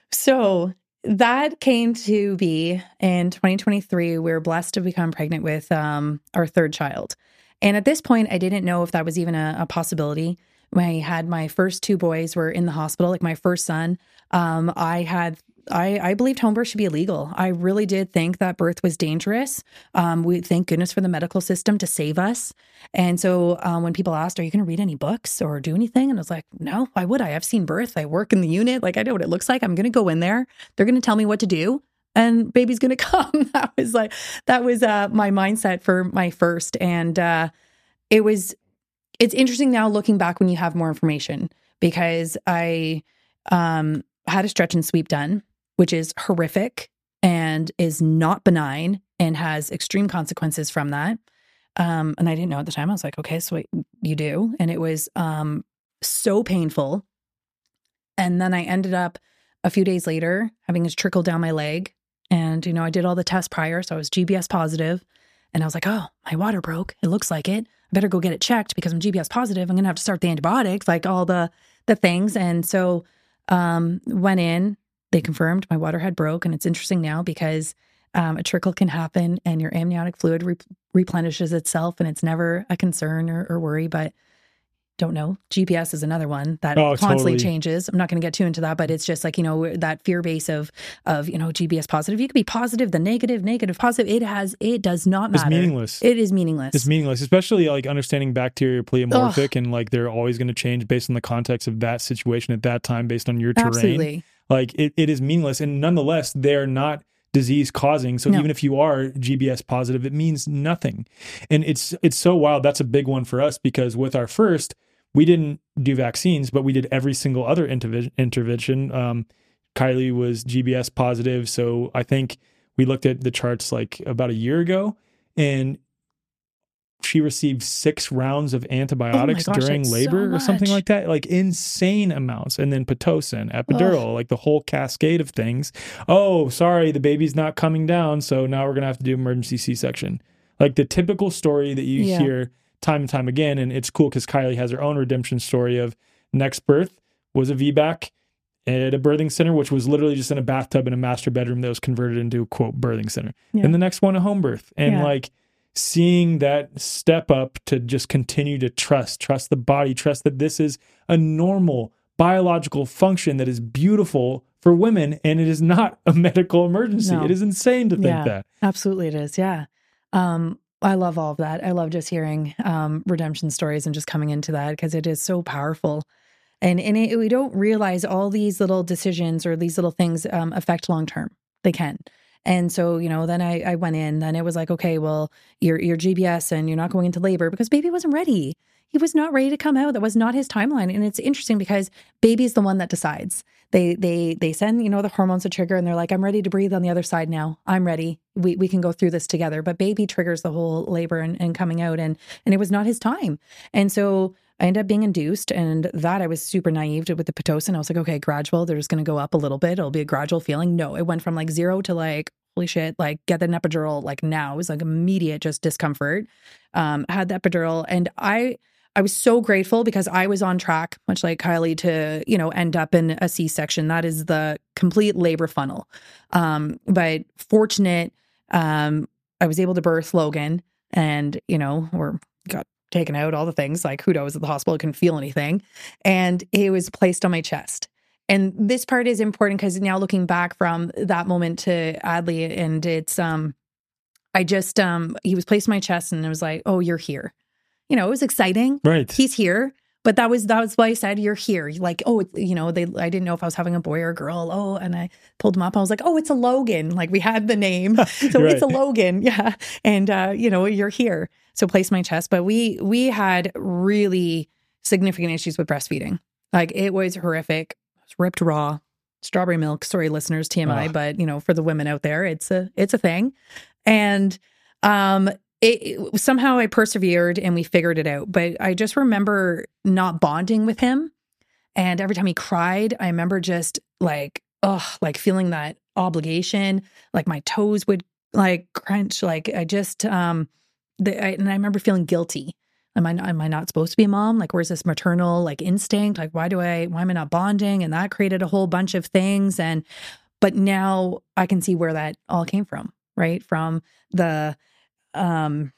So that came to be in twenty twenty-three. We were blessed to become pregnant with um, our third child. And at this point, I didn't know if that was even a, a possibility. When I had my first two boys were in the hospital, like my first son, um, I had, I, I believed home birth should be illegal. I really did think that birth was dangerous. Um, we thank goodness for the medical system to save us. And so um, when people asked, are you going to read any books or do anything? And I was like, no, why would I? I've seen birth. I work in the unit. Like I know what it looks like. I'm going to go in there. They're going to tell me what to do. And baby's going to come. That was like, that was uh, my mindset for my first. And uh, it was, it's interesting now looking back when you have more information, because I um, had a stretch and sweep done, which is horrific and is not benign and has extreme consequences from that. Um, and I didn't know at the time. I was like, okay, so wait, you do. And it was um, so painful. And then I ended up a few days later having this trickle down my leg. And, you know, I did all the tests prior. So I was G B S positive. And I was like, oh, my water broke. It looks like it. I better go get it checked because I'm G B S positive. I'm going to have to start the antibiotics, like all the the things. And so um, went in. They confirmed my water had broke. And it's interesting now because um, a trickle can happen and your amniotic fluid re- replenishes itself. And it's never a concern or, or worry. But don't know. G P S is another one that Oh, constantly totally. changes. I'm not going to get too into that, but it's just like, you know, that fear base of, of, you know, G B S positive. You could be positive, the negative, negative, positive. It has, it does not matter. It's meaningless. It is meaningless. It's meaningless, especially like understanding bacteria are pleomorphic. Ugh. And like they're always going to change based on the context of that situation at that time, based on your terrain. Absolutely. Like it, it is meaningless. And nonetheless, they're not disease causing. So No. even if you are G B S positive, it means nothing. And it's it's so wild. That's a big one for us because with our first, we didn't do vaccines, but we did every single other interve- intervention. Um, Kylie was G B S positive. So I think we looked at the charts like about a year ago, and she received six rounds of antibiotics Oh my gosh, during that's labor so or something much. like that, like insane amounts. And then Pitocin, epidural, like the whole cascade of things. Oh, sorry, the baby's not coming down. So now we're going to have to do emergency C-section. Like the typical story that you Yeah. hear time and time again. And it's cool because Kylie has her own redemption story of next birth was a V BAC at a birthing center, which was literally just in a bathtub in a master bedroom that was converted into a quote birthing center. Yeah. And the next one, a home birth. And Yeah. like seeing that step up to just continue to trust, trust the body, trust that this is a normal biological function that is beautiful for women. And it is not a medical emergency. No. It is insane to think Yeah. that. Absolutely it is. Yeah. Um, I love all of that. I love just hearing um, redemption stories and just coming into that because it is so powerful. And, and it, we don't realize all these little decisions or these little things um, affect long-term. They can. And so, you know, then I, I went in, then it was like, okay, well, you're, you're G B S and you're not going into labor because baby wasn't ready. He was not ready to come out. That was not his timeline. And it's interesting because baby's the one that decides. They they they send, you know, the hormones to trigger and they're like, I'm ready to breathe on the other side now. I'm ready. We we can go through this together. But baby triggers the whole labor and, and coming out. And and it was not his time. And so I ended up being induced, and that I was super naive to with the Pitocin. I was like, okay, gradual. They're just going to go up a little bit. It'll be a gradual feeling. No, it went from like zero to like, holy shit, like get an epidural like now. It was like immediate just discomfort. Um, had the epidural, and I... I was so grateful because I was on track, much like Kylie, to, you know, end up in a C-section. That is the complete labor funnel. Um, but fortunate, um, I was able to birth Logan, and, you know, or got taken out, all the things, like Hudo was at the hospital, couldn't feel anything. And it was placed on my chest. And this part is important because now looking back from that moment to Adley, and it's, um, I just, um, he was placed on my chest and it was like, oh, you're here. You know, it was exciting. Right. He's here. But that was that was why I said, you're here. Like, oh, it's, you know, they I didn't know if I was having a boy or a girl. Oh, and I pulled him up. I was like, oh, it's a Logan. Like, we had the name. So Right. It's a Logan. Yeah. And, uh, you know, you're here. So place my chest. But we we had really significant issues with breastfeeding. Like, it was horrific. It was ripped raw. Strawberry milk. Sorry, listeners, T M I. Oh. But, you know, for the women out there, it's a it's a thing. And um It, it, somehow I persevered and we figured it out. But I just remember not bonding with him. And every time he cried, I remember just like, oh, like feeling that obligation, like my toes would like crunch. Like I just, um, the, I, and I remember feeling guilty. Am I, am I not supposed to be a mom? Like, where's this maternal like instinct? Like, why do I, why am I not bonding? And that created a whole bunch of things. And, but now I can see where that all came from, right? From the, um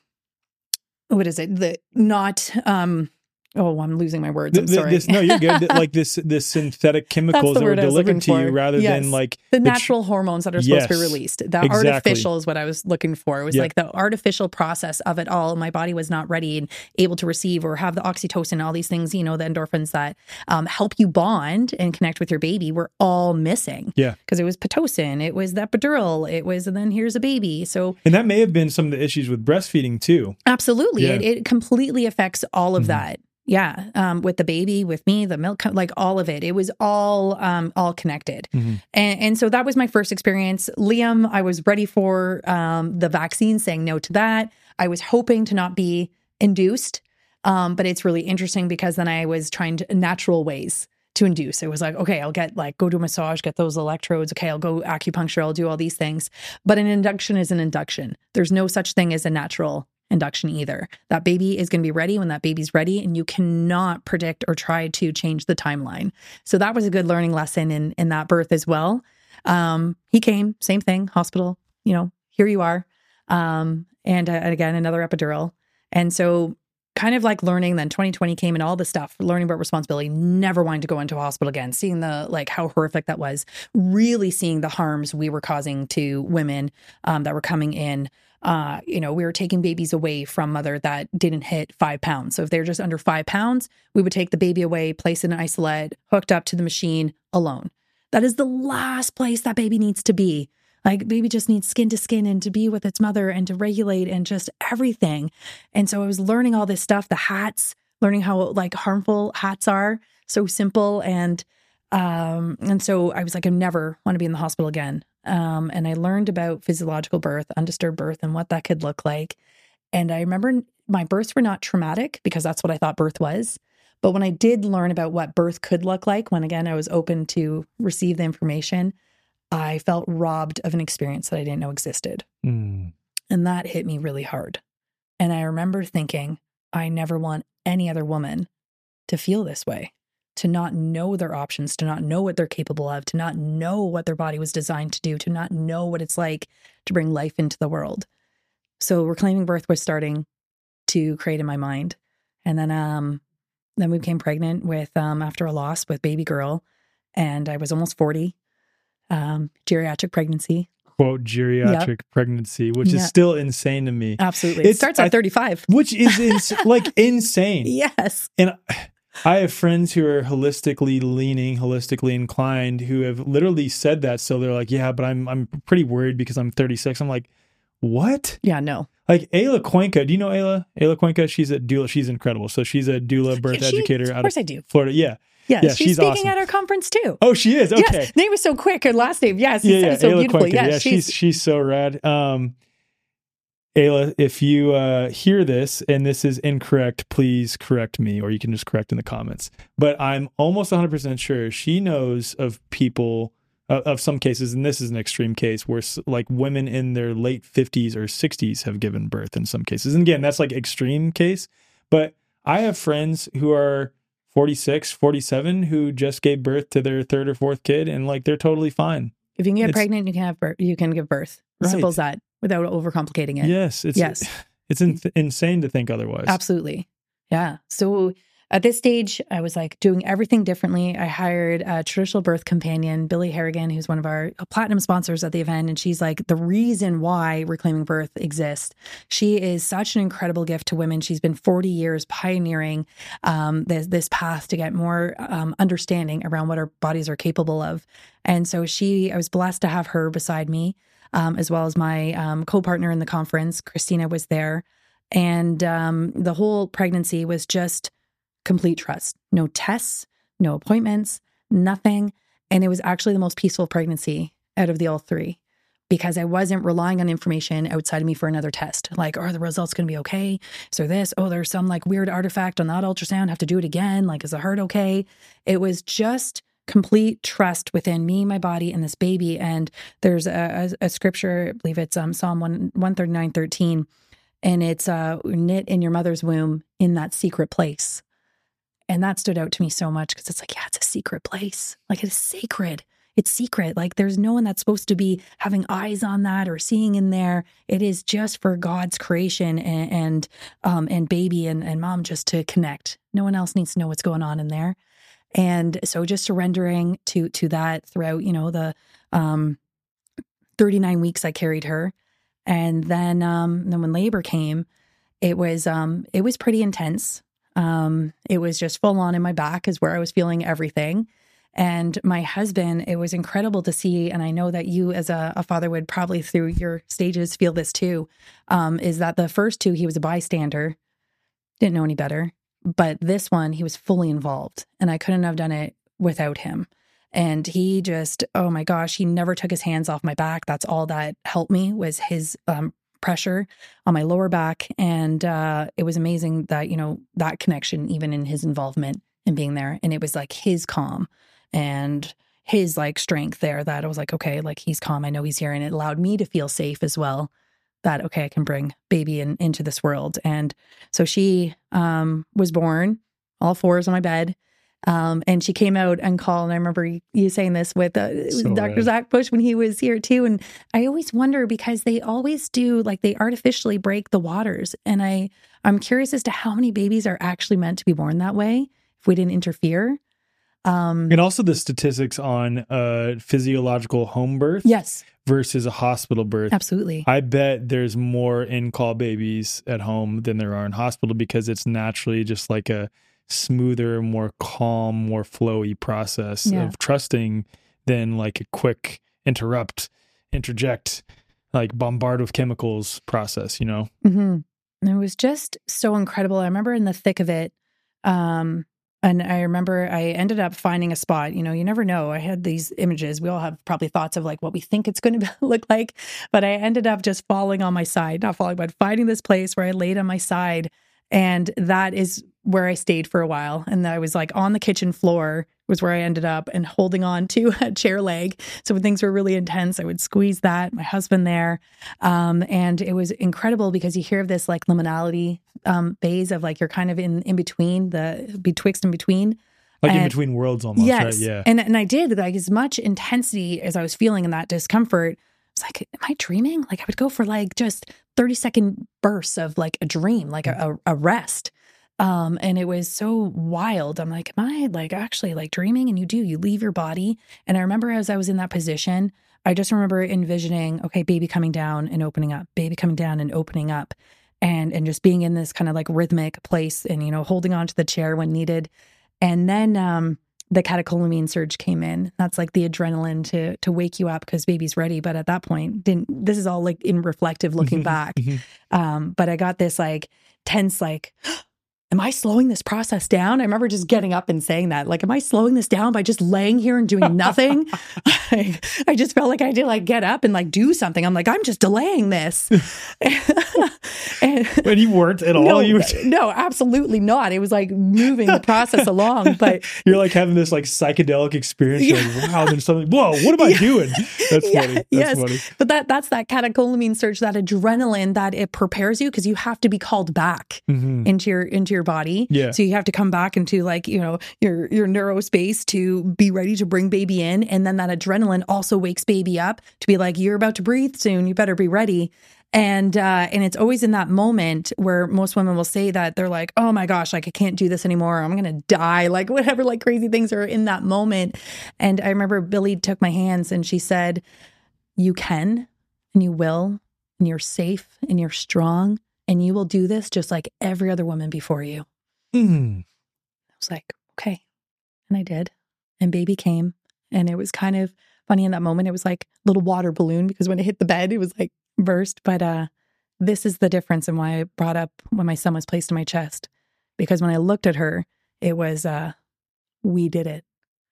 what is it the not um oh I'm losing my words I'm Th- sorry this, no you're good like this this synthetic chemicals that were delivered to you rather yes. than like the, the natural tr- hormones that are yes, supposed to be released. The exactly. artificial is what I was looking for. It was Yep. like the artificial process of it all. My body was not ready and able to receive or have the oxytocin, all these things, you know, the endorphins that um, help you bond and connect with your baby were all missing. Yeah. Because it was Pitocin, it was the epidural, it was, and then here's a baby. So and that may have been some of the issues with breastfeeding too. absolutely. Yeah. It, it completely affects all of Mhm. that. Yeah. Um, with the baby, with me, the milk, like all of it, it was all, um, all connected. Mhm. And, and so that was my first experience. Liam, I was ready for, um, the vaccine, saying no to that. I was hoping to not be induced. Um, but it's really interesting because then I was trying to natural ways to induce. It was like, okay, I'll get like, go to a massage, get those electrodes. Okay. I'll go acupuncture. I'll do all these things. But an induction is an induction. There's no such thing as a natural induction either. That baby is going to be ready when that baby's ready, and you cannot predict or try to change the timeline. So that was a good learning lesson in in that birth as well. Um, he came, same thing, hospital, you know, here you are. Um, and, uh, and again, another epidural. And so kind of like learning, then twenty twenty came and all the stuff, learning about responsibility, never wanting to go into a hospital again, seeing the, like how horrific that was, really seeing the harms we were causing to women um, that were coming in. Uh, you know, we were taking babies away from mother that didn't hit five pounds. So if they're just under five pounds, we would take the baby away, place it in an isolate, hooked up to the machine alone. That is the last place that baby needs to be. Like, baby just needs skin to skin and to be with its mother and to regulate and just everything. And so I was learning all this stuff, the hats, learning how like harmful hats are, so simple. And, um, and so I was like, I never want to be in the hospital again. Um, and I learned about physiological birth, undisturbed birth, and what that could look like. And I remember my births were not traumatic because that's what I thought birth was. But when I did learn about what birth could look like, when again, I was open to receive the information, I felt robbed of an experience that I didn't know existed. Mm. And that hit me really hard. And I remember thinking, I never want any other woman to feel this way, to not know their options, to not know what they're capable of, to not know what their body was designed to do, to not know what it's like to bring life into the world. So reclaiming birth was starting to create in my mind. And then, um, then we became pregnant with, um, after a loss with baby girl, and I was almost forty. Um, geriatric pregnancy. Quote, geriatric yep. pregnancy, which yeah. is still insane to me. Absolutely. It it's, starts at I, thirty-five. Which is ins- like insane. Yes. And I have friends who are holistically leaning, holistically inclined, who have literally said that. So they're like, yeah, but I'm I'm pretty worried because I'm thirty-six. I'm like, what? Yeah, no. Like Ayla Cuenca. Do you know Ayla? Ayla Cuenca, she's a doula. She's incredible. So she's a doula birth Yeah, she- educator of out course of I do. Florida. Yeah. Yeah, Yeah, she's, she's speaking awesome. at our conference too. Oh, she is. Okay. Yes, name was so quick. Her last name. Yes, you yeah, said yeah. it so Ayla beautifully. Cuenca. Yes, yeah, she's she's so rad. Um, Ayla, if you uh, hear this and this is incorrect, please correct me, or you can just correct in the comments. But I'm almost one hundred percent sure she knows of people, uh, of some cases, and this is an extreme case, where s- like women in their late fifties or sixties have given birth in some cases. And again, that's like extreme case. But I have friends who are forty-six, forty-seven who just gave birth to their third or fourth kid, and like they're totally fine. If you can get It's- pregnant, you can have birth. You can give birth. As simple Right. as that, without overcomplicating it. Yes, it's Yes. it's in- insane to think otherwise. Absolutely. Yeah. So at this stage, I was like doing everything differently. I hired a traditional birth companion, Billy Harrigan, who's one of our platinum sponsors at the event. And she's like the reason why Reclaiming Birth exists. She is such an incredible gift to women. She's been forty years pioneering um, this, this path to get more um, understanding around what our bodies are capable of. And so she, I was blessed to have her beside me, um, as well as my um, co-partner in the conference. Christina was there. And um, the whole pregnancy was just complete trust. No tests, no appointments, nothing. And it was actually the most peaceful pregnancy out of the all three, because I wasn't relying on information outside of me for another test. Like, are the results going to be okay? Is there this? Oh, there's some like weird artifact on that ultrasound. Have to do it again. Like, is the heart okay? It was just complete trust within me, my body, and this baby. And there's a, a, a scripture, I believe it's um, Psalm one thirty-nine thirteen. And it's uh, knit in your mother's womb in that secret place. And that stood out to me so much, because it's like, yeah, it's a secret place. Like, it is sacred. It's secret. Like, there's no one that's supposed to be having eyes on that or seeing in there. It is just for God's creation and and, um, and baby and, and mom just to connect. No one else needs to know what's going on in there. And so just surrendering to to that throughout, you know, the um, thirty-nine weeks I carried her. And then um, then when labor came, it was um, it was pretty intense. Um, it was just full on in my back is where I was feeling everything. And my husband, it was incredible to see, and I know that you as a, a father would probably through your stages feel this too, um, is that the first two, he was a bystander, didn't know any better. But this one, he was fully involved, and I couldn't have done it without him. And he just, oh my gosh, he never took his hands off my back. That's all that helped me was his um, pressure on my lower back. And uh, it was amazing that, you know, that connection, even in his involvement in being there. And it was like his calm and his like strength there that I was like, okay, like he's calm. I know he's here. And it allowed me to feel safe as well, that, okay, I can bring baby in, into this world. And so she um, was born, all fours on my bed. Um, and she came out and called. And I remember you saying this with, uh, it was So Doctor rad. Zach Bush when he was here too. And I always wonder, because they always do, like they artificially break the waters. And I, I'm curious as to how many babies are actually meant to be born that way if we didn't interfere. Um, And also the statistics on uh, physiological home birth yes, versus a hospital birth. absolutely. I bet there's more in-call babies at home than there are in hospital, because it's naturally just like a smoother, more calm, more flowy process Yeah. of trusting than like a quick interrupt, interject, like bombard with chemicals process, you know? Mm-hmm. And it was just so incredible. I remember in the thick of it, um, and I remember I ended up finding a spot. You know, you never know. I had these images. We all have probably thoughts of like what we think it's going to look like. But I ended up just falling on my side, not falling, but finding this place where I laid on my side. And that is where I stayed for a while. And I was like on the kitchen floor was where I ended up, and holding on to a chair leg. So when things were really intense, I would squeeze that, my husband there. Um, and it was incredible, because you hear of this like liminality um, phase of like, you're kind of in, in between, the betwixt and between. Like in And- between worlds almost, yes. right? Yeah. And, and I did, like, as much intensity as I was feeling in that discomfort, I was like, am I dreaming? Like, I would go for like just thirty second bursts of like a dream, like a, a, a rest. Um, and it was so wild. I'm like, am I like actually like dreaming? And you do, you leave your body. And I remember as I was in that position, I just remember envisioning, okay, baby coming down and opening up, baby coming down and opening up. And, and just being in this kind of like rhythmic place and, you know, holding on to the chair when needed. And then um, the catecholamine surge came in. That's like the adrenaline to to wake you up because baby's ready. But at that point, didn't this is all like in reflective looking back. Um, but I got this like tense, like, am I slowing this process down? I remember just getting up and saying that, like, am I slowing this down by just laying here and doing nothing? I, I just felt like I had to like get up and like do something. I'm like, I'm just delaying this. and, But you weren't at all. no, You were no, absolutely not. It was like moving the process along, but you're like having this like psychedelic experience. You're like, wow, there's something. Whoa, what am I Yeah. doing? That's Yeah, funny. That's yes. funny. But that that's that catecholamine surge, that adrenaline that it prepares you because you have to be called back Mhm. into your into your body. Yeah. So you have to come back into like, you know, your your neuro space to be ready to bring baby in. And then that adrenaline also wakes baby up to be like, you're about to breathe soon. You better be ready. And uh, and it's always in that moment where most women will say that they're like, oh my gosh, like I can't do this anymore. I'm going to die. Like whatever, like crazy things are in that moment. And I remember Billy took my hands and she said, you can and you will, and you're safe and you're strong and you will do this just like every other woman before you. Mm. I was like, okay. And I did. And baby came. And it was kind of funny in that moment. It was like a little water balloon because when it hit the bed, it was like burst. But uh, this is the difference in why I brought up when my son was placed in my chest. Because when I looked at her, it was, uh, we did it.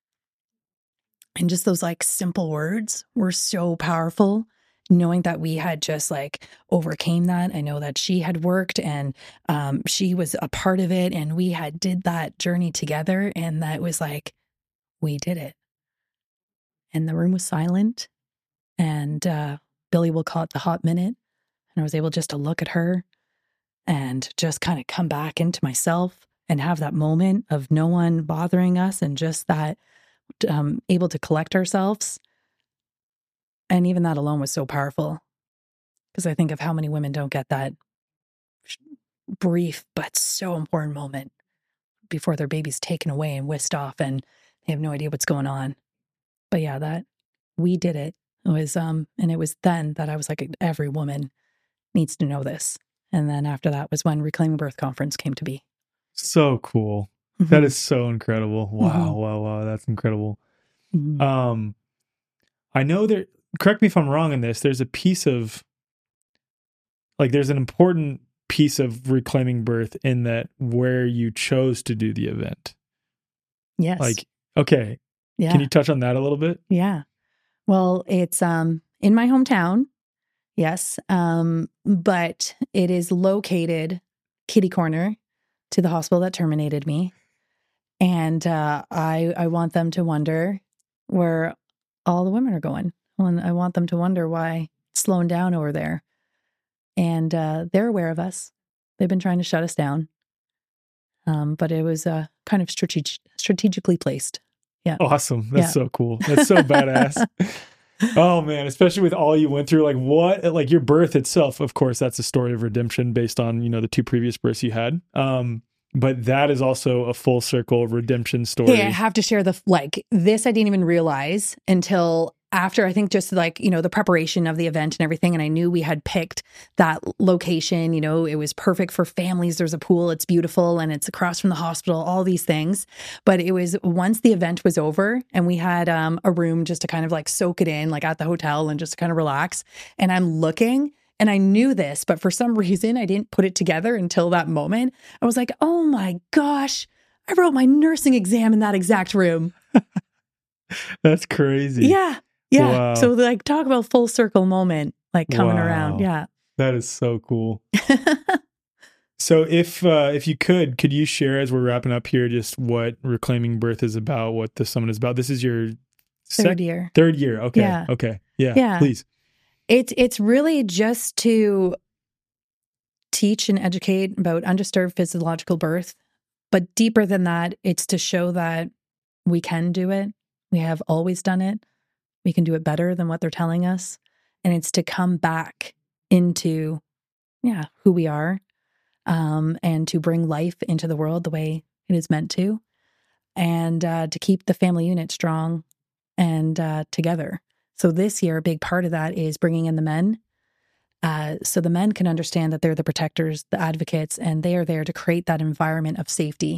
And just those like simple words were so powerful. Knowing that we had just like overcame that. I know that she had worked and um, she was a part of it and we had did that journey together. And that was like, we did it. And the room was silent. And uh, Billy will call it the hot minute. And I was able just to look at her and just kind of come back into myself and have that moment of no one bothering us and just that um, able to collect ourselves. And even that alone was so powerful because I think of how many women don't get that brief but so important moment before their baby's taken away and whisked off and they have no idea what's going on. But yeah, that we did it. It was, um, and it was then that I was like, every woman needs to know this. And then after that was when Reclaiming Birth Conference came to be. So cool. Mhm. That is so incredible. Wow, Mhm. wow, wow. That's incredible. Mhm. Um, I know there, correct me if I'm wrong in this, there's a piece of, like, there's an important piece of Reclaiming Birth in that where you chose to do the event. Yes. Like, okay, yeah. can you touch on that a little bit? Yeah. Well, it's um in my hometown. Yes. Um, but it is located kitty corner to the hospital that terminated me. And uh, I I want them to wonder where all the women are going. And I want them to wonder why it's slowing down over there. And uh, they're aware of us. They've been trying to shut us down. Um, but it was uh, kind of strateg- strategically placed. Yeah. Awesome. That's Yeah. so cool. That's so badass. Oh man, especially with all you went through, like what, like your birth itself, of course, that's a story of redemption based on, you know, the two previous births you had. Um, but that is also a full circle redemption story. Hey, I have to share the, like, this I didn't even realize until after, I think just like, you know, the preparation of the event and everything. And I knew we had picked that location, you know, it was perfect for families. There's a pool, it's beautiful, and it's across from the hospital, all these things. But it was once the event was over and we had um, a room just to kind of like soak it in, like at the hotel and just to kind of relax. And I'm looking and I knew this, but for some reason I didn't put it together until that moment. I was like, oh my gosh, I wrote my nursing exam in that exact room. That's crazy. Yeah. Yeah. Wow. So like talk about full circle moment, like coming Wow. around. Yeah. That is so cool. So if uh, if you could, could you share as we're wrapping up here just what Reclaiming Birth is about, what the summit is about? This is your sec- Third year. Third year. Okay. Yeah. Okay. Yeah. Yeah. Please. It's it's really just to teach and educate about undisturbed physiological birth. But deeper than that, it's to show that we can do it. We have always done it. We can do it better than what they're telling us. And it's to come back into, yeah, who we are, um, and to bring life into the world the way it is meant to, and uh, to keep the family unit strong and uh, together. So this year, a big part of that is bringing in the men. Uh, so the men can understand that they're the protectors, the advocates, and they are there to create that environment of safety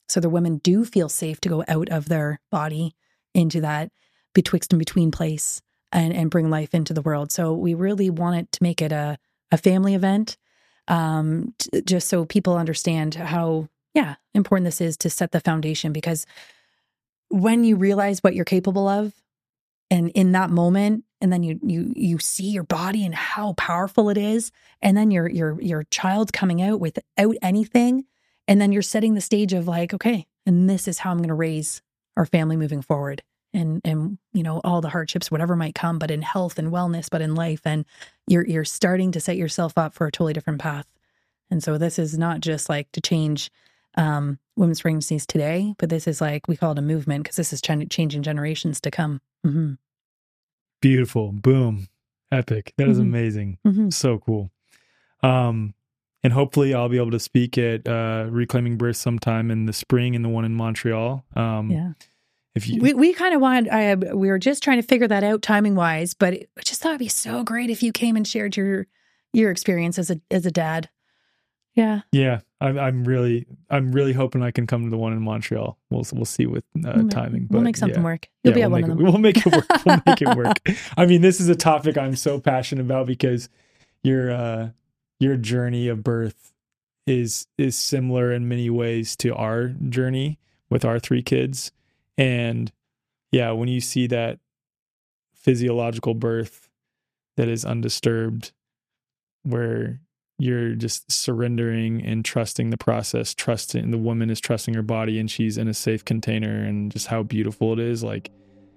so the women do feel safe to go out of their body into that betwixt and between place and, and bring life into the world. So we really wanted to make it a, a family event, um, t- just so people understand how, yeah, important this is to set the foundation, because when you realize what you're capable of and in that moment, and then you you you see your body and how powerful it is, and then your your your child's coming out without anything, and then you're setting the stage of like, okay, and this is how I'm going to raise our family moving forward, and and you know, all the hardships, whatever might come, but in health and wellness, but in life, and you're you're starting to set yourself up for a totally different path. And so this is not just like to change um, women's pregnancies today, but this is like, we call it a movement, because this is ch- changing generations to come. Mm-hmm. Beautiful. Boom. Epic. That is Mhm. amazing. Mm-hmm. So cool. Um, and hopefully I'll be able to speak at uh, Reclaiming Birth sometime in the spring, in the one in Montreal. Um, Yeah. If you, We we kind of wanted, I, we were just trying to figure that out timing wise, but it, I just thought it'd be so great if you came and shared your your experience as a as a dad. Yeah. yeah, I'm, I'm really, I'm really hoping I can come to the one in Montreal. We'll, we'll see with uh, We'll, timing. we'll but make something yeah. work. You'll be Yeah, at we'll one of make them. it, we'll make it work. We'll make it work. I mean, this is a topic I'm so passionate about, because your uh, your journey of birth is is similar in many ways to our journey with our three kids. And yeah, when you see that physiological birth that is undisturbed, where you're just surrendering and trusting the process, trusting the woman is trusting her body and she's in a safe container, and just how beautiful it is. Like,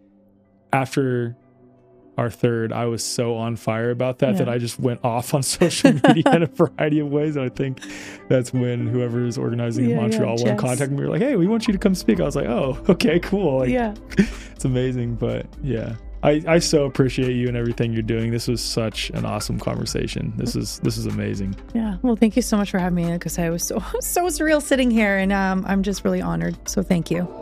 after our third, I was so on fire about that, Yeah. that I just went off on social media in a variety of ways. And I think that's when whoever is organizing Yeah, in yeah, Montreal were in Jess. contact with me. We were like, hey, we want you to come speak. I was like, oh, okay, cool. Like, Yeah. it's amazing. But yeah, I, I so appreciate you and everything you're doing. This was such an awesome conversation. This is this is amazing. Yeah. Well, thank you so much for having me, because I was so so surreal sitting here, and um, I'm just really honored. So thank you.